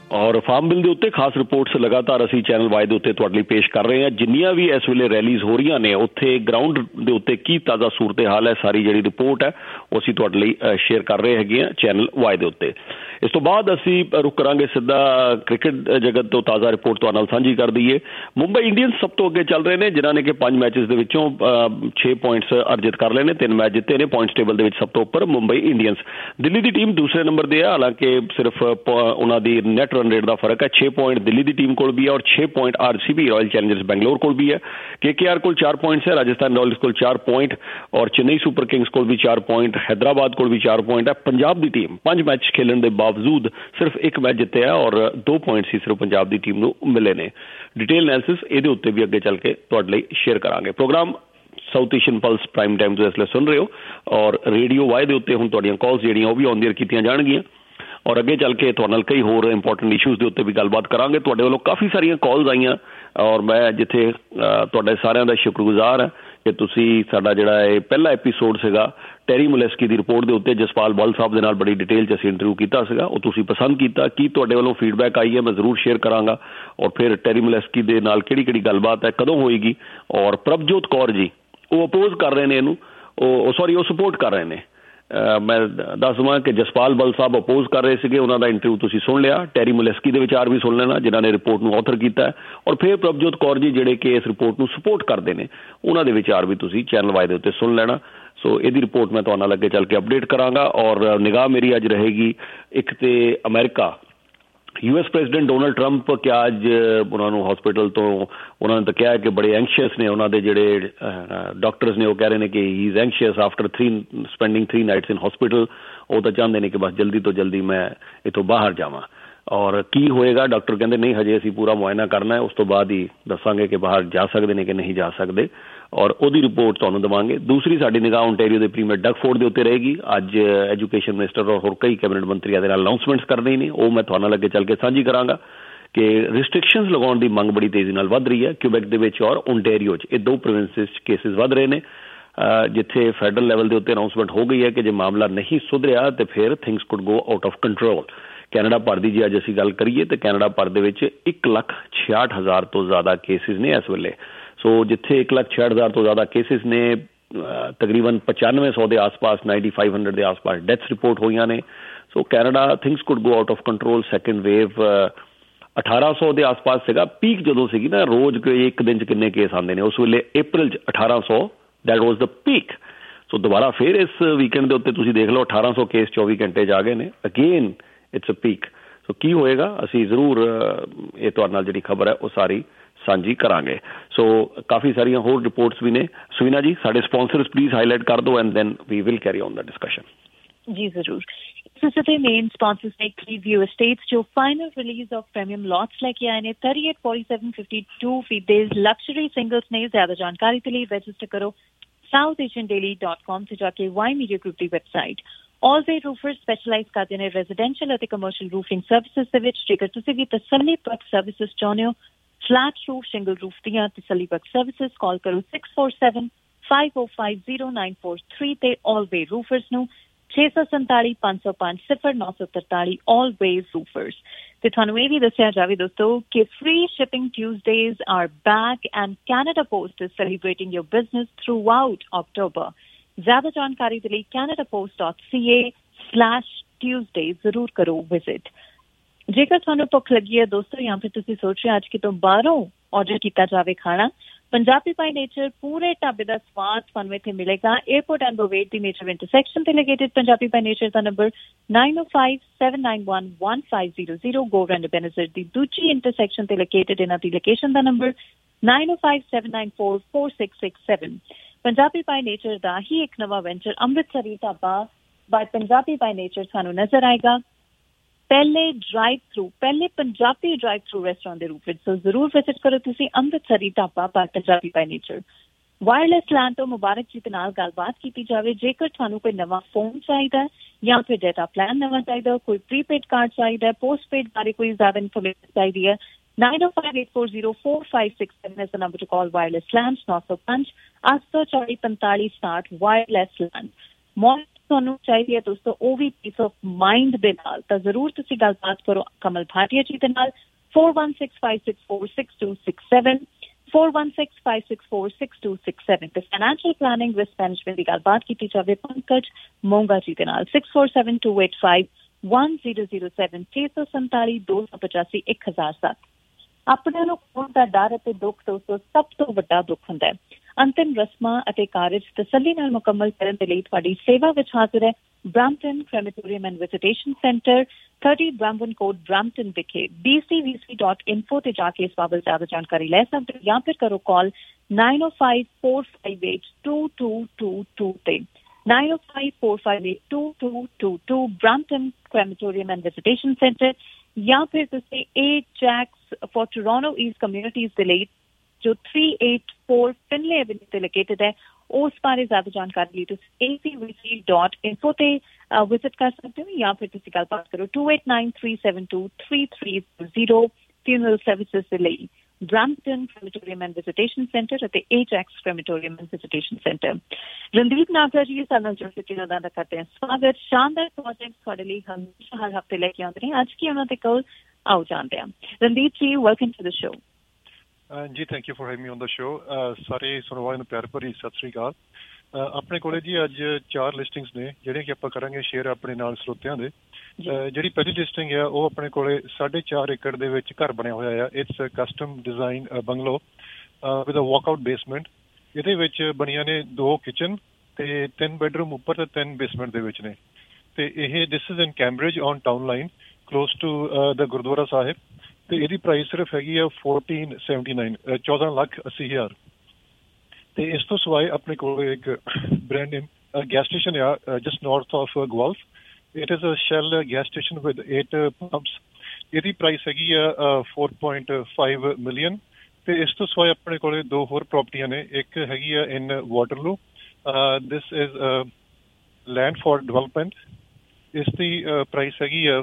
ਔਰ ਫਾਰਮ ਬਿੱਲ ਦੇ ਉੱਤੇ ਖਾਸ ਰਿਪੋਰਟਸ ਲਗਾਤਾਰ ਅਸੀਂ ਚੈਨਲ ਵਾਈ ਦੇ ਉੱਤੇ ਤੁਹਾਡੇ ਲਈ ਪੇਸ਼ ਕਰ ਰਹੇ ਹਾਂ। ਜਿੰਨੀਆਂ ਵੀ ਇਸ ਵੇਲੇ ਰੈਲੀਜ਼ ਹੋ ਰਹੀਆਂ ਨੇ ਉੱਥੇ ਗਰਾਊਂਡ ਦੇ ਉੱਤੇ ਕੀ ਤਾਜ਼ਾ ਸੂਰਤ ਹਾਲ ਹੈ, ਸਾਰੀ ਜਿਹੜੀ ਰਿਪੋਰਟ ਹੈ ਉਹ ਅਸੀਂ ਤੁਹਾਡੇ ਲਈ ਸ਼ੇਅਰ ਕਰ ਰਹੇ ਹੈਗੇ ਹਾਂ ਚੈਨਲ ਵਾਈ ਦੇ ਉੱਤੇ। ਇਸ ਤੋਂ ਬਾਅਦ ਅਸੀਂ ਰੁਕ ਕਰਾਂਗੇ ਸਿੱਧਾ ਕ੍ਰਿਕਟ ਜਗਤ ਤੋਂ ਤਾਜ਼ਾ ਰਿਪੋਰਟ ਤੁਹਾਡੇ ਨਾਲ ਸਾਂਝੀ ਕਰ ਦਈਏ। ਮੁੰਬਈ ਇੰਡੀਅਨਸ ਸਭ ਤੋਂ ਅੱਗੇ ਚੱਲ ਰਹੇ ਨੇ, ਜਿਨ੍ਹਾਂ ਨੇ ਕਿ ਪੰਜ ਮੈਚਸ ਦੇ ਵਿੱਚੋਂ ਛੇ ਪੁਆਇੰਟਸ ਅਰਜਿਤ ਕਰ ਲਏ ਨੇ, ਤਿੰਨ ਮੈਚ ਜਿੱਤੇ ਨੇ। ਪੁਆਇੰਟਸ ਟੇਬਲ ਦੇ ਵਿੱਚ ਸਭ ਤੋਂ ਉੱਪਰ ਮੁੰਬਈ ਇੰਡੀਅਨਸ। ਦਿੱਲੀ ਦੀ ਟੀਮ ਦੂਸਰੇ ਨੰਬਰ ਤੇ ਹੈ, ਹਾਲਾਂਕਿ ਸਿਰਫ ਉਹਨਾਂ ਦੀ ਨੈਟ ਰਨ ਰੇਟ ਦਾ ਫਰਕ ਹੈ। ਛੇ ਪੁਆਇੰਟ ਦਿੱਲੀ ਦੀ ਟੀਮ ਕੋਲ ਵੀ ਹੈ ਔਰ ਛੇ point R C B Royal Challengers Bangalore ਕੋਲ ਵੀ ਹੈ। ਕੇ ਕੇ ਆਰ ਕੋਲ ਚਾਰ ਪੁਆਇੰਟਸ ਹੈ, ਰਾਜਸਥਾਨ ਰਾਇਲਸ ਕੋਲ ਚਾਰ ਪੁਆਇੰਟ ਔਰ ਚੇਨਈ ਸੁਪਰ ਕਿੰਗਸ ਕੋਲ ਵੀ ਚਾਰ ਪੁਆਇੰਟ, ਹੈਦਰਾਬਾਦ ਕੋਲ ਵੀ ਚਾਰ ਪੁਆਇੰਟ ਹੈ। ਪੰਜਾਬ ਦੀ ਟੀਮ ਪੰਜ ਮੈਚ ਖੇਲਣ ਦੇ ਬਾਵਜੂਦ ਸਿਰਫ ਇੱਕ ਮੈਚ ਜਿੱਤਿਆ ਔਰ ਦੋ ਪੁਆਇੰਟ ਸੀ ਸਿਰਫ ਪੰਜਾਬ ਦੀ ਟੀਮ ਨੂੰ ਮਿਲੇ ਨੇ। ਡਿਟੇਲ ਐਨਾਲਿਸਿਸ ਇਹਦੇ ਉੱਤੇ ਵੀ ਅੱਗੇ ਚੱਲ ਕੇ ਤੁਹਾਡੇ ਲਈ ਸ਼ੇਅਰ ਕਰਾਂਗੇ। Programme South Asian plus prime time ਤੋਂ ਇਸ ਲਈ ਸੁਣ ਰਹੇ ਹੋ ਔਰ ਰੇਡੀਓ ਵਾਈ ਦੇ ਉੱਤੇ ਹੁਣ ਤੁਹਾਡੀਆਂ ਕਾਲਸ ਜਿਹੜੀਆਂ ਉਹ ਵੀ ਔਨ ਦੀ ਏਅਰ ਕੀਤੀਆਂ ਜਾਣਗੀਆਂ ਔਰ ਅੱਗੇ ਚੱਲ ਕੇ ਤੁਹਾਡੇ ਨਾਲ ਕਈ ਹੋਰ ਇੰਪੋਰਟੈਂਟ ਇਸ਼ੂਜ਼ ਦੇ ਉੱਤੇ ਵੀ ਗੱਲਬਾਤ ਕਰਾਂਗੇ। ਤੁਹਾਡੇ ਵੱਲੋਂ ਕਾਫੀ ਸਾਰੀਆਂ ਕਾਲਸ ਆਈਆਂ ਔਰ ਮੈਂ ਜਿੱਥੇ ਤੁਹਾਡੇ ਸਾਰਿਆਂ ਦਾ ਸ਼ੁਕਰਗੁਜ਼ਾਰ ਹਾਂ ਕਿ ਤੁਸੀਂ ਸਾਡਾ ਜਿਹੜਾ ਇਹ ਪਹਿਲਾ ਐਪੀਸੋਡ ਸੀਗਾ ਟੈਰੀ ਮੁਲੈਸਕੀ ਦੀ ਰਿਪੋਰਟ ਦੇ ਉੱਤੇ ਜਸਪਾਲ ਬੱਲ ਸਾਹਿਬ ਦੇ ਨਾਲ ਬੜੀ ਡਿਟੇਲ 'ਚ ਅਸੀਂ ਇੰਟਰਵਿਊ ਕੀਤਾ ਸੀਗਾ, ਉਹ ਤੁਸੀਂ ਪਸੰਦ ਕੀਤਾ। ਕੀ ਤੁਹਾਡੇ ਵੱਲੋਂ ਫੀਡਬੈਕ ਆਈ ਹੈ ਮੈਂ ਜ਼ਰੂਰ ਸ਼ੇਅਰ ਕਰਾਂਗਾ ਔਰ ਫਿਰ ਟੈਰੀ ਮੁਲੈਸਕੀ ਦੇ ਨਾਲ ਕਿਹੜੀ ਕਿਹੜੀ ਗੱਲਬਾਤ ਹੈ, ਕਦੋਂ ਹੋਏਗੀ। ਔਰ ਪ੍ਰਭਜੋਤ ਕੌਰ ਜੀ ਉਹ ਅਪੋਜ਼ ਕਰ ਰਹੇ ਨੇ ਇਹਨੂੰ, ਉਹ ਸੌਰੀ ਉਹ ਸਪੋਰਟ ਕਰ ਰਹੇ ਨੇ। ਮੈਂ ਦੱਸ ਦੇਵਾਂ ਕਿ ਜਸਪਾਲ ਬੱਲ ਸਾਹਿਬ ਅਪੋਜ਼ ਕਰ ਰਹੇ ਸੀਗੇ, ਉਹਨਾਂ ਦਾ ਇੰਟਰਵਿਊ ਤੁਸੀਂ ਸੁਣ ਲਿਆ। ਟੈਰੀ ਮੁਲੈਸਕੀ ਦੇ ਵਿਚਾਰ ਵੀ ਸੁਣ ਲੈਣਾ ਜਿਨ੍ਹਾਂ ਨੇ ਰਿਪੋਰਟ ਨੂੰ ਆਥਰ ਕੀਤਾ ਔਰ ਫਿਰ ਪ੍ਰਭਜੋਤ ਕੌਰ ਜੀ ਜਿਹੜੇ ਕਿ ਇਸ ਰਿਪੋਰਟ ਨੂੰ ਸਪੋਰਟ ਕਰਦੇ ਨੇ ਉਹਨਾਂ ਦੇ ਵਿਚਾਰ ਵੀ ਤੁਸੀਂ ਚੈਨਲ ਵਾਈ ਦੇ ਉੱਤੇ ਸੁਣ ਲੈਣਾ। ਸੋ ਇਹਦੀ ਰਿਪੋਰਟ ਮੈਂ ਤੁਹਾਡੇ ਨਾਲ ਅੱਗੇ ਚੱਲ ਕੇ ਅਪਡੇਟ ਕਰਾਂਗਾ। ਔਰ ਨਿਗਾਹ ਮੇਰੀ ਅੱਜ ਰਹੇਗੀ ਇੱਕ ਤੇ America, U S president Donald Trump ਕਿਆ ਅੱਜ ਉਹਨਾਂ ਨੂੰ ਹਸਪੀਟਲ ਤੋਂ ਉਹਨਾਂ ਨੇ ਤਾਂ ਕਿਹਾ ਕਿ ਬੜੇ ਐਂਕਸ਼ੀਅਸ ਨੇ, ਉਹਨਾਂ ਦੇ ਜਿਹੜੇ ਡਾਕਟਰਸ ਨੇ ਉਹ ਕਹਿ ਰਹੇ ਨੇ ਕਿ he is anxious after three spending three nights in hospital. ਉਹ ਤਾਂ ਚਾਹੁੰਦੇ ਨੇ ਕਿ ਬਸ ਜਲਦੀ ਤੋਂ ਜਲਦੀ ਮੈਂ ਇੱਥੋਂ ਬਾਹਰ ਜਾਵਾਂ। ਔਰ ਕੀ ਹੋਏਗਾ ਡਾਕਟਰ ਕਹਿੰਦੇ ਨਹੀਂ ਹਜੇ ਅਸੀਂ ਪੂਰਾ ਮੁਆਇਨਾ ਕਰਨਾ ਹੈ, ਉਸ ਤੋਂ ਬਾਅਦ ਹੀ ਦੱਸਾਂਗੇ ਕਿ ਬਾਹਰ ਜਾ ਸਕਦੇ ਨੇ ਕਿ ਨਹੀਂ ਜਾ ਸਕਦੇ ਔਰ ਉਹਦੀ ਰਿਪੋਰਟ ਤੁਹਾਨੂੰ ਦੇਵਾਂਗੇ। ਦੂਸਰੀ ਸਾਡੀ ਨਿਗਾਹ ਓਨਟਾਰੀਓ ਦੇ ਪ੍ਰੀਮੀਅਰ ਡਗ ਫੋਰਡ ਦੇ ਉੱਤੇ ਰਹੇਗੀ। ਅੱਜ ਐਜੂਕੇਸ਼ਨ ਮਿਨਿਸਟਰ ਔਰ ਹੋਰ ਕਈ ਕੈਬਨਿਟ ਮੰਤਰੀਆਂ ਦੇ ਨਾਲ ਅਨਾਊਂਸਮੈਂਟਸ ਕਰਨੀ ਨੇ, ਉਹ ਮੈਂ ਤੁਹਾਨੂੰ ਅੱਗੇ ਚੱਲ ਕੇ ਸਾਂਝੀ ਕਰਾਂਗਾ ਕਿ ਰਿਸਟ੍ਰਿਕਸ਼ਨਸ ਲਗਾਉਣ ਦੀ ਮੰਗ ਬੜੀ ਤੇਜ਼ੀ ਨਾਲ ਵੱਧ ਰਹੀ ਹੈ ਕਿਊਬੈਕ ਦੇ ਵਿੱਚ ਔਰ ਓਨਟਾਰੀਓ 'ਚ। ਇਹ ਦੋ ਪ੍ਰੋਵਿੰਸਿਸ 'ਚ ਕੇਸਿਸ ਵੱਧ ਰਹੇ ਨੇ, ਜਿੱਥੇ ਫੈਡਰਲ ਲੈਵਲ ਦੇ ਉੱਤੇ ਅਨਾਊਂਸਮੈਂਟ ਹੋ ਗਈ ਹੈ ਕਿ ਜੇ ਮਾਮਲਾ ਨਹੀਂ ਸੁਧਰਿਆ ਤੇ ਫਿਰ things could go out of control. Canada ਭਰ ਦੀ ਜੇ ਅੱਜ ਅਸੀਂ ਗੱਲ ਕਰੀਏ ਤਾਂ ਕੈਨੇਡਾ ਭਰ ਦੇ ਵਿੱਚ ਇੱਕ ਲੱਖ ਛਿਆਹਠ ਹਜ਼ਾਰ ਤੋਂ ਜ਼ਿਆਦਾ ਕੇਸਿਸ ਨੇ ਇਸ ਵੇਲੇ। ਸੋ ਜਿੱਥੇ ਇੱਕ ਲੱਖ ਛਿਆਹਠ ਹਜ਼ਾਰ ਤੋਂ ਜ਼ਿਆਦਾ ਕੇਸਿਸ ਨੇ, ਤਕਰੀਬਨ ਪਚਾਨਵੇਂ ਸੌ ਦੇ ਆਸ-ਪਾਸ ਨਾਈਨਟੀ ਫਾਈਵ ਹੰਡਰਡ ਦੇ ਆਸ-ਪਾਸ ਡੈਥਸ ਰਿਪੋਰਟ ਹੋਈਆਂ ਨੇ। So Canada things could go out of control. Second wave ਅਠਾਰਾਂ ਸੌ ਦੇ ਆਸ-ਪਾਸ ਸੀਗਾ, ਪੀਕ ਜਦੋਂ ਸੀਗੀ ਨਾ ਰੋਜ਼ ਇੱਕ ਦਿਨ 'ਚ ਕਿੰਨੇ ਕੇਸ ਆਉਂਦੇ ਨੇ, ਉਸ ਵੇਲੇ ਅਪ੍ਰੈਲ 'ਚ ਅਠਾਰਾਂ ਸੌ ਦੈਟ ਵਾਜ਼ ਦਾ ਪੀਕ। ਸੋ ਦੁਬਾਰਾ ਫਿਰ ਇਸ ਵੀਕਐਂਡ ਦੇ ਉੱਤੇ ਤੁਸੀਂ ਦੇਖ ਲਓ ਅਠਾਰਾਂ ਸੌ ਕੇਸ ਚੌਵੀ ਘੰਟੇ 'ਚ ਆ ਗਏ ਨੇ, again it's a peak. So ਕੀ ਹੋਏਗਾ ਅਸੀਂ ਜ਼ਰੂਰ ਇਹ ਤੁਹਾਡੇ ਨਾਲ ਜਿਹੜੀ ਖਬਰ ਹੈ ਉਹ ਸਾਰੀ ਸਾਂਝੀ ਕਰਾਂਗੇ। ਸੋ ਕਾਫੀ ਸਾਰੀਆਂ ਹੋਰ ਰਿਪੋਰਟਸ ਵੀ ਨੇ। ਸੁਵੀਨਾ ਜੀ ਸਾਡੇ ਸਪਾਂਸਰਸ ਪਲੀਜ਼ ਹਾਈਲਾਈਟ ਕਰ ਦਿਓ and then we will carry on ਦਾ ਡਿਸਕਸ਼ਨ। ਜੀ ਜ਼ਰੂਰ। ਇਸ ਦੇ ਮੇਨ ਸਪਾਂਸਰਸ ਨੇ ਕਲੀਵਿਊ ਐਸਟੇਟਸ ਜੋ final release of premium lots ਲੈ ਕੇ ਆਏ ਨੇ। Thirty eight forty seven fifty two feet ਦੇ ਲਗਜ਼ਰੀ ਸਿੰਗਲਸ ਨੇ। ਜ਼ਿਆਦਾ ਜਾਣਕਾਰੀ ਦੇ ਲਈ ਰਜਿਸਟਰ ਕਰੋ south Asian Daily dot com ਤੇ ਜਾ ਕੇ ਵਾਈ ਮੀਡੀਆ ਗਰੁੱਪ ਦੀ website. All way roofers specialise ਕਰਦੇ ਨੇ ਰੈਜ਼ੀਡੈਂਸ਼ੀਅਲ ਅਤੇ ਕਮਰਸ਼ੀਅਲ ਰੂਫਿੰਗ ਸਰਵਿਸਿਜ਼ ਦੇ ਵਿੱਚ। ਜੇਕਰ ਤੁਸੀਂ ਵੀ ਤਸੱਲੀ ਬਖਸ਼ ਸਰਵਿਸਿਜ਼ ਚਾਹੁੰਦੇ ਹੋ, ਫਲੈਟ ਰੂਫ, ਸਿੰਗਲ ਰੂਫ ਦੀਆਂ ਤਸੱਲੀ ਬਖਸ਼ ਸਰਵਿਸਿਜ਼, ਕਾਲ ਕਰੋ six four seven five O five zero nine four three ਤੇ ਆਲ ਵੇ ਰੂਫਰਸ ਨੂੰ ਛੇ ਸੌ ਸੰਤਾਲੀ ਪੰਜ ਸੌ ਪੰਜ ਸਿਫਰ ਨੌ ਸੌ ਤਰਤਾਲੀ ਆਲ ਵੇ ਰੂਫਰਸ। ਤੇ ਤੁਹਾਨੂੰ ਇਹ ਵੀ ਦੱਸਿਆ ਜਾਵੇ ਦੋਸਤੋ ਕਿ free shipping Tuesdays are back and Canada Post is celebrating your business throughout October. ਜ਼ਿਆਦਾ ਜਾਣਕਾਰੀ ਦੇ ਲਈ Canada Post dot C A slash Tuesday ਜ਼ਰੂਰ ਕਰੋ ਵਿਜ਼ਿਟ। ਜੇਕਰ ਤੁਹਾਨੂੰ ਭੁੱਖ ਲੱਗੀ ਹੈ ਦੋਸਤੋ ਜਾਂ ਫਿਰ ਤੁਸੀਂ ਸੋਚ ਰਹੇ ਅੱਜ ਕਿਤੋਂ ਬਾਹਰੋਂ ਆਰਡਰ ਕੀਤਾ ਜਾਵੇ ਖਾਣਾ, ਪੰਜਾਬੀ ਬਾਈ ਨੇਚਰ ਪੂਰੇ ਢਾਬੇ ਦਾ ਸਵਾਦ ਤੁਹਾਨੂੰ ਇੱਥੇ ਮਿਲੇਗਾ। ਏਅਰਪੋਰਟ ਐਂਡ ਬੋਵੇਟ ਦੀ ਨੇਚਰ ਇੰਟਰਸੈਕਸ਼ਨ ਤੇ ਲੋਕੇਟਡ। ਪੰਜਾਬੀ ਬਾਈ ਨੇਚਰ ਦਾ number nine O five seven nine one one five zero zero. Gore and Ebenezer ਦੀ ਦੂਜੀ ਇੰਟਰਸੈਕਸ਼ਨ ਤੇ ਲੋਕੇਟਡ। ਇਹਨਾਂ ਦੀ ਲੋਕੇਸ਼ਨ ਦਾ number nine O five seven nine four four six six seven. Punjabi by Nature ਦਾ ਹੀ ਇੱਕ ਨਵਾਂ venture Amritsari Dhaba by Punjabi by Nature ਸਾਨੂੰ ਨਜ਼ਰ ਆਏਗਾ ਪਹਿਲੇ ਡਰਾਈਵ ਥਰੂ ਪਹਿਲੇ ਪੰਜਾਬੀ ਡਰਾਈਵ ਥਰੂ ਰੈਸਟੋਰੈਂਟ ਦੇ ਰੂਪ ਵਿੱਚ। ਸੋ ਜ਼ਰੂਰ ਵਿਜ਼ਿਟ ਕਰੋ ਤੁਸੀਂ Amritsari Dhaba by Punjabi by Nature. Wireless land ਤੋਂ ਮੁਬਾਰਕ ਜੀ ਦੇ ਨਾਲ ਗੱਲਬਾਤ ਕੀਤੀ ਜਾਵੇ। ਜੇਕਰ ਤੁਹਾਨੂੰ ਕੋਈ ਨਵਾਂ ਫੋਨ ਚਾਹੀਦਾ ਜਾਂ ਫਿਰ ਡੇਟਾ ਪਲਾਨ ਨਵਾਂ ਚਾਹੀਦਾ, ਕੋਈ ਪ੍ਰੀਪੇਡ ਕਾਰਡ ਚਾਹੀਦਾ, ਪੋਸਟਪੇਡ ਬਾਰੇ ਕੋਈ ਜ਼ਿਆਦਾ ਇਨਫੋਰਮੇਸ਼ਨ ਚਾਹੀਦੀ ਹੈ, nine oh five eight four zero four five six seven is the number to call. Wireless Lands, nine oh five eight four zero four five six seven, wireless land. Mont ਤੁਹਾਨੂੰ ਚਾਹੀਦੀ ਹੈ ਦੋਸਤੋ ਉਹ ਵੀ piece of mind ਦੇ ਨਾਲ, ਤਾਂ ਜ਼ਰੂਰ ਤੁਸੀਂ ਗੱਲਬਾਤ ਕਰੋ ਕਮਲ ਭਾਟੀਆ ਜੀ ਦੇ ਨਾਲ four one six five six four six two six seven four one six five six four six two six seven ਤੇ ਫਾਈਨੈਂਸ਼ੀਅਲ ਪਲਾਨਿੰਗ ਰਿਸਕ ਮੈਨੇਜਮੈਂਟ ਦੀ ਗੱਲਬਾਤ ਕੀਤੀ ਜਾਵੇ ਪੰਕਜ ਮੋਂਗਾ ਜੀ ਦੇ ਨਾਲ six four seven two eight five one zero zero seven ਛੇ ਸੌ ਸੰਤਾਲੀ ਦੋ ਸੌ ਪਚਾਸੀ ਇੱਕ ਹਜ਼ਾਰ ਸੱਤ। ਆਪਣੇ ਨੂੰ ਖੋਣ ਦਾ ਡਰ ਅਤੇ ਦੁੱਖ ਦੋਸਤੋ ਸਭ ਤੋਂ ਵੱਡਾ ਦੁੱਖ ਹੁੰਦਾ ਹੈ। ਅੰਤਿਮ ਰਸਮਾਂ ਅਤੇ ਕਾਰਜ ਤਸੱਲੀ ਨਾਲ ਮੁਕੰਮਲ ਕਰਨ ਦੇ ਲਈ ਤੁਹਾਡੀ ਸੇਵਾ ਵਿੱਚ ਹਾਜ਼ਰ ਹੈ Brampton crematorium and visitation centre thirty Brampton court Brampton ਵਿਖੇ b c v c dot info ਤੇ ਜਾ ਕੇ ਇਸ ਬਾਬਤ ਜ਼ਿਆਦਾ ਜਾਣਕਾਰੀ ਲੈ ਸਕਦੇ ਹੋ ਜਾਂ ਫਿਰ ਕਰੋ call nine oh five four five eight two two two two ਤੇ nine oh five four five eight two two two two Brampton crematorium and visitation centre ਜਾਂ ਫਿਰ ਤੁਸੀਂ A Ajax for Toronto east communities ਦੇ ਲਈ ਜੋ three eighty-four Finley avenue ਤੇ located ਹੈ ਉਸ ਬਾਰੇ ਜ਼ਿਆਦਾ ਜਾਣਕਾਰੀ ਲਈ ਤੁਸੀਂ a c v c dot info ਤੇ ਵਿਜ਼ਿਟ ਕਰ ਸਕਦੇ ਹੋ ਜਾਂ ਫਿਰ ਤੁਸੀਂ ਗੱਲਬਾਤ ਕਰੋ two eight nine three seven two three three zero funeral services ਦੇ ਲਈ Brampton crematorium and visitation centre ਅਤੇ Ajax crematorium and visitation centre. Randeep Nagra ji ਸਾਡੇ ਨਾਲ ਜੁੜ ਕੇ ਉਹਨਾਂ ਦਾ ਕਰਦੇ ਹਾਂ ਸਵਾਗਤ। ਸ਼ਾਨਦਾਰ ਪ੍ਰੋਜੈਕਟ ਤੁਹਾਡੇ ਲਈ ਹਮੇਸ਼ਾ ਹਰ ਹਫ਼ਤੇ ਲੈ ਕੇ ਆਉਂਦੇ ਨੇ, ਅੱਜ ਕੀ ਉਹਨਾਂ ਦੇ ਕੋਲ ਆਓ ਜਾਣਦੇ ਹਾਂ। Randeep ji welcome to the show. ਜੀ thank you for having me on the show. ਸਾਰੇ ਸੁਣਨ ਵਾਲਿਆਂ ਨੂੰ ਪਿਆਰ ਭਰੀ ਸਤਿ ਸ੍ਰੀ ਅਕਾਲ। ਆਪਣੇ ਕੋਲੇ ਜੀ ਅੱਜ ਚਾਰ ਲਿਸਟਿੰਗਸ ਨੇ ਜਿਹੜੀਆਂ ਕਿ ਆਪਾਂ ਕਰਾਂਗੇ ਸ਼ੇਅਰ ਆਪਣੇ ਨਾਲ ਸਰੋਤਿਆਂ ਦੇ। ਜਿਹੜੀ ਪਹਿਲੀ ਲਿਸਟਿੰਗ ਆ ਉਹ ਆਪਣੇ ਕੋਲੇ ਸਾਢੇ ਚਾਰ ਏਕੜ ਦੇ ਵਿੱਚ ਘਰ ਬਣਿਆ ਹੋਇਆ ਆ। It's custom design bungalow with a walkout basement. ਇਹਦੇ ਵਿੱਚ ਬਣੀਆਂ ਨੇ ਦੋ ਕਿਚਨ ਤੇ ਤਿੰਨ ਬੈਡਰੂਮ ਉੱਪਰ ਤੇ ਤਿੰਨ ਬੇਸਮੈਂਟ ਦੇ ਵਿੱਚ ਨੇ ਤੇ ਇਹ this is in Cambridge on town line close to the Gurdwara Sahib ਤੇ ਇਹਦੀ ਪ੍ਰਾਈਸ ਸਿਰਫ ਹੈਗੀ ਆ fourteen seventy-nine ਚੌਦਾਂ ਲੱਖ ਅੱਸੀ ਹਜ਼ਾਰ। ਤੇ ਇਸ ਤੋਂ ਸਿਵਾਏ ਆਪਣੇ ਕੋਲ ਇੱਕ ਬ੍ਰੈਂਡ ਨੇਮ ਗੈਸ ਸਟੇਸ਼ਨ ਆ just north of Guelph. It is a Shell gas station with eight pumps. ਇਹਦੀ ਪ੍ਰਾਈਸ ਹੈਗੀ ਆ four point five ਮਿਲੀਅਨ। ਤੇ ਇਸ ਤੋਂ ਸਿਵਾਏ ਆਪਣੇ ਕੋਲ ਦੋ ਹੋਰ ਪ੍ਰਾਪਰਟੀਆਂ ਨੇ। ਇੱਕ ਹੈਗੀ ਆ in Waterloo, this is land for development. ਇਸ ਦੀ ਪ੍ਰਾਈਸ ਹੈਗੀ ਆ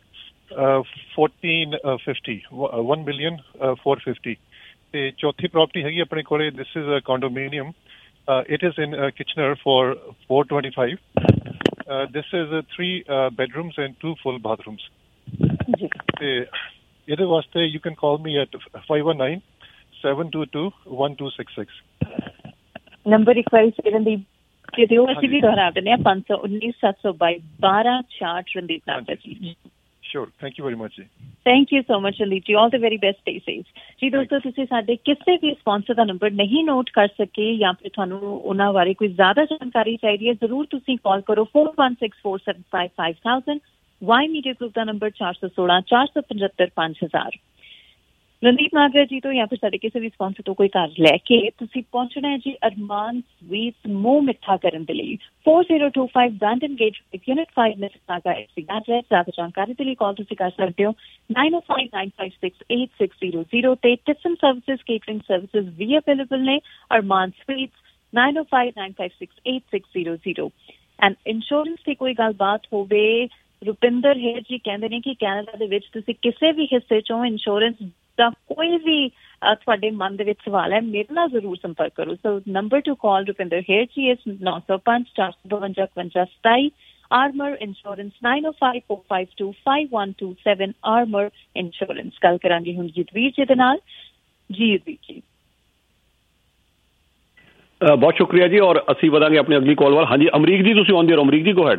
fourteen fifty one million four fifty। ਤੇ ਚੌਥੀ ਪ੍ਰਾਪਰਟੀ ਹੈਗੀ ਆਪਣੇ ਕੋਲੇ this is a condominium. It is in Kitchener for four twenty-five। This is three bedrooms and two full bathrooms। ਤੇ ਇਹਦੇ ਵਾਸਤੇ you can call me at five one nine seven two two one two six six। Number ਇੱਕ ਵਾਰੀ ਸੇਰਨ ਦੀ ਕਿ ਦਿਓ ਅਸੀਂ ਵੀ ਦੁਹਰਾ ਦਿੰਦੇ ਹਾਂ ਪੰਜ ਸੌ ਉੱਨੀ ਸੱਤ ਸੌ ਬਾਈ ਬਾਰਾਂ ਛਿਆਹਠ ਰਣਦੀਪ ਨਾਗਰਾ ਜੀ। Sure, thank you very much ਜੀ। Thank you so much Randeep ji, all the very best stay safe ਜੀ। ਦੋਸਤੋ ਤੁਸੀਂ ਸਾਡੇ ਕਿਸੇ ਵੀ ਸਪਾਂਸਰ ਦਾ ਨੰਬਰ ਨਹੀਂ ਨੋਟ ਕਰ ਸਕੇ ਜਾਂ ਫਿਰ ਤੁਹਾਨੂੰ ਉਹਨਾਂ ਬਾਰੇ ਕੋਈ ਜ਼ਿਆਦਾ ਜਾਣਕਾਰੀ ਚਾਹੀਦੀ ਹੈ ਜ਼ਰੂਰ ਤੁਸੀਂ ਕਾਲ ਕਰੋ four one six four seven five five thousand। Y media group ਦਾ ਨੰਬਰ ਚਾਰ ਸੌ ਸੋਲਾਂ ਚਾਰ ਸੌ ਪਝੱਤਰ ਪੰਜ ਹਜ਼ਾਰ। ਰਣਦੀਪ ਨਾਗਰਾ ਜੀ ਤੋਂ ਜਾਂ ਫਿਰ ਸਾਡੇ ਕਿਸੇ ਵੀ ਸਪਾਂਸਰ ਤੋਂ ਕੋਈ ਘਰ ਲੈ ਕੇ ਤੁਸੀਂ ਪਹੁੰਚਣਾ ਹੈ ਜੀ ਅਰਮਾਨ ਸਵੀਟਸ ਮੂੰਹ ਮਿੱਠਾ ਕਰਨ ਦੇ ਲਈ four zero two five Brenton gate unit five Mississauga address. ਜ਼ਿਆਦਾ ਜਾਣਕਾਰੀ ਦੇ ਲਈ ਕਾਲ ਤੁਸੀਂ ਕਰ ਸਕਦੇ ਹੋ nine oh five nine five six eight six zero zero ਤੇ ਟਿਫਨ ਸਰਵਿਸਿਜ਼ ਕੇਟਰਿੰਗ ਸਰਵਿਸਿਜ਼ ਵੀ ਅਵੇਲੇਬਲ ਨੇ Armaan sweets nine oh five nine five six eight six zero zero। And insurance ਦੀ ਕੋਈ ਗੱਲਬਾਤ ਹੋਵੇ ਰੁਪਿੰਦਰ ਹੇਰ ਜੀ ਕਹਿੰਦੇ ਨੇ ਕਿ ਕੈਨੇਡਾ ਦੇ ਵਿੱਚ ਤੁਸੀਂ ਕਿਸੇ ਵੀ ਹਿੱਸੇ ਚੋਂ ਇੰਸ਼ੋਰੈਂਸ ਦਾ ਕੋਈ ਵੀ ਤੁਹਾਡੇ ਮਨ ਦੇ ਵਿੱਚ ਸਵਾਲ ਹੈ ਮੇਰੇ ਨਾਲ ਜ਼ਰੂਰ ਸੰਪਰਕ ਕਰੋ। So number to call Rupinder Heer ji ਇਸ ਨੌ ਸੌ ਪੰਜ ਚਾਰ ਸੌ ਬਵੰਜਾ ਇਕਵੰਜਾ ਸਤਾਈ। Armour insurance nine oh five four five two five one two seven Armour insurance. ਗੱਲ ਕਰਾਂਗੇ ਹੁਣ ਜੀਤਵੀਰ ਜੀ ਦੇ ਨਾਲ। ਜੀ ਜੀਤਵੀਰ ਜੀ ਬਹੁਤ ਸ਼ੁਕਰੀਆ ਜੀ ਔਰ ਅਸੀਂ ਵਧਾਂਗੇ ਆਪਣੀ ਅਗਲੀ ਕਾਲ ਵੱਲ। ਹਾਂਜੀ ਅਮਰੀਕ ਜੀ ਤੁਸੀਂ ਆਉਂਦੇ ਹੋ। ਅਮਰੀਕ ਜੀ ਗੋ ਹੈਡ।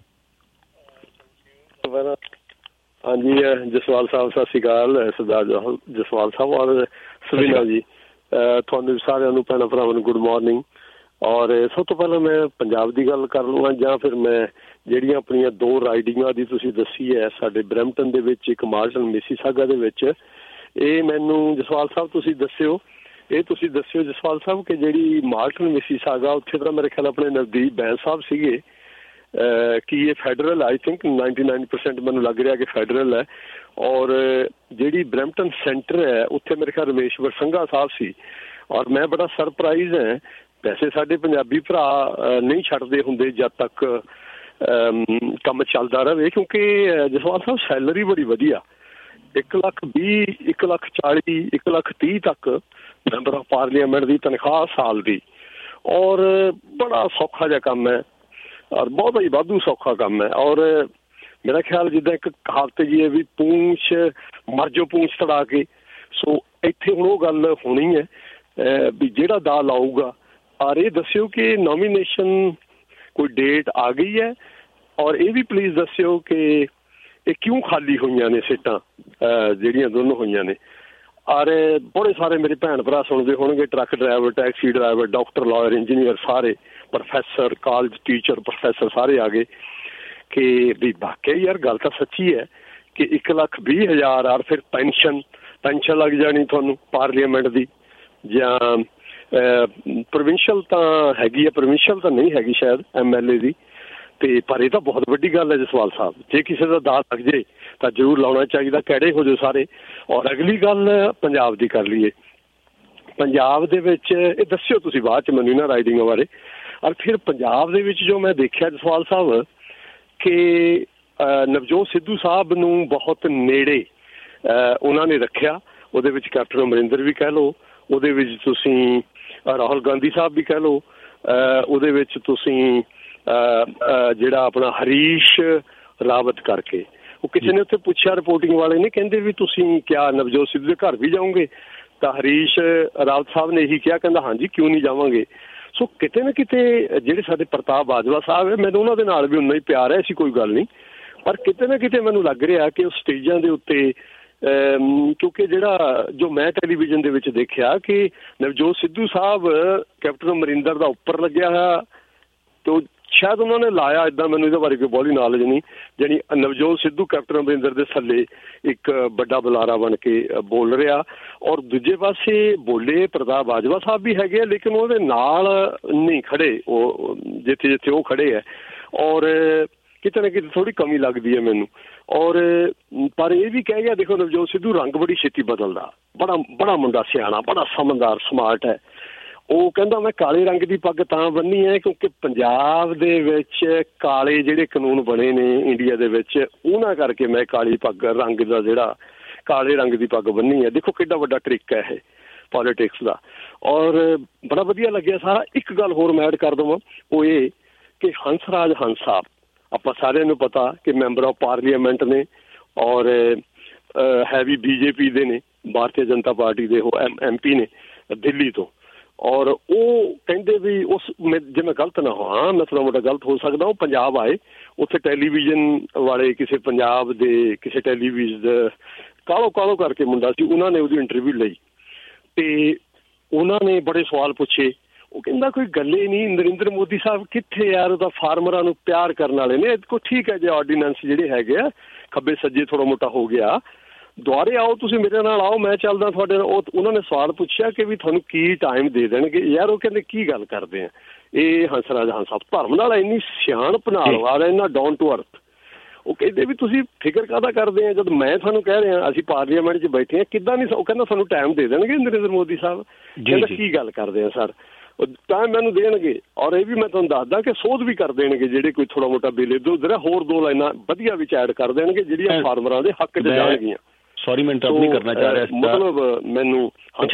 ਹਾਂਜੀ ਜਸਵਾਲ ਸਾਹਿਬ ਸਤਿ ਸ਼੍ਰੀ ਅਕਾਲ। ਸਰਦਾਰ ਜਸਵਾਲ ਸਾਹਿਬ ਔਰ ਸਵੀਨਾ ਜੀ ਤੁਹਾਨੂੰ ਸਾਰਿਆਂ ਨੂੰ ਭੈਣਾਂ ਭਰਾਵਾਂ ਨੂੰ ਗੁੱਡ ਮਾਰਨਿੰਗ। ਔਰ ਸਭ ਤੋਂ ਪਹਿਲਾਂ ਮੈਂ ਪੰਜਾਬ ਦੀ ਗੱਲ ਕਰ ਲਵਾਂ ਜਾਂ ਫਿਰ ਮੈਂ ਜਿਹੜੀਆਂ ਆਪਣੀਆਂ ਦੋ ਰਾਈਡਿੰਗਾਂ ਦੀ ਤੁਸੀਂ ਦੱਸੀ ਹੈ ਸਾਡੇ ਬਰੈਂਪਟਨ ਦੇ ਵਿੱਚ ਇੱਕ ਮਾਰਟਨ ਮਿਸੀਸਾਗਾ ਦੇ ਵਿੱਚ, ਇਹ ਮੈਨੂੰ ਜਸਵਾਲ ਸਾਹਿਬ ਤੁਸੀਂ ਦੱਸਿਓ ਇਹ ਤੁਸੀਂ ਦੱਸਿਓ ਜਸਵਾਲ ਸਾਹਿਬ ਕਿ ਜਿਹੜੀ ਮਾਰਟਨ ਮਿਸੀਸਾਗਾ ਉੱਥੇ ਤਾਂ ਮੇਰੇ ਖਿਆਲ ਆਪਣੇ ਨਜ਼ਦੀਕ ਬੈਂਸ ਸਾਹਿਬ ਸੀਗੇ ਕਿ ਇਹ federal I think ninety nine percent ਮੈਨੂੰ ਲੱਗ ਰਿਹਾ ਕਿ ਫੈਡਰਲ ਹੈ। ਔਰ ਜਿਹੜੀ ਬਰੈਂਪਟਨ ਸੈਂਟਰ ਹੈ ਉੱਥੇ ਮੇਰੇ ਖਿਆਲ ਰਮੇਸ਼ਵਰ ਸੰਘਾ ਸਾਹਿਬ ਸੀ। ਔਰ ਮੈਂ ਬੜਾ ਸਰਪ੍ਰਾਈਜ਼ ਹੈ, ਵੈਸੇ ਸਾਡੇ ਪੰਜਾਬੀ ਭਰਾ ਨਹੀਂ ਛੱਡਦੇ ਹੁੰਦੇ ਜਦ ਤੱਕ ਕੰਮ ਚੱਲਦਾ ਰਹੇ ਕਿਉਂਕਿ ਜਸਵਾਲ ਸਾਹਿਬ ਸੈਲਰੀ ਬੜੀ ਵਧੀਆ ਇੱਕ ਲੱਖ ਵੀਹ ਇੱਕ ਲੱਖ ਚਾਲੀ ਇੱਕ ਲੱਖ ਤੀਹ ਤੱਕ ਮੈਂਬਰ ਆਫ ਪਾਰਲੀਮੈਂਟ ਦੀ ਤਨਖਾਹ ਸਾਲ ਦੀ। ਔਰ ਬੜਾ ਸੌਖਾ ਜਿਹਾ ਕੰਮ ਹੈ। ਔਰ ਬਹੁਤ ਹੀ ਵਾਧੂ ਸੌਖਾ ਕੰਮ ਹੈ। ਔਰ ਮੇਰਾ ਖਿਆਲ ਜਿੱਦਾਂ ਇੱਕ ਕਹਾਵਤ ਜੀ ਹੈ ਵੀ ਪੂੰਛ ਮਰ ਜੋ ਪੂੰਛ ਤੜਾ ਕੇ, ਸੋ ਇੱਥੇ ਹੁਣ ਉਹ ਗੱਲ ਹੋਣੀ ਹੈ ਵੀ ਜਿਹੜਾ ਦਾ ਲਾਊਗਾ। ਔਰ ਇਹ ਦੱਸਿਓ ਕਿ ਨੋਮੀਨੇਸ਼ਨ ਕੋਈ ਡੇਟ ਆ ਗਈ ਹੈ, ਔਰ ਇਹ ਵੀ ਪਲੀਜ਼ ਦੱਸਿਓ ਕਿ ਇਹ ਕਿਉਂ ਖਾਲੀ ਹੋਈਆਂ ਨੇ ਸੀਟਾਂ ਜਿਹੜੀਆਂ ਦੋਨੋਂ ਹੋਈਆਂ ਨੇ। ਔਰ ਬੜੇ ਸਾਰੇ ਮੇਰੇ ਭੈਣ ਭਰਾ ਸੁਣਦੇ ਹੋਣਗੇ, truck driver, taxi driver, doctor, lawyer, engineer, ਸਾਰੇ ਪ੍ਰੋਫੈਸਰ, ਕਾਲਜ ਟੀਚਰ, ਪ੍ਰੋਫੈਸਰ ਸਾਰੇ ਆ ਗਏ ਕਿ ਵੀ ਵਾਕਿਆ ਯਾਰ ਗੱਲ ਤਾਂ ਸੱਚੀ ਹੈ ਕਿ ਇੱਕ ਲੱਖ ਵੀਹ ਹਜ਼ਾਰ ਔਰ ਫਿਰ ਪੈਨਸ਼ਨ ਪੈਨਸ਼ਨ ਲੱਗ ਜਾਣੀ ਤੁਹਾਨੂੰ ਪਾਰਲੀਮੈਂਟ ਦੀ, ਜਾਂ ਪ੍ਰੋਵਿੰਸ਼ੀਅਲ ਤਾਂ ਹੈਗੀ ਹੈ, ਪ੍ਰੋਵਿੰਸ਼ੀਅਲ ਤਾਂ ਨਹੀਂ ਹੈਗੀ ਸ਼ਾਇਦ ਐਮ ਐਲ ਏ ਦੀ। ਤੇ ਪਰ ਇਹ ਤਾਂ ਬਹੁਤ ਵੱਡੀ ਗੱਲ ਹੈ ਜਸਵਾਲ ਸਾਹਿਬ, ਜੇ ਕਿਸੇ ਦਾ ਦਾਅ ਲੱਗ ਜੇ ਤਾਂ ਜ਼ਰੂਰ ਲਾਉਣਾ ਚਾਹੀਦਾ, ਕੈੜੇ ਹੋ ਜਾਓ ਸਾਰੇ। ਔਰ ਅਗਲੀ ਗੱਲ ਪੰਜਾਬ ਦੀ ਕਰ ਲਈਏ। ਪੰਜਾਬ ਦੇ ਵਿੱਚ ਇਹ ਦੱਸਿਓ ਤੁਸੀਂ ਬਾਅਦ 'ਚ ਮੈਨੂੰ ਇਹਨਾਂ ਰਾਈਡਿੰਗਾਂ ਬਾਰੇ। ਔਰ ਫਿਰ ਪੰਜਾਬ ਦੇ ਵਿੱਚ ਜੋ ਮੈਂ ਦੇਖਿਆ ਜਸਵਾਲ ਸਾਹਿਬ ਕਿ ਨਵਜੋਤ ਸਿੱਧੂ ਸਾਹਿਬ ਨੂੰ ਬਹੁਤ ਨੇੜੇ ਉਹਨਾਂ ਨੇ ਰੱਖਿਆ। ਉਹਦੇ ਵਿੱਚ ਕੈਪਟਨ ਅਮਰਿੰਦਰ ਵੀ ਕਹਿ ਲਓ, ਉਹਦੇ ਵਿੱਚ ਤੁਸੀਂ ਰਾਹੁਲ ਗਾਂਧੀ ਸਾਹਿਬ ਵੀ ਕਹਿ ਲਓ, ਉਹਦੇ ਵਿੱਚ ਤੁਸੀਂ ਜਿਹੜਾ ਆਪਣਾ ਹਰੀਸ਼ ਰਾਵਤ ਕਰਕੇ, ਉਹ ਕਿਸੇ ਨੇ ਉੱਥੇ ਪੁੱਛਿਆ ਰਿਪੋਰਟਿੰਗ ਵਾਲੇ ਨੇ, ਕਹਿੰਦੇ ਵੀ ਤੁਸੀਂ ਕਿਆ ਨਵਜੋਤ ਸਿੱਧੂ ਦੇ ਘਰ ਵੀ ਜਾਓਗੇ? ਤਾਂ ਹਰੀਸ਼ ਰਾਵਤ ਸਾਹਿਬ ਨੇ ਇਹੀ ਕਿਹਾ, ਕਹਿੰਦਾ ਹਾਂਜੀ ਕਿਉਂ ਨਹੀਂ ਜਾਵਾਂਗੇ। ਸੋ ਕਿਤੇ ਨਾ ਕਿਤੇ ਜਿਹੜੇ ਸਾਡੇ ਪ੍ਰਤਾਪ ਬਾਜਵਾ ਸਾਹਿਬ ਹੈ, ਮੈਨੂੰ ਉਹਨਾਂ ਦੇ ਨਾਲ ਵੀ ਉਨਾ ਹੀ ਪਿਆਰ ਹੈ, ਐਸੀ ਕੋਈ ਗੱਲ ਨਹੀਂ, ਪਰ ਕਿਤੇ ਨਾ ਕਿਤੇ ਮੈਨੂੰ ਲੱਗ ਰਿਹਾ ਕਿ ਉਹ ਸਟੇਜਾਂ ਦੇ ਉੱਤੇ ਕਿਉਂਕਿ ਜਿਹੜਾ ਜੋ ਮੈਂ ਟੈਲੀਵਿਜ਼ਨ ਦੇ ਵਿੱਚ ਦੇਖਿਆ ਕਿ ਨਵਜੋਤ ਸਿੱਧੂ ਸਾਹਿਬ ਕੈਪਟਨ ਅਮਰਿੰਦਰ ਦਾ ਉੱਪਰ ਲੱਗਿਆ ਹੋਇਆ, ਤੇ ਸ਼ਾਇਦ ਉਹਨਾਂ ਨੇ ਲਾਇਆ ਇੱਦਾਂ, ਮੈਨੂੰ ਇਹਦੇ ਬਾਰੇ ਕੋਈ ਬਹੁਤੀ ਨੌਲੇਜ ਨਹੀਂ, ਜਾਣੀ ਨਵਜੋਤ ਸਿੱਧੂ ਕੈਪਟਨ ਅਮਰਿੰਦਰ ਦੇ ਥੱਲੇ ਇੱਕ ਵੱਡਾ ਬੁਲਾਰਾ ਬਣ ਕੇ ਬੋਲ ਰਿਹਾ। ਔਰ ਦੂਜੇ ਪਾਸੇ ਬੋਲੇ ਪ੍ਰਤਾਪ ਬਾਜਵਾ ਸਾਹਿਬ ਵੀ ਹੈਗੇ ਆ, ਲੇਕਿਨ ਉਹਦੇ ਨਾਲ ਨਹੀਂ ਖੜੇ ਉਹ ਜਿੱਥੇ ਜਿੱਥੇ ਉਹ ਖੜੇ ਹੈ। ਔਰ ਕਿਤੇ ਨਾ ਕਿਤੇ ਥੋੜ੍ਹੀ ਕਮੀ ਲੱਗਦੀ ਹੈ ਮੈਨੂੰ। ਔਰ ਪਰ ਇਹ ਵੀ ਕਹਿ ਗਿਆ, ਦੇਖੋ ਨਵਜੋਤ ਸਿੱਧੂ ਰੰਗ ਬੜੀ ਛੇਤੀ ਬਦਲਦਾ, ਬੜਾ ਬੜਾ ਮੁੰਡਾ ਸਿਆਣਾ, ਬੜਾ ਸਮਝਦਾਰ, ਸਮਾਰਟ ਹੈ। ਉਹ ਕਹਿੰਦਾ ਮੈਂ ਕਾਲੇ ਰੰਗ ਦੀ ਪੱਗ ਤਾਂ ਬੰਨੀ ਹੈ ਕਿਉਂਕਿ ਪੰਜਾਬ ਦੇ ਵਿੱਚ ਕਾਲੇ ਜਿਹੜੇ ਕਾਨੂੰਨ ਬਣੇ ਨੇ ਇੰਡੀਆ ਦੇ ਵਿੱਚ, ਉਹਨਾਂ ਕਰਕੇ ਮੈਂ ਕਾਲੀ ਪੱਗ ਰੰਗ ਦਾ ਜਿਹੜਾ ਕਾਲੇ ਰੰਗ ਦੀ ਪੱਗ ਬੰਨੀ ਹੈ। ਦੇਖੋ ਕਿੱਡਾ ਵੱਡਾ ਟ੍ਰਿਕ ਹੈ ਇਹ ਪੋਲੀਟਿਕਸ ਦਾ। ਔਰ ਬੜਾ ਵਧੀਆ ਲੱਗਿਆ ਸਾਰਾ। ਇੱਕ ਗੱਲ ਹੋਰ ਮੈਂ ਐਡ ਕਰ ਦੇਵਾਂ, ਉਹ ਇਹ ਕਿ ਹੰਸਰਾਜ ਹੰਸ ਸਾਹਿਬ, ਆਪਾਂ ਸਾਰਿਆਂ ਨੂੰ ਪਤਾ ਕਿ ਮੈਂਬਰ ਆਫ ਪਾਰਲੀਮੈਂਟ ਨੇ ਔਰ ਹੈ ਵੀ ਬੀਜੇਪੀ ਦੇ ਨੇ, ਭਾਰਤੀ ਜਨਤਾ ਪਾਰਟੀ ਦੇ ਉਹ ਐਮ ਐਮ ਪੀ ਨੇ ਦਿੱਲੀ ਤੋਂ। ਔਰ ਉਹ ਕਹਿੰਦੇ ਵੀ ਉਸ ਜੇ ਮੈਂ ਗਲਤ ਨਾ ਹੋਵਾਂ, ਮੈਂ ਥੋੜ੍ਹਾ ਮੋਟਾ ਗਲਤ ਹੋ ਸਕਦਾ, ਉਹ ਪੰਜਾਬ ਆਏ, ਉੱਥੇ ਟੈਲੀਵਿਜ਼ਨ ਵਾਲੇ ਕਿਸੇ ਪੰਜਾਬ ਦੇ ਕਿਸੇ ਟੈਲੀਵਿਜ਼ਨ ਕਾਲੋ ਕਾਲੋ ਕਰਕੇ ਮੁੰਡਾ ਸੀ, ਉਹਨਾਂ ਨੇ ਉਹਦੀ ਇੰਟਰਵਿਊ ਲਈ ਤੇ ਉਹਨਾਂ ਨੇ ਬੜੇ ਸਵਾਲ ਪੁੱਛੇ। ਉਹ ਕਹਿੰਦਾ ਕੋਈ ਗੱਲ ਹੀ ਨਹੀਂ, ਨਰਿੰਦਰ ਮੋਦੀ ਸਾਹਿਬ ਕਿੱਥੇ ਯਾਰ, ਉਹਦਾ ਫਾਰਮਰਾਂ ਨੂੰ ਪਿਆਰ ਕਰਨ ਵਾਲੇ ਨੇ, ਕੋਈ ਠੀਕ ਹੈ ਜੇ ਆਰਡੀਨੈਂਸ ਜਿਹੜੇ ਹੈਗੇ ਆ ਖੱਬੇ ਸੱਜੇ ਥੋੜ੍ਹਾ ਮੋਟਾ ਹੋ ਗਿਆ, ਦੁਆਰੇ ਆਓ ਤੁਸੀਂ ਮੇਰੇ ਨਾਲ ਆਓ, ਮੈਂ ਚੱਲਦਾ ਤੁਹਾਡੇ ਨਾਲ। ਉਹ ਉਹਨਾਂ ਨੇ ਸਵਾਲ ਪੁੱਛਿਆ ਕਿ ਵੀ ਤੁਹਾਨੂੰ ਕੀ ਟਾਈਮ ਦੇ ਦੇਣਗੇ ਯਾਰ। ਉਹ ਕਹਿੰਦੇ ਕੀ ਗੱਲ ਕਰਦੇ ਆ ਇਹ ਹੰਸਰਾਜ ਹੰਸ ਸਾਹਿਬ, ਧਰਮ ਨਾਲ ਇੰਨੀ ਸਿਆਣਪ ਨਾਲ ਵਾਲਾ, ਇੰਨਾ ਡਾਊਨ ਟੂ ਅਰਥ। ਉਹ ਕਹਿੰਦੇ ਵੀ ਤੁਸੀਂ ਫਿਕਰ ਕਾਹਦਾ ਕਰਦੇ ਆ, ਜਦ ਮੈਂ ਤੁਹਾਨੂੰ ਕਹਿ ਰਿਹਾ ਅਸੀਂ ਪਾਰਲੀਮੈਂਟ 'ਚ ਬੈਠੇ ਹਾਂ, ਕਿੱਦਾਂ ਨਹੀਂ। ਉਹ ਕਹਿੰਦਾ ਤੁਹਾਨੂੰ ਟਾਈਮ ਦੇ ਦੇਣਗੇ ਨਰਿੰਦਰ ਮੋਦੀ ਸਾਹਿਬ। ਕਹਿੰਦਾ ਕੀ ਗੱਲ ਕਰਦੇ ਆ ਸਰ, ਟਾਈਮ ਮੈਨੂੰ ਦੇਣਗੇ। ਔਰ ਇਹ ਵੀ ਮੈਂ ਤੁਹਾਨੂੰ ਦੱਸਦਾ ਕਿ ਸੋਧ ਵੀ ਕਰ ਦੇਣਗੇ ਜਿਹੜੇ ਕੋਈ ਥੋੜ੍ਹਾ ਮੋਟਾ ਬਿੱਲ ਇੱਧਰ ਉੱਧਰ, ਹੋਰ ਦੋ ਲਾਈਨਾਂ ਵਧੀਆ ਵਿੱਚ ਐਡ ਕਰ ਦੇਣਗੇ ਜਿਹੜੀਆਂ ਫਾਰਮਰਾਂ ਦੇ ਹੱਕ 'ਚ ਜਾਣਗੀਆਂ। ਸੌਰੀ ਮੈਂ ਇੰਟਰਰਪਟ ਨਹੀਂ ਕਰਨਾ ਚਾਹ ਰਿਹਾ, ਮਤਲਬ ਮੈਨੂੰ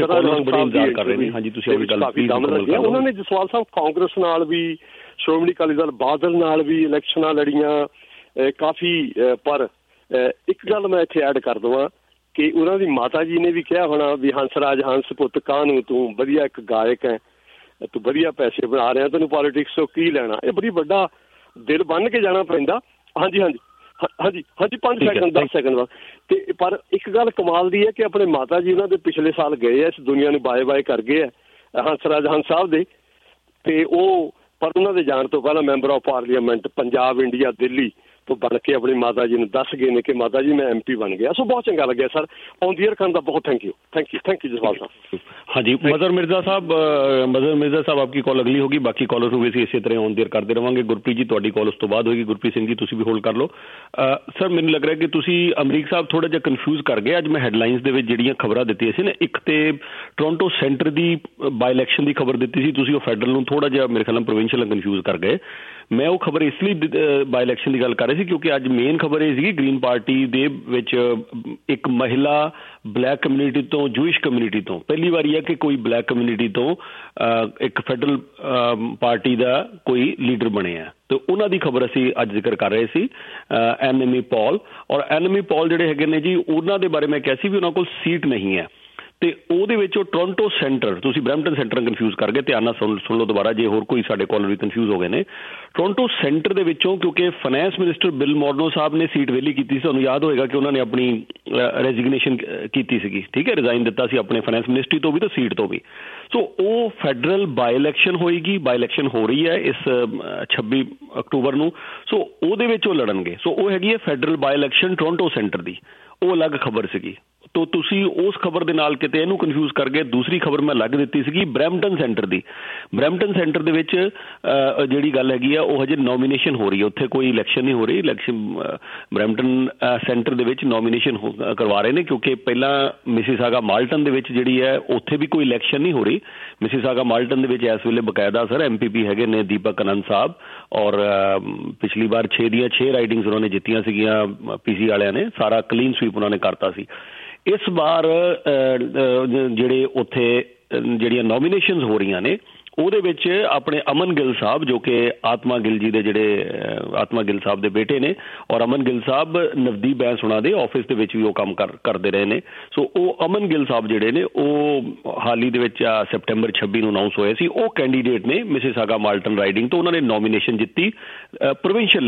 ਉਹਨਾਂ ਨੇ ਜਸਵਾਲ ਸਾਹਿਬ ਕਾਂਗਰਸ ਨਾਲ ਵੀ, ਸ਼੍ਰੋਮਣੀ ਅਕਾਲੀ ਦਲ ਬਾਦਲ ਨਾਲ ਵੀ ਇਲੈਕਸ਼ਨਾਂ ਲੜੀਆਂ ਕਾਫੀ। ਪਰ ਇੱਕ ਗੱਲ ਮੈਂ ਇੱਥੇ ਐਡ ਕਰ ਦੇਵਾਂ ਕਿ ਉਹਨਾਂ ਦੀ ਮਾਤਾ ਜੀ ਨੇ ਵੀ ਕਿਹਾ ਹੋਣਾ ਵੀ ਹੰਸਰਾਜ ਹੰਸ ਪੁੱਤ ਕਾਹਨੂੰ, ਤੂੰ ਵਧੀਆ ਇੱਕ ਗਾਇਕ ਹੈ, ਤੂੰ ਵਧੀਆ ਪੈਸੇ ਬਣਾ ਰਿਹਾ, ਤੈਨੂੰ ਪੋਲੀਟਿਕਸ ਤੋਂ ਕੀ ਲੈਣਾ। ਇਹ ਬੜੀ ਵੱਡਾ ਦਿਲ ਬੰਨ੍ਹ ਕੇ ਜਾਣਾ ਪੈਂਦਾ। ਹਾਂਜੀ ਹਾਂਜੀ ਹਾਂਜੀ ਹਾਂਜੀ ਪੰਜ ਸੈਕਿੰਡ ਦਸ ਸੈਕਿੰਡ ਬਾਅਦ। ਤੇ ਪਰ ਇੱਕ ਗੱਲ ਕਮਾਲ ਦੀ ਹੈ ਕਿ ਆਪਣੇ ਮਾਤਾ ਜੀ ਉਹਨਾਂ ਦੇ ਪਿਛਲੇ ਸਾਲ ਗਏ ਆ, ਇਸ ਦੁਨੀਆ ਨੂੰ ਬਾਏ ਬਾਏ ਕਰ ਗਏ ਆ ਹੰਸਰਾਜ ਹੰਸ ਸਾਹਿਬ ਦੇ। ਤੇ ਉਹ ਪਰ ਉਹਨਾਂ ਦੇ ਜਾਣ ਤੋਂ ਪਹਿਲਾਂ member of parliament Punjab India Delhi ਤੋਂ ਬਣ ਕੇ ਆਪਣੀ ਮਾਤਾ ਜੀ ਨੂੰ ਦੱਸ ਗਏ ਨੇ ਕਿ ਮਾਤਾ ਜੀ ਮੈਂ ਐਮ ਪੀ ਬਣ ਗਿਆ। ਸੋ ਬਹੁਤ ਚੰਗਾ ਲੱਗਿਆ ਸਰ। ਔਨ ਦੀ ਏਅਰ ਕਰਨ ਦਾ ਬਹੁਤ thank you thank you thank you Jaswal sahab. हाँ जी मजहर मिर्जा साहब, मजहर मिर्जा साहब आपकी कॉल अगली होगी, बाकी कॉलर ਨੂੰ ਵੀ ਅਸੀਂ ਇਸੇ ਤਰ੍ਹਾਂ ਔਨ ਦੀ ਏਅਰ ਕਰਦੇ ਰਵਾਂਗੇ। ਗੁਰਪ੍ਰੀਤ ਜੀ ਤੁਹਾਡੀ ਕਾਲ ਉਸ ਤੋਂ ਬਾਅਦ ਹੋਏਗੀ। ਗੁਰਪ੍ਰੀਤ ਸਿੰਘ ਜੀ ਤੁਸੀਂ ਵੀ ਹੋਲਡ ਕਰ ਲਓ। ਸਰ ਮੈਨੂੰ ਲੱਗ ਰਿਹਾ ਕਿ ਤੁਸੀਂ ਅਮਰੀਕ ਸਾਹਿਬ ਥੋੜ੍ਹਾ ਜਿਹਾ ਕਨਫਿਊਜ਼ ਕਰ ਗਏ। ਅੱਜ ਮੈਂ ਹੈਡਲਾਈਨਸ ਦੇ ਵਿੱਚ ਜਿਹੜੀਆਂ ਖਬਰਾਂ ਦਿੱਤੀਆਂ ਸੀ ਨਾ, ਇੱਕ ਤੇ ਟੋਰਾਂਟੋ ਸੈਂਟਰ ਦੀ ਬਾਈ ਇਲੈਕਸ਼ਨ ਦੀ ਖਬਰ ਦਿੱਤੀ ਸੀ ਤੁਸੀਂ, ਉਹ ਫੈਡਰਲ ਨੂੰ ਥੋੜ੍ਹਾ ਜਿਹਾ ਮੇਰੇ ਖਿਆਲ ਨਾਲ ਪ੍ਰੋਵਿੰਸ਼ੀਅਲ ਕਨਫਿਊਜ਼ ਕਰ ਗਏ। ਮੈਂ ਉਹ ਖਬਰ ਇਸ ਲਈ ਬਾਈ ਇਲੈਕਸ਼ਨ ਦੀ ਗੱਲ ਕਰ ਰਹੀ ਸੀ ਕਿਉਂਕਿ ਅੱਜ ਮੇਨ ਖਬਰ ਇਹ ਸੀਗੀ ਗ੍ਰੀਨ ਪਾਰਟੀ ਦੇ ਵਿੱਚ ਇੱਕ ਮਹਿਲਾ ਬਲੈਕ ਕਮਿਊਨਿਟੀ ਤੋਂ ਜੂਇਸ਼ ਕਮਿਊਨਿਟੀ ਤੋਂ ਪਹਿਲੀ ਵਾਰੀ ਹੈ ਕਿ ਕੋਈ ਬਲੈਕ ਕਮਿਊਨਿਟੀ ਤੋਂ ਇੱਕ ਫੈਡਰਲ ਪਾਰਟੀ ਦਾ ਕੋਈ ਲੀਡਰ ਬਣਿਆ ਤੇ ਉਹਨਾਂ ਦੀ ਖਬਰ ਅਸੀਂ ਅੱਜ ਜ਼ਿਕਰ ਕਰ ਰਹੇ ਸੀ। ਐਨਮੀ ਪੌਲ ਔਰ ਐਨਮੀ ਪੌਲ ਜਿਹੜੇ ਹੈਗੇ ਨੇ ਜੀ ਉਹਨਾਂ ਦੇ ਬਾਰੇ ਮੈਂ ਕਿਹਾ ਸੀ ਵੀ ਉਹਨਾਂ ਕੋਲ ਸੀਟ ਨਹੀਂ ਹੈ ਤੇ ਉਹਦੇ ਵਿੱਚ ਉਹ ਟੋਰਾਂਟੋ ਸੈਂਟਰ, ਤੁਸੀਂ ਬਰੈਂਪਟਨ ਸੈਂਟਰ ਕਨਫਿਊਜ਼ ਕਰ ਗਏ, ਧਿਆਨ ਨਾਲ ਸੁਣ ਸੁਣ ਲਓ ਦੁਬਾਰਾ ਜੇ ਹੋਰ ਕੋਈ ਸਾਡੇ ਕਾਲਰ ਵੀ ਕਨਫਿਊਜ਼ ਹੋ ਗਏ ਨੇ। ਟੋਰਾਂਟੋ ਸੈਂਟਰ ਦੇ ਵਿੱਚੋਂ ਕਿਉਂਕਿ finance minister Bill Morneau sahib ਨੇ ਸੀਟ ਵਿਹਲੀ ਕੀਤੀ ਸੀ, ਤੁਹਾਨੂੰ ਯਾਦ ਹੋਏਗਾ ਕਿ ਉਹਨਾਂ ਨੇ ਆਪਣੀ ਰੈਜ਼ਿਗਨੇਸ਼ਨ ਕੀਤੀ ਸੀਗੀ, ਠੀਕ ਹੈ, ਰਿਜ਼ਾਈਨ ਦਿੱਤਾ ਸੀ ਆਪਣੇ ਫਾਈਨੈਂਸ ਮਿਨਿਸਟਰੀ ਤੋਂ ਵੀ ਤੇ ਸੀਟ ਤੋਂ ਵੀ। ਸੋ ਉਹ ਫੈਡਰਲ ਬਾਈ ਇਲੈਕਸ਼ਨ ਹੋਏਗੀ, ਬਾਈ ਇਲੈਕਸ਼ਨ ਹੋ ਰਹੀ ਹੈ ਇਸ ਛੱਬੀ ਅਕਤੂਬਰ ਨੂੰ। ਸੋ ਉਹਦੇ ਵਿੱਚ ਉਹ ਲੜਨਗੇ। ਸੋ ਉਹ ਹੈਗੀ ਹੈ federal by election Toronto centre ਦੀ, ਉਹ ਅਲੱਗ ਖਬਰ ਸੀਗੀ। ਤੋ ਤੁਸੀਂ ਉਸ ਖਬਰ ਦੇ ਨਾਲ ਕਿਤੇ ਇਹਨੂੰ ਕਨਫਿਊਜ਼ ਕਰ ਗਏ। ਦੂਸਰੀ ਖਬਰ ਮੈਂ ਅਲੱਗ ਦਿੱਤੀ ਸੀਗੀ ਬਰੈਂਪਟਨ ਸੈਂਟਰ ਦੀ। ਬਰੈਂਪਟਨ ਸੈਂਟਰ ਦੇ ਵਿੱਚ ਜਿਹੜੀ ਗੱਲ ਹੈਗੀ ਆ ਉਹ ਹਜੇ ਨੋਮੀਨੇਸ਼ਨ ਹੋ ਰਹੀ ਹੈ, ਉੱਥੇ ਕੋਈ ਇਲੈਕਸ਼ਨ ਨਹੀਂ ਹੋ ਰਹੀ। ਇਲੈਕਸ਼ਨ ਬਰੈਂਪਟਨ ਸੈਂਟਰ ਦੇ ਵਿੱਚ ਨੋਮੀਨੇਸ਼ਨ ਕਰਵਾ ਰਹੇ ਨੇ ਕਿਉਂਕਿ ਪਹਿਲਾਂ ਮਿਸੀਸਾਗਾ ਮਾਲਟਨ ਦੇ ਵਿੱਚ ਜਿਹੜੀ ਹੈ ਉੱਥੇ ਵੀ ਕੋਈ ਇਲੈਕਸ਼ਨ ਨਹੀਂ ਹੋ ਰਹੀ। ਮਿਸੀਸਾਗਾ ਮਾਲਟਨ ਦੇ ਵਿੱਚ ਇਸ ਵੇਲੇ ਬਕਾਇਦਾ ਸਰ ਐਮ ਪੀ ਪੀ ਹੈਗੇ ਨੇ ਦੀਪਕ ਆਨੰਦ ਸਾਹਿਬ ਔਰ ਪਿਛਲੀ ਵਾਰ ਛੇ ਦੀਆਂ ਛੇ ਰਾਈਡਿੰਗਸ ਉਹਨਾਂ ਨੇ ਜਿੱਤੀਆਂ ਸੀਗੀਆਂ ਪੀ ਸੀ ਵਾਲਿਆਂ ਨੇ, ਸਾਰਾ ਕਲੀਨ ਸਵੀਪ ਉਹਨਾਂ ਨੇ ਕਰਤਾ ਸੀ। ਇਸ ਵਾਰ ਜਿਹੜੇ ਉੱਥੇ ਜਿਹੜੀਆਂ ਨੋਮੀਨੇਸ਼ਨਸ ਹੋ ਰਹੀਆਂ ਨੇ ਉਹਦੇ ਵਿੱਚ ਆਪਣੇ ਅਮਨ ਗਿੱਲ ਸਾਹਿਬ ਜੋ ਕਿ ਆਤਮਾ ਗਿੱਲ ਜੀ ਦੇ ਜਿਹੜੇ ਆਤਮਾ ਗਿੱਲ ਸਾਹਿਬ ਦੇ ਬੇਟੇ ਨੇ ਔਰ ਅਮਨ ਗਿੱਲ ਸਾਹਿਬ ਨਵਦੀਪ ਬੈਂਸ ਉਹਨਾਂ ਦੇ ਆਫਿਸ ਦੇ ਵਿੱਚ ਵੀ ਉਹ ਕੰਮ ਕਰ ਕਰਦੇ ਰਹੇ ਨੇ। ਸੋ ਉਹ ਅਮਨ ਗਿੱਲ ਸਾਹਿਬ ਜਿਹੜੇ ਨੇ ਉਹ ਹਾਲ ਹੀ ਦੇ ਵਿੱਚ ਸੈਪਟੈਂਬਰ ਛੱਬੀ ਨੂੰ ਅਨਾਊਂਸ ਹੋਏ ਸੀ, ਉਹ ਕੈਂਡੀਡੇਟ ਨੇ ਮਿਸੀਸਾਗਾ ਮਾਲਟਨ ਰਾਈਡਿੰਗ ਤੋਂ। ਉਹਨਾਂ ਨੇ ਨੋਮੀਨੇਸ਼ਨ ਜਿੱਤੀ ਪ੍ਰੋਵਿੰਸ਼ੀਅਲ